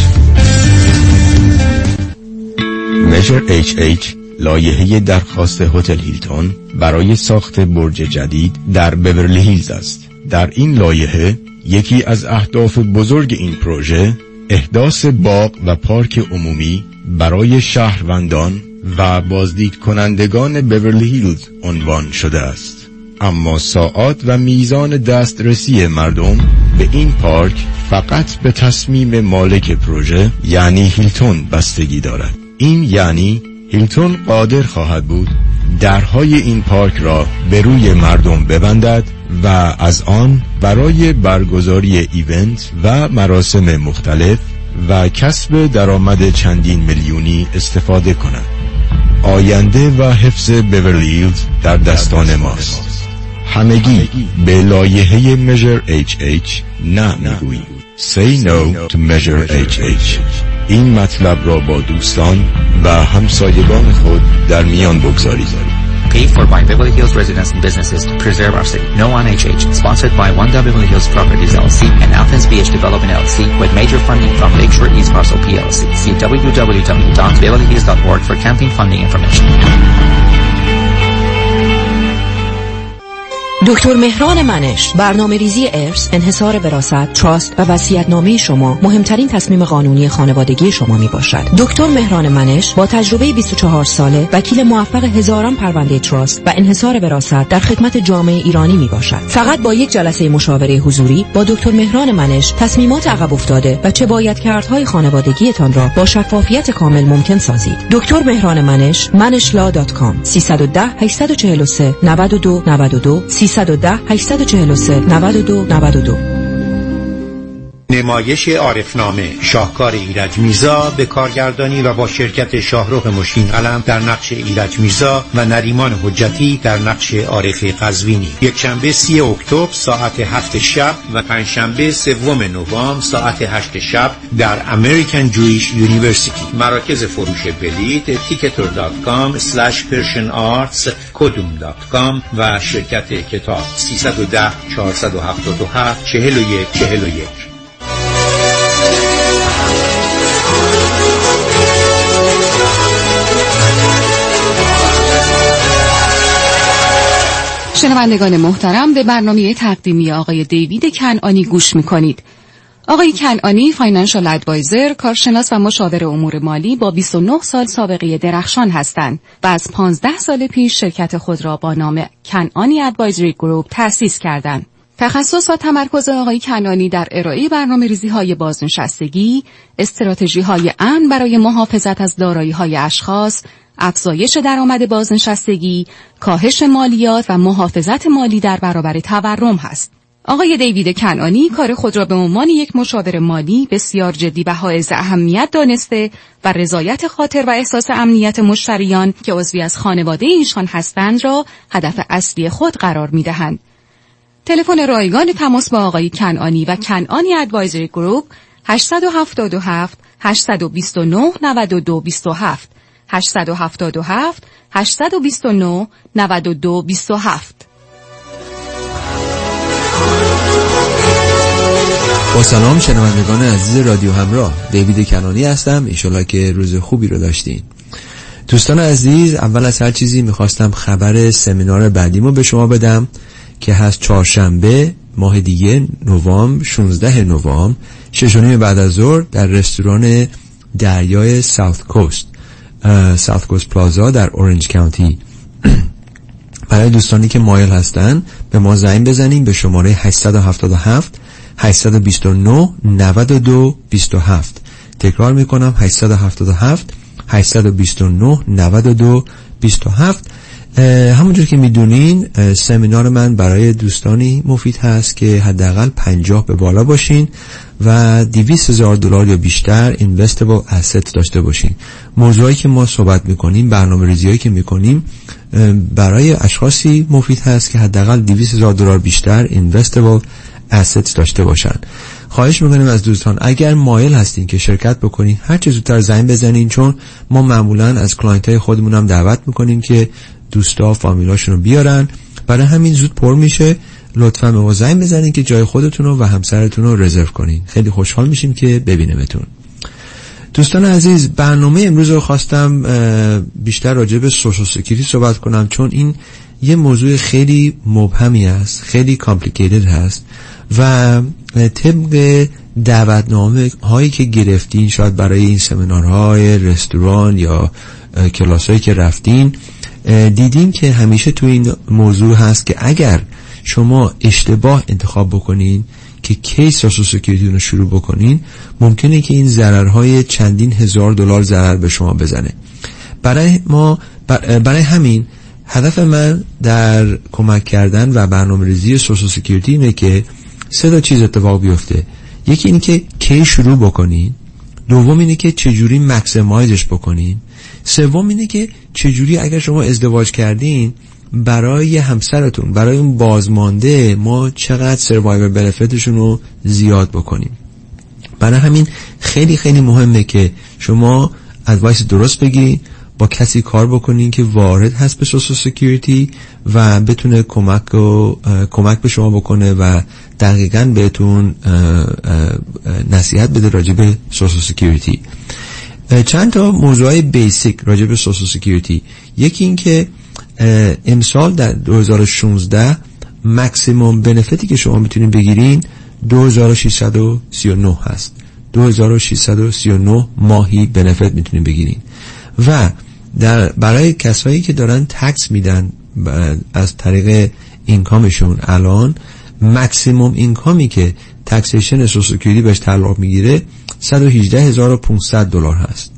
S4: مژر HH لایحه درخواست هتل هیلتون برای ساخت برج جدید در بیورلی هیلز است. در این لایحه یکی از اهداف بزرگ این پروژه احداث باغ و پارک عمومی برای شهروندان و بازدید کنندگان بیورلی هیلز عنوان شده است. اما ساعات و میزان دسترسی مردم به این پارک فقط به تصمیم مالک پروژه یعنی هیلتون بستگی دارد. این یعنی هیلتون قادر خواهد بود درهای این پارک را به روی مردم ببندد و از آن برای برگزاری ایونت و مراسم مختلف و کسب درآمد چندین میلیونی استفاده کند. آینده و حفظ بیورلی هیلز در دستان ماست. همگی به لایحه مژر HH نه میگوییم. Say no to measure HH. این مطلب را با دوستان و همسایگان خود در میان بگذارید.
S9: Paid for by Beverly Hills residents and businesses to preserve our city. No on HH. Sponsored by One Beverly Hills Properties LLC and Athens Beach Development LLC with major funding from Lakeshore East Parcel PLC. See www.beverlyhills.org for campaign funding information.
S11: دکتر مهران منش، برنامه‌ریزی ارث، انحصار وراثت، تراست و وصیت‌نامه شما مهمترین تصمیم قانونی خانوادگی شما میباشد. دکتر مهران منش با تجربه 24 ساله، وکیل موفق هزاران پرونده تراست و انحصار وراثت در خدمت جامعه ایرانی میباشد. فقط با یک جلسه مشاوره حضوری با دکتر مهران منش تصمیمات عقب افتاده و چه باید کردهای خانوادگیتان را با شفافیت کامل ممکن سازید. دکتر مهران منش، manishla.com 310 843 92 92 310 843 92 92.
S13: نمایش عارفنامه شاهکار ایرج میرزا به کارگردانی و با شرکت شاهرخ مشکین قلم در نقش ایرج میرزا و نریمان حجتی در نقش عارف قزوینی، یکشنبه 30 اکتبر ساعت 7 شب و پنجشنبه 3 نوامبر ساعت 8 شب در امریکن جویش یونیورسیتی. مراکز فروش بلیط ticketr.com/persianarts kodum.com و شرکت کتاب 310 477 4141.
S3: شنوندگان محترم، به برنامه تقدیمی آقای دیوید کنعانی گوش می‌کنید. آقای کنعانی فاینانشال ادوایزر، کارشناس و مشاور امور مالی با 29 سال سابقه درخشان هستند و از 15 سال پیش شرکت خود را با نام کنعانی ادوایزری گروپ تأسیس کردند. تخصص و تمرکز آقای کنعانی در ارائه برنامه‌ریزی‌های بازنشستگی، استراتژی‌های امن برای محافظت از دارایی‌های اشخاص، افزایش درآمد بازنشستگی، کاهش مالیات و محافظت مالی در برابر تورم هست. آقای دیوید کنعانی کار خود را به عنوان یک مشاور مالی بسیار جدی و حائز اهمیت دانسته و رضایت خاطر و احساس امنیت مشتریان که عضوی از خانواده ایشان هستند را هدف اصلی خود قرار می‌دهند. تلفن رایگان تماس با آقای کنعانی و کنعانی ادوایزری گروپ 877 829 92 27 877 829 92 27.
S16: با سلام شنوندگان عزیز رادیو همراه، دیوید کنعانی هستم. انشالله که روز خوبی رو داشتین. دوستان عزیز، اول از هر چیزی میخواستم خبر سمینار بعدیمو به شما بدم که هست چهارشنبه ماه دیگه نوامبر 16 نوامبر 6:30 بعد از ظهر در رستوران دریای ساوت کوست پلازا در اورنج کانتی. برای دوستانی که مایل هستن به ما زنگ بزنیم به شماره 877 829 92 27. تکرار میکنم 877 829 92 27. همونجور که میدونین سمینار من برای دوستانی مفید هست که حداقل 50 به بالا باشین و $200,000 یا بیشتر اینوستبل اسست داشته باشین. موضوعی که ما صحبت میکنیم، برنامه‌ریزیایی که میکنیم برای اشخاصی مفید هست که حداقل $200,000 بیشتر اینوستبل اسست داشته باشن. خواهش میکنیم از دوستان اگر مایل هستین که شرکت بکنین هر چه زودتر زنگ بزنین، چون ما معمولا از کلاینتای خودمون هم دعوت میکنیم که دوستا فامیلاشون رو بیارن، برای همین زود پر میشه. لطفا به ما زنگ بزنین که جای خودتون رو و همسرتون رو رزرو کنین. خیلی خوشحال میشیم که ببینیمتون. دوستان عزیز، برنامه امروز رو خواستم بیشتر راجع به سوشال سکیوریتی صحبت کنم، چون این یه موضوع خیلی مبهمی است، خیلی کامپلیکیتد هست و طبق دعوتنامه هایی که گرفتین شاید برای این سمینارهای رستوران یا کلاسایی که رفتین دیدین که همیشه تو این موضوع هست که اگر شما اشتباه انتخاب بکنین که کی سوشال سکیوریتی رو شروع بکنین، ممکنه که این ضررهای چندین $1,000 ضرر به شما بزنه. برای همین هدف من در کمک کردن و برنامه‌ریزی سوشال سکیوریتی اینه که 3 چیز اتفاق بیفته. یکی اینه که کی شروع بکنین، دوم اینه که چجوری مکسیمایزش بکنین، سوم اینه که چجوری اگر شما ازدواج کردین برای همسرتون، برای اون بازمانده، ما چقدر سروایور بنفیتشون رو زیاد بکنیم. برای همین خیلی خیلی مهمه که شما ادوایس درست بگیرین، با کسی کار بکنین که وارد هست به سوشال سکیوریتی و بتونه کمک به شما بکنه و دقیقاً بهتون نصیحت بده راجع به سوشال سکیوریتی. چند تا موضوعای بیسیک راجع به سوشال سکیوریتی. یکی این که امسال در 2016 مکسیموم بنفیتی که شما میتونید بگیرین 2639 هست. 2639 ماهی بنفیت میتونید بگیرین. و برای کسایی که دارن تکس میدن از طریق اینکامشون، الان مکسیموم اینکامی که تکسیشن سوشال سکیوریتی بهش تعلق میگیره $118,500 هست.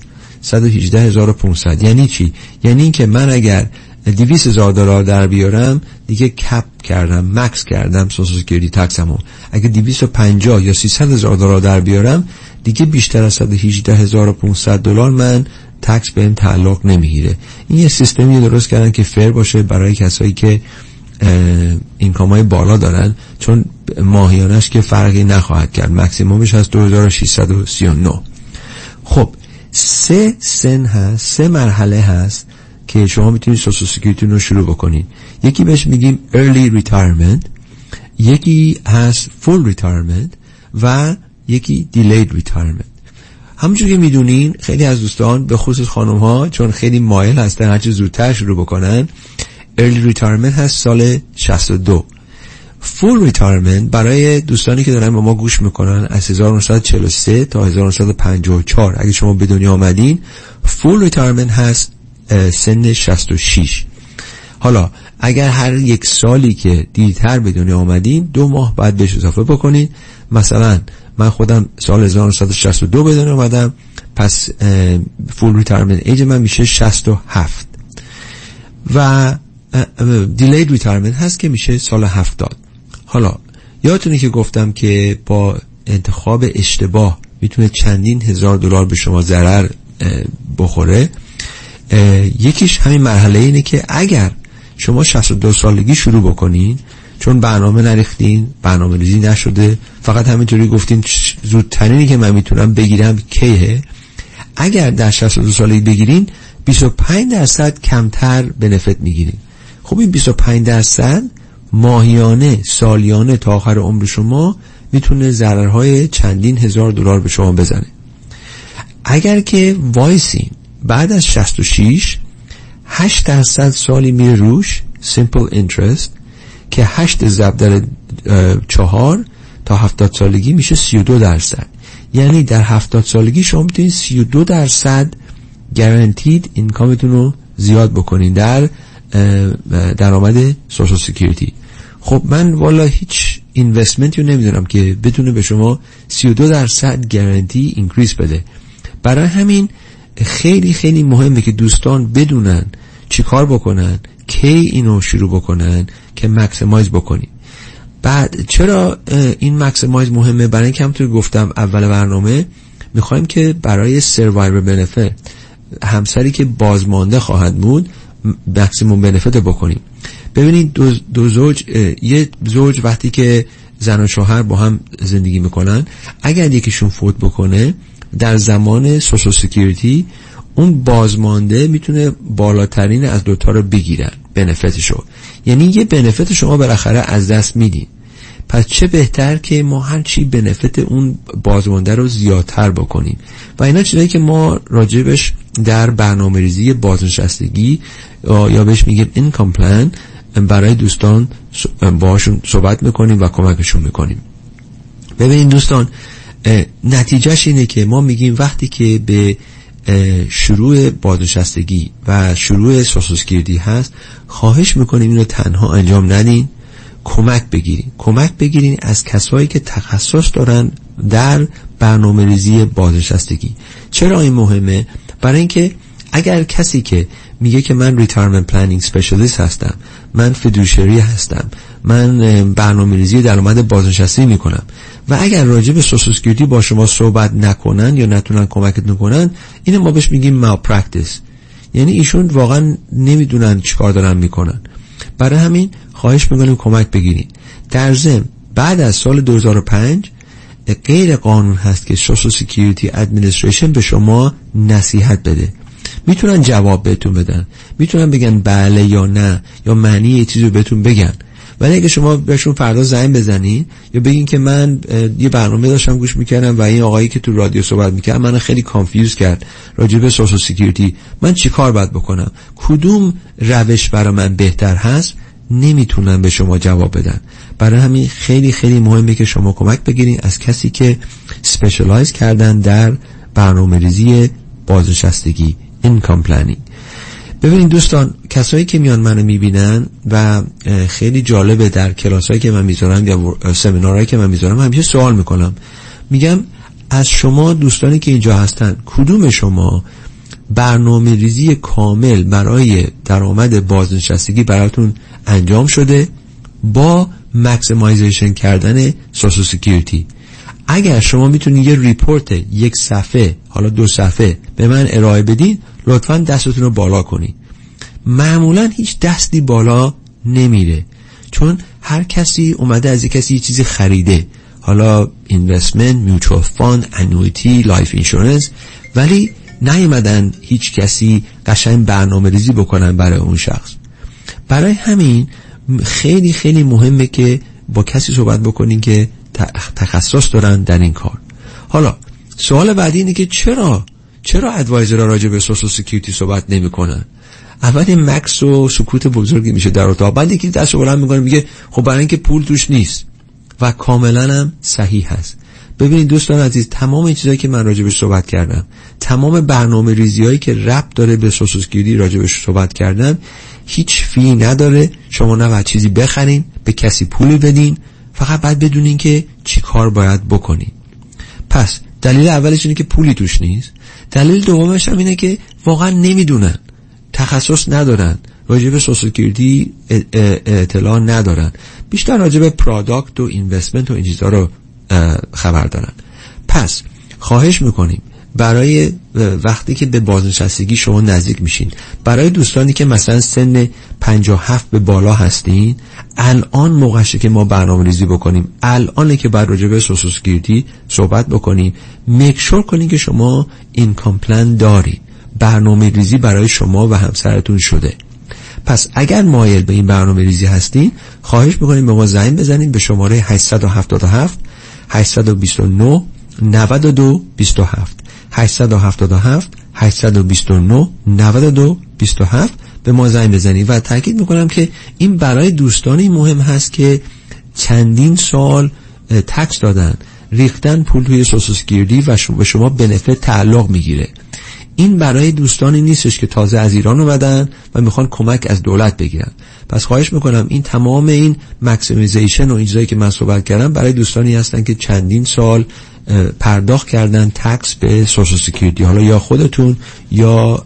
S16: 118,500 یعنی چی؟ یعنی این که من اگر $200,000 در بیارم دیگه کپ کردم، مکس کردم سوشال سکیوریتی تکسمو. اگه 250 یا $300,000 در بیارم دیگه بیشتر از $118,500 من تکس بهم تعلق نمیگیره. این یه سیستمی درست کردن که فیر باشه برای کسایی که اینکامای بالا دارن، چون ماهیانش که فرقی نخواهد کرد. مکسیمومش هست 2639. خب 3 سن هست، 3 مرحله هست که شما میتونید سوشال سکیوریتی رو شروع بکنید. یکی بهش میگیم early retirement، یکی هست full retirement و یکی delayed retirement. همونجور که میدونین خیلی از دوستان به خصوص خانم ها چون خیلی مایل هستن هرچی زودتر شروع بکنن، early retirement هست سال 62. full retirement برای دوستانی که دارن با ما گوش میکنن از 1943 تا 1954 اگه شما به دنیا آمدین، full retirement هست سن 66. حالا اگر هر یک سالی که دیرتر به دنیا آمدین 2 ماه بعد بهش اضافه بکنین. مثلا من خودم سال 1962 به دنیا آمدم، پس full retirement age من میشه 67 و delayed retirement هست که میشه سال 70. حالا یادتونه که گفتم که با انتخاب اشتباه میتونه چندین هزار دلار به شما ضرر بخوره. یکیش همین مرحله اینه که اگر شما 62 سالگی شروع بکنین، چون برنامه نریختین، برنامه ریزی نشده، فقط همینطوری گفتین زودترینی که من میتونم بگیرم کیه، اگر در 62 سالگی بگیرین 25% کمتر بنفیت میگیرین. خب این 25% ماهیانه، سالیانه تا آخر عمر شما میتونه ضررهای چندین هزار دلار به شما بزنه. اگر که وایسین بعد از 66 8% سالی میره روش simple interest که 8 ضرب در 4 تا 70 سالگی میشه 32%. یعنی در 70 سالگی شما میتونید 32% guaranteed اینکامتون رو زیاد بکنین در درآمد سوشال سکیوریتی. خب من والا هیچ اینوستمنتی رو نمیدونم که بتونه به شما 32% گارانتی اینکریز بده. برای همین خیلی خیلی مهمه که دوستان بدونن چی کار بکنن، کی اینو شروع بکنن که مکسیمایز بکنین. بعد چرا این مکسیمایز مهمه؟ برای اینکه همونطور گفتم اول برنامه میخوایم که برای سروایور بنفیت، همسری که بازمانده خواهد بود، مکسیموم بنفیت بکنیم. ببینید دو زوج، یه زوج وقتی که زن و شوهر با هم زندگی میکنن، اگر یکیشون فوت بکنه در زمان سوشال سکیوریتی اون بازمانده میتونه بالاترین از دوتا رو بگیرن بنفیتشو. یعنی یه بنفیت شما بالاخره از دست میدین. پس چه بهتر که ما هرچی بنفیت اون بازمانده رو زیادتر بکنیم. و اینا چیزایی که ما راجبش در برنامه‌ریزی بازنشستگی یا بهش میگیم اینکام پلان برای دوستان باهاشون صحبت میکنیم و کمکشون میکنیم. ببینید دوستان، نتیجهش اینه که ما میگیم وقتی که به شروع بازنشستگی و شروع سوشال سکیوریتی هست، خواهش میکنیم اینو تنها انجام ندین، کمک بگیرین از کسایی که تخصص دارن در برنامه‌ریزی بازنشستگی. چرا این مهمه؟ برای اینکه اگر کسی که میگه که من ریتایرمنت پلنینگ اسپشیالیست هستم، من فیدوشری هستم، من برنامه‌ریزی درآمد بازنشستگی میکنم و اگر راجع به سوشال سکیوریتی با شما صحبت نکنن یا نتونن کمکت کنن، اینو ما بهش میگیم مال پرکتیس. یعنی ایشون واقعا نمیدونن چیکار دارن میکنن. برای همین خواهش میکنیم کمک بگیرین. در ضمن بعد از سال 2005 غیر قانون هست که سوشال سکیوریتی ادمنستریشن به شما نصیحت بده. میتونن جواب بهتون بدن، میتونن بگن بله یا نه یا معنی یه چیزی رو بهتون بگن، ولی اگه شما بهشون فردا زنگ بزنین یا بگین که من یه برنامه داشتم گوش میکردم و این آقایی که تو رادیو صحبت میکرد من خیلی کانفیوز کرد راجع به سوشال سکیوریتی، من چی کار باید بکنم، کدوم روش برای من بهتر هست، نمیتونن به شما جواب بدن. برای همین خیلی خیلی مهمه که شما کمک بگیرین از کسی که اسپشیالایز کردن در برنامه‌ریزی بازنشستگی، اینکام پلنینگ. ببینید دوستان، کسایی که میان منو میبینن و خیلی جالبه، در کلاسایی که من میذارم یا سمینارهایی که من میذارم همیشه سوال میکنم، میگم از شما دوستانی که اینجا هستن کدوم شما برنامه ریزی کامل برای درآمد بازنشستگی براتون انجام شده با مکسیمایزیشن کردن سوشال سکیوریتی؟ اگر شما میتونید یه ریپورت 1 صفحه حالا 2 صفحه به من ارائه بدین، لطفاً دستتون رو بالا کنید. معمولاً هیچ دستی بالا نمیره، چون هر کسی اومده از یک کسی یه چیزی خریده، حالا اینوستمنت، میوچوال فاند، انویتی، لایف اینشورنس، ولی نیومدن هیچ کسی قشنگ برنامه ریزی بکنن برای اون شخص. برای همین خیلی خیلی مهمه که با کسی صحبت بکنین که تخصص دارن در این کار. حالا سوال بعدی اینه که چرا ادوایزرها راجع به سوشال سکیوریتی صحبت نمی‌کنن؟ اول این مکس و سکوت بزرگی میشه در اتاق، بعد یکی دستو بلند میکنه میگه خب برای اینکه پول توش نیست، و کاملا هم صحیح هست. ببینید دوستان عزیز، تمام این چیزایی که من راجبش صحبت کردم، تمام برنامه ریزیایی که ربط داره به سوشال سکیوریتی راجبش صحبت کردم، هیچ فی نداره. شما نه باید چیزی بخرین، به کسی پول بدین، فقط باید بدونین که چی کار باید بکنین. پس دلیل اولش اینه که پولی توش نیست. دلیل دومش هم اینه که واقعا نمیدونن، تخصص ندارن، راجع به سوشال سکیوریتی اطلاع ندارن، بیشتر راجع به پروداکت و اینوستمنت و این چیزا رو خبر دارن. پس خواهش میکنیم برای وقتی که به بازنشستگی شما نزدیک میشین، برای دوستانی که مثلا سن 57 به بالا هستین، الان موقعشه که ما برنامه ریزی بکنیم، الانه که باید راجع به سوشال سکیوریتی صحبت بکنیم. میک شور کنین که شما اینکام پلن دارین، برنامه ریزی برای شما و همسرتون شده. پس اگر مایل به این برنامه ریزی هستین، خواهش میکنیم به ما زنگ بزنید به شماره 877 829 92 27 877 829 92 27 به ما زنگ بزنید. و تاکید میکنم که این برای دوستانی مهم هست که چندین سال تکس دادن، ریختن پول توی سوشال سکیوریتی و به شما بنفیت تعلق میگیره. این برای دوستانی نیستش که تازه از ایران اومدن و میخوان کمک از دولت بگیرن. پس خواهش میکنم این تمام این مکسیمیزیشن و این چیزایی که من صحبت کردم برای دوستانی هستن که چندین سال پرداخت کردن تکس به سوشال سکیوریتی، حالا یا خودتون یا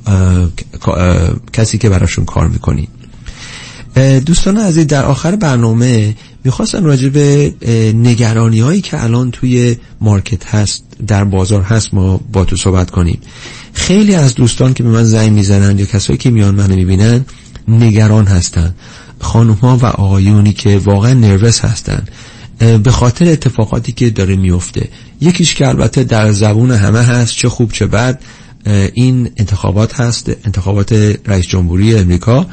S16: کسی که براشون کار میکنین. دوستان عزیز، در آخر برنامه میخواستم راجع به نگرانی هایی که الان توی مارکت هست، در بازار هست، ما با تو صحبت کنیم. خیلی از دوستان که به من زنگ میزنن یا کسایی که میان منو میبینن نگران هستن، خانم ها و آقایونی که واقعا نروس هستن به خاطر اتفاقاتی که داره میفته. یکیش که البته در زبون همه هست، چه خوب چه بد، این انتخابات هست، انتخابات رئیس جمهوری امریکا،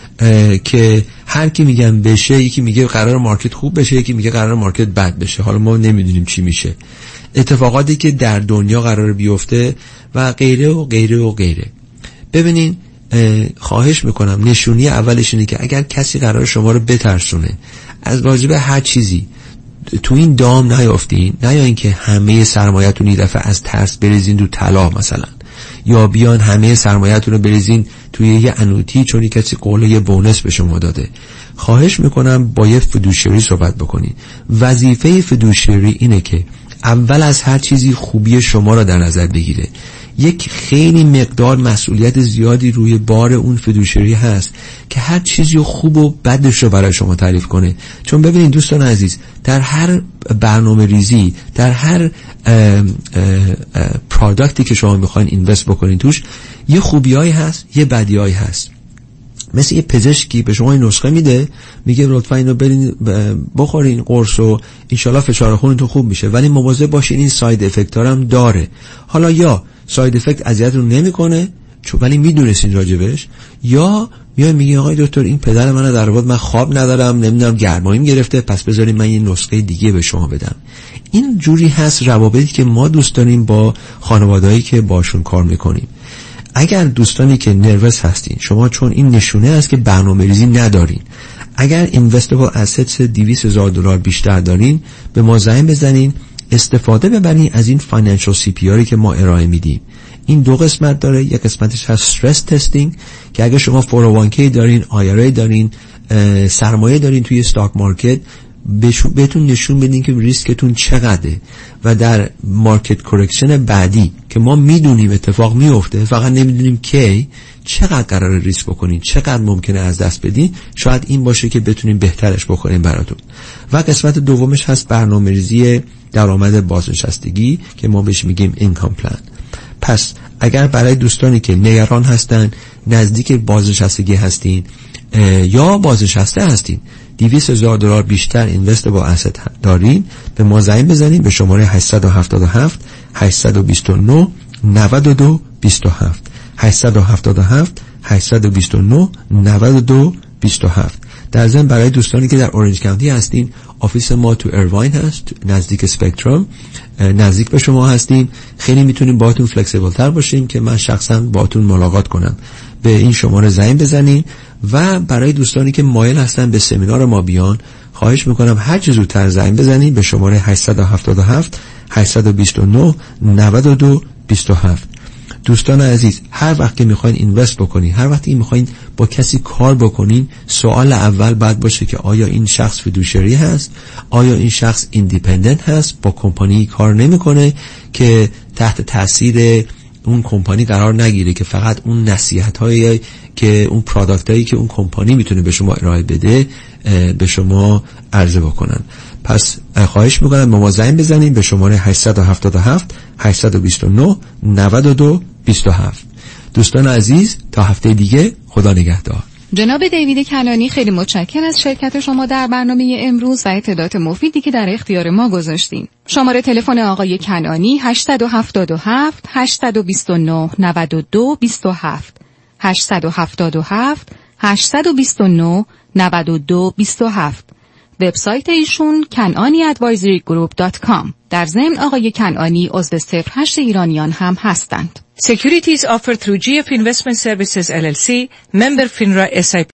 S16: که هر کی میگن بشه، یکی میگه قرار مارکت خوب بشه، یکی میگه قرار مارکت بد بشه. حالا ما نمیدونیم چی میشه، اتفاقاتی که در دنیا قرار بیفته و غیره و غیره و غیره. ببینین، خواهش میکنم نشونی اولش اینه که اگر کسی قرار شما رو بترسونه از واجب هر چیزی، تو این دام نیافتین، نه یا اینکه همه سرمایه‌تون این دفعه از ترس بریزین تو طلا مثلا، یا بیان همه سرمایه‌تون رو بریزین توی یه انویتی چون یک کسی قول یه بونس به شما داده. خواهش میکنم با یه فدوشری صحبت بکنین. وظیفه فدوشری اینه که اول از هر چیزی خوبی شما را در نظر بگیره. یک خیلی مقدار مسئولیت زیادی روی بار اون فدوشری هست که هر چیزی خوب و بدش رو برای شما تعریف کنه. چون ببینید دوستان عزیز، در هر برنامه ریزی، در هر پروداکتی که شما میخواین اینوست بکنین توش، یه خوبیایی هست، یه بدیایی هست. مثل یه پزشکی به شما این نسخه میده، میگه لطفا اینو برین بخورین قرص و انشالله فشار خونتون خوب میشه، ولی مواظب باشین این ساید افکت هم داره. حالا یا ساید افکت اذیتتون نمیکنه ولی میدونستین راجبش، یا میای میگی آقای دکتر این پدر منو در واقع من خواب ندارم، نمیدونم گرماییم گرفته، پس بذارید من یه نسخه دیگه به شما بدم. این جوری هست روابطی که ما دوست داریم با خانوادهایی که باشون کار میکنیم. اگر دوستانی که نروس هستین، شما چون این نشونه است که برنامه‌ریزی ندارین، اگر اینوستبل اسیتس $200,000 بیشتر دارین به ما زنگ بزنین، استفاده ببرین از این فاینانشال سی پی آری که ما ارائه میدیم. این دو قسمت داره. یک قسمتش هست استرس تستینگ که اگه شما 401k دارین، IRA دارین، سرمایه دارین توی استاک مارکت، بهتون نشون بدین که ریسکتون چقدره و در مارکت کرکشن بعدی که ما میدونیم اتفاق میفته، فقط نمیدونیم کی، چقدر قرار ریسک بکنین، چقدر ممکنه از دست بدین، شاید این باشه که بتونیم بهترش بکنیم براتون. و قسمت دومش هست برنامه‌ریزی درآمد بازنشستگی که ما بهش میگیم اینکام پلان. پس اگر برای دوستانی که نگران هستن، نزدیک بازنشستگی هستین یا بازنشسته هستین، $200,000 بیشتر اینوست با اسید دارین، به ما زنگ بزنین به شماره 877 829 92 27 877 829 92 27. در ضمن برای دوستانی که در اورنج کانتی هستین، آفیس ما تو ایرواین هست، نزدیک اسپکتروم، نزدیک به شما هستیم. خیلی میتونیم باهاتون فلکسیبل تر باشیم که من شخصا باهاتون ملاقات کنم. به این شماره زنگ بزنین. و برای دوستانی که مایل هستن به سمینار ما بیان، خواهش میکنم هر چه زودتر زنگ بزنین به شماره 877 829 92 27. دوستان عزیز، هر وقت که میخواین اینوست بکنین، هر وقت که میخواین با کسی کار بکنین، سوال اول باید باشه که آیا این شخص فیدوشری هست، آیا این شخص ایندیپندنت هست، با کمپانی کار نمیکنه که تحت تاثیر اون کمپانی قرار نگیره که فقط اون نصیحت‌هایی که اون پروداکتایی که اون کمپانی میتونه به شما ارائه بده به شما عرضه بکنن. پس خواهش میکنم با ما زنگ بزنین به شماره 877 829 92 27. دوستان عزیز، تا هفته دیگه، خدا نگهدار.
S3: جناب دیوید کنانی، خیلی متشکرم از شرکت شما در برنامه امروز و اطلاعات مفیدی که در اختیار ما گذاشتین. شماره تلفن آقای کنانی 877 829 92 27 877 829 92 27. وبسایت ایشون kananiadvisorygroup.com. در ضمن آقای کنانی عضو 08 ایرانیان هم هستند.
S6: Securities offered through GF Investment Services LLC, member FINRA SIPC.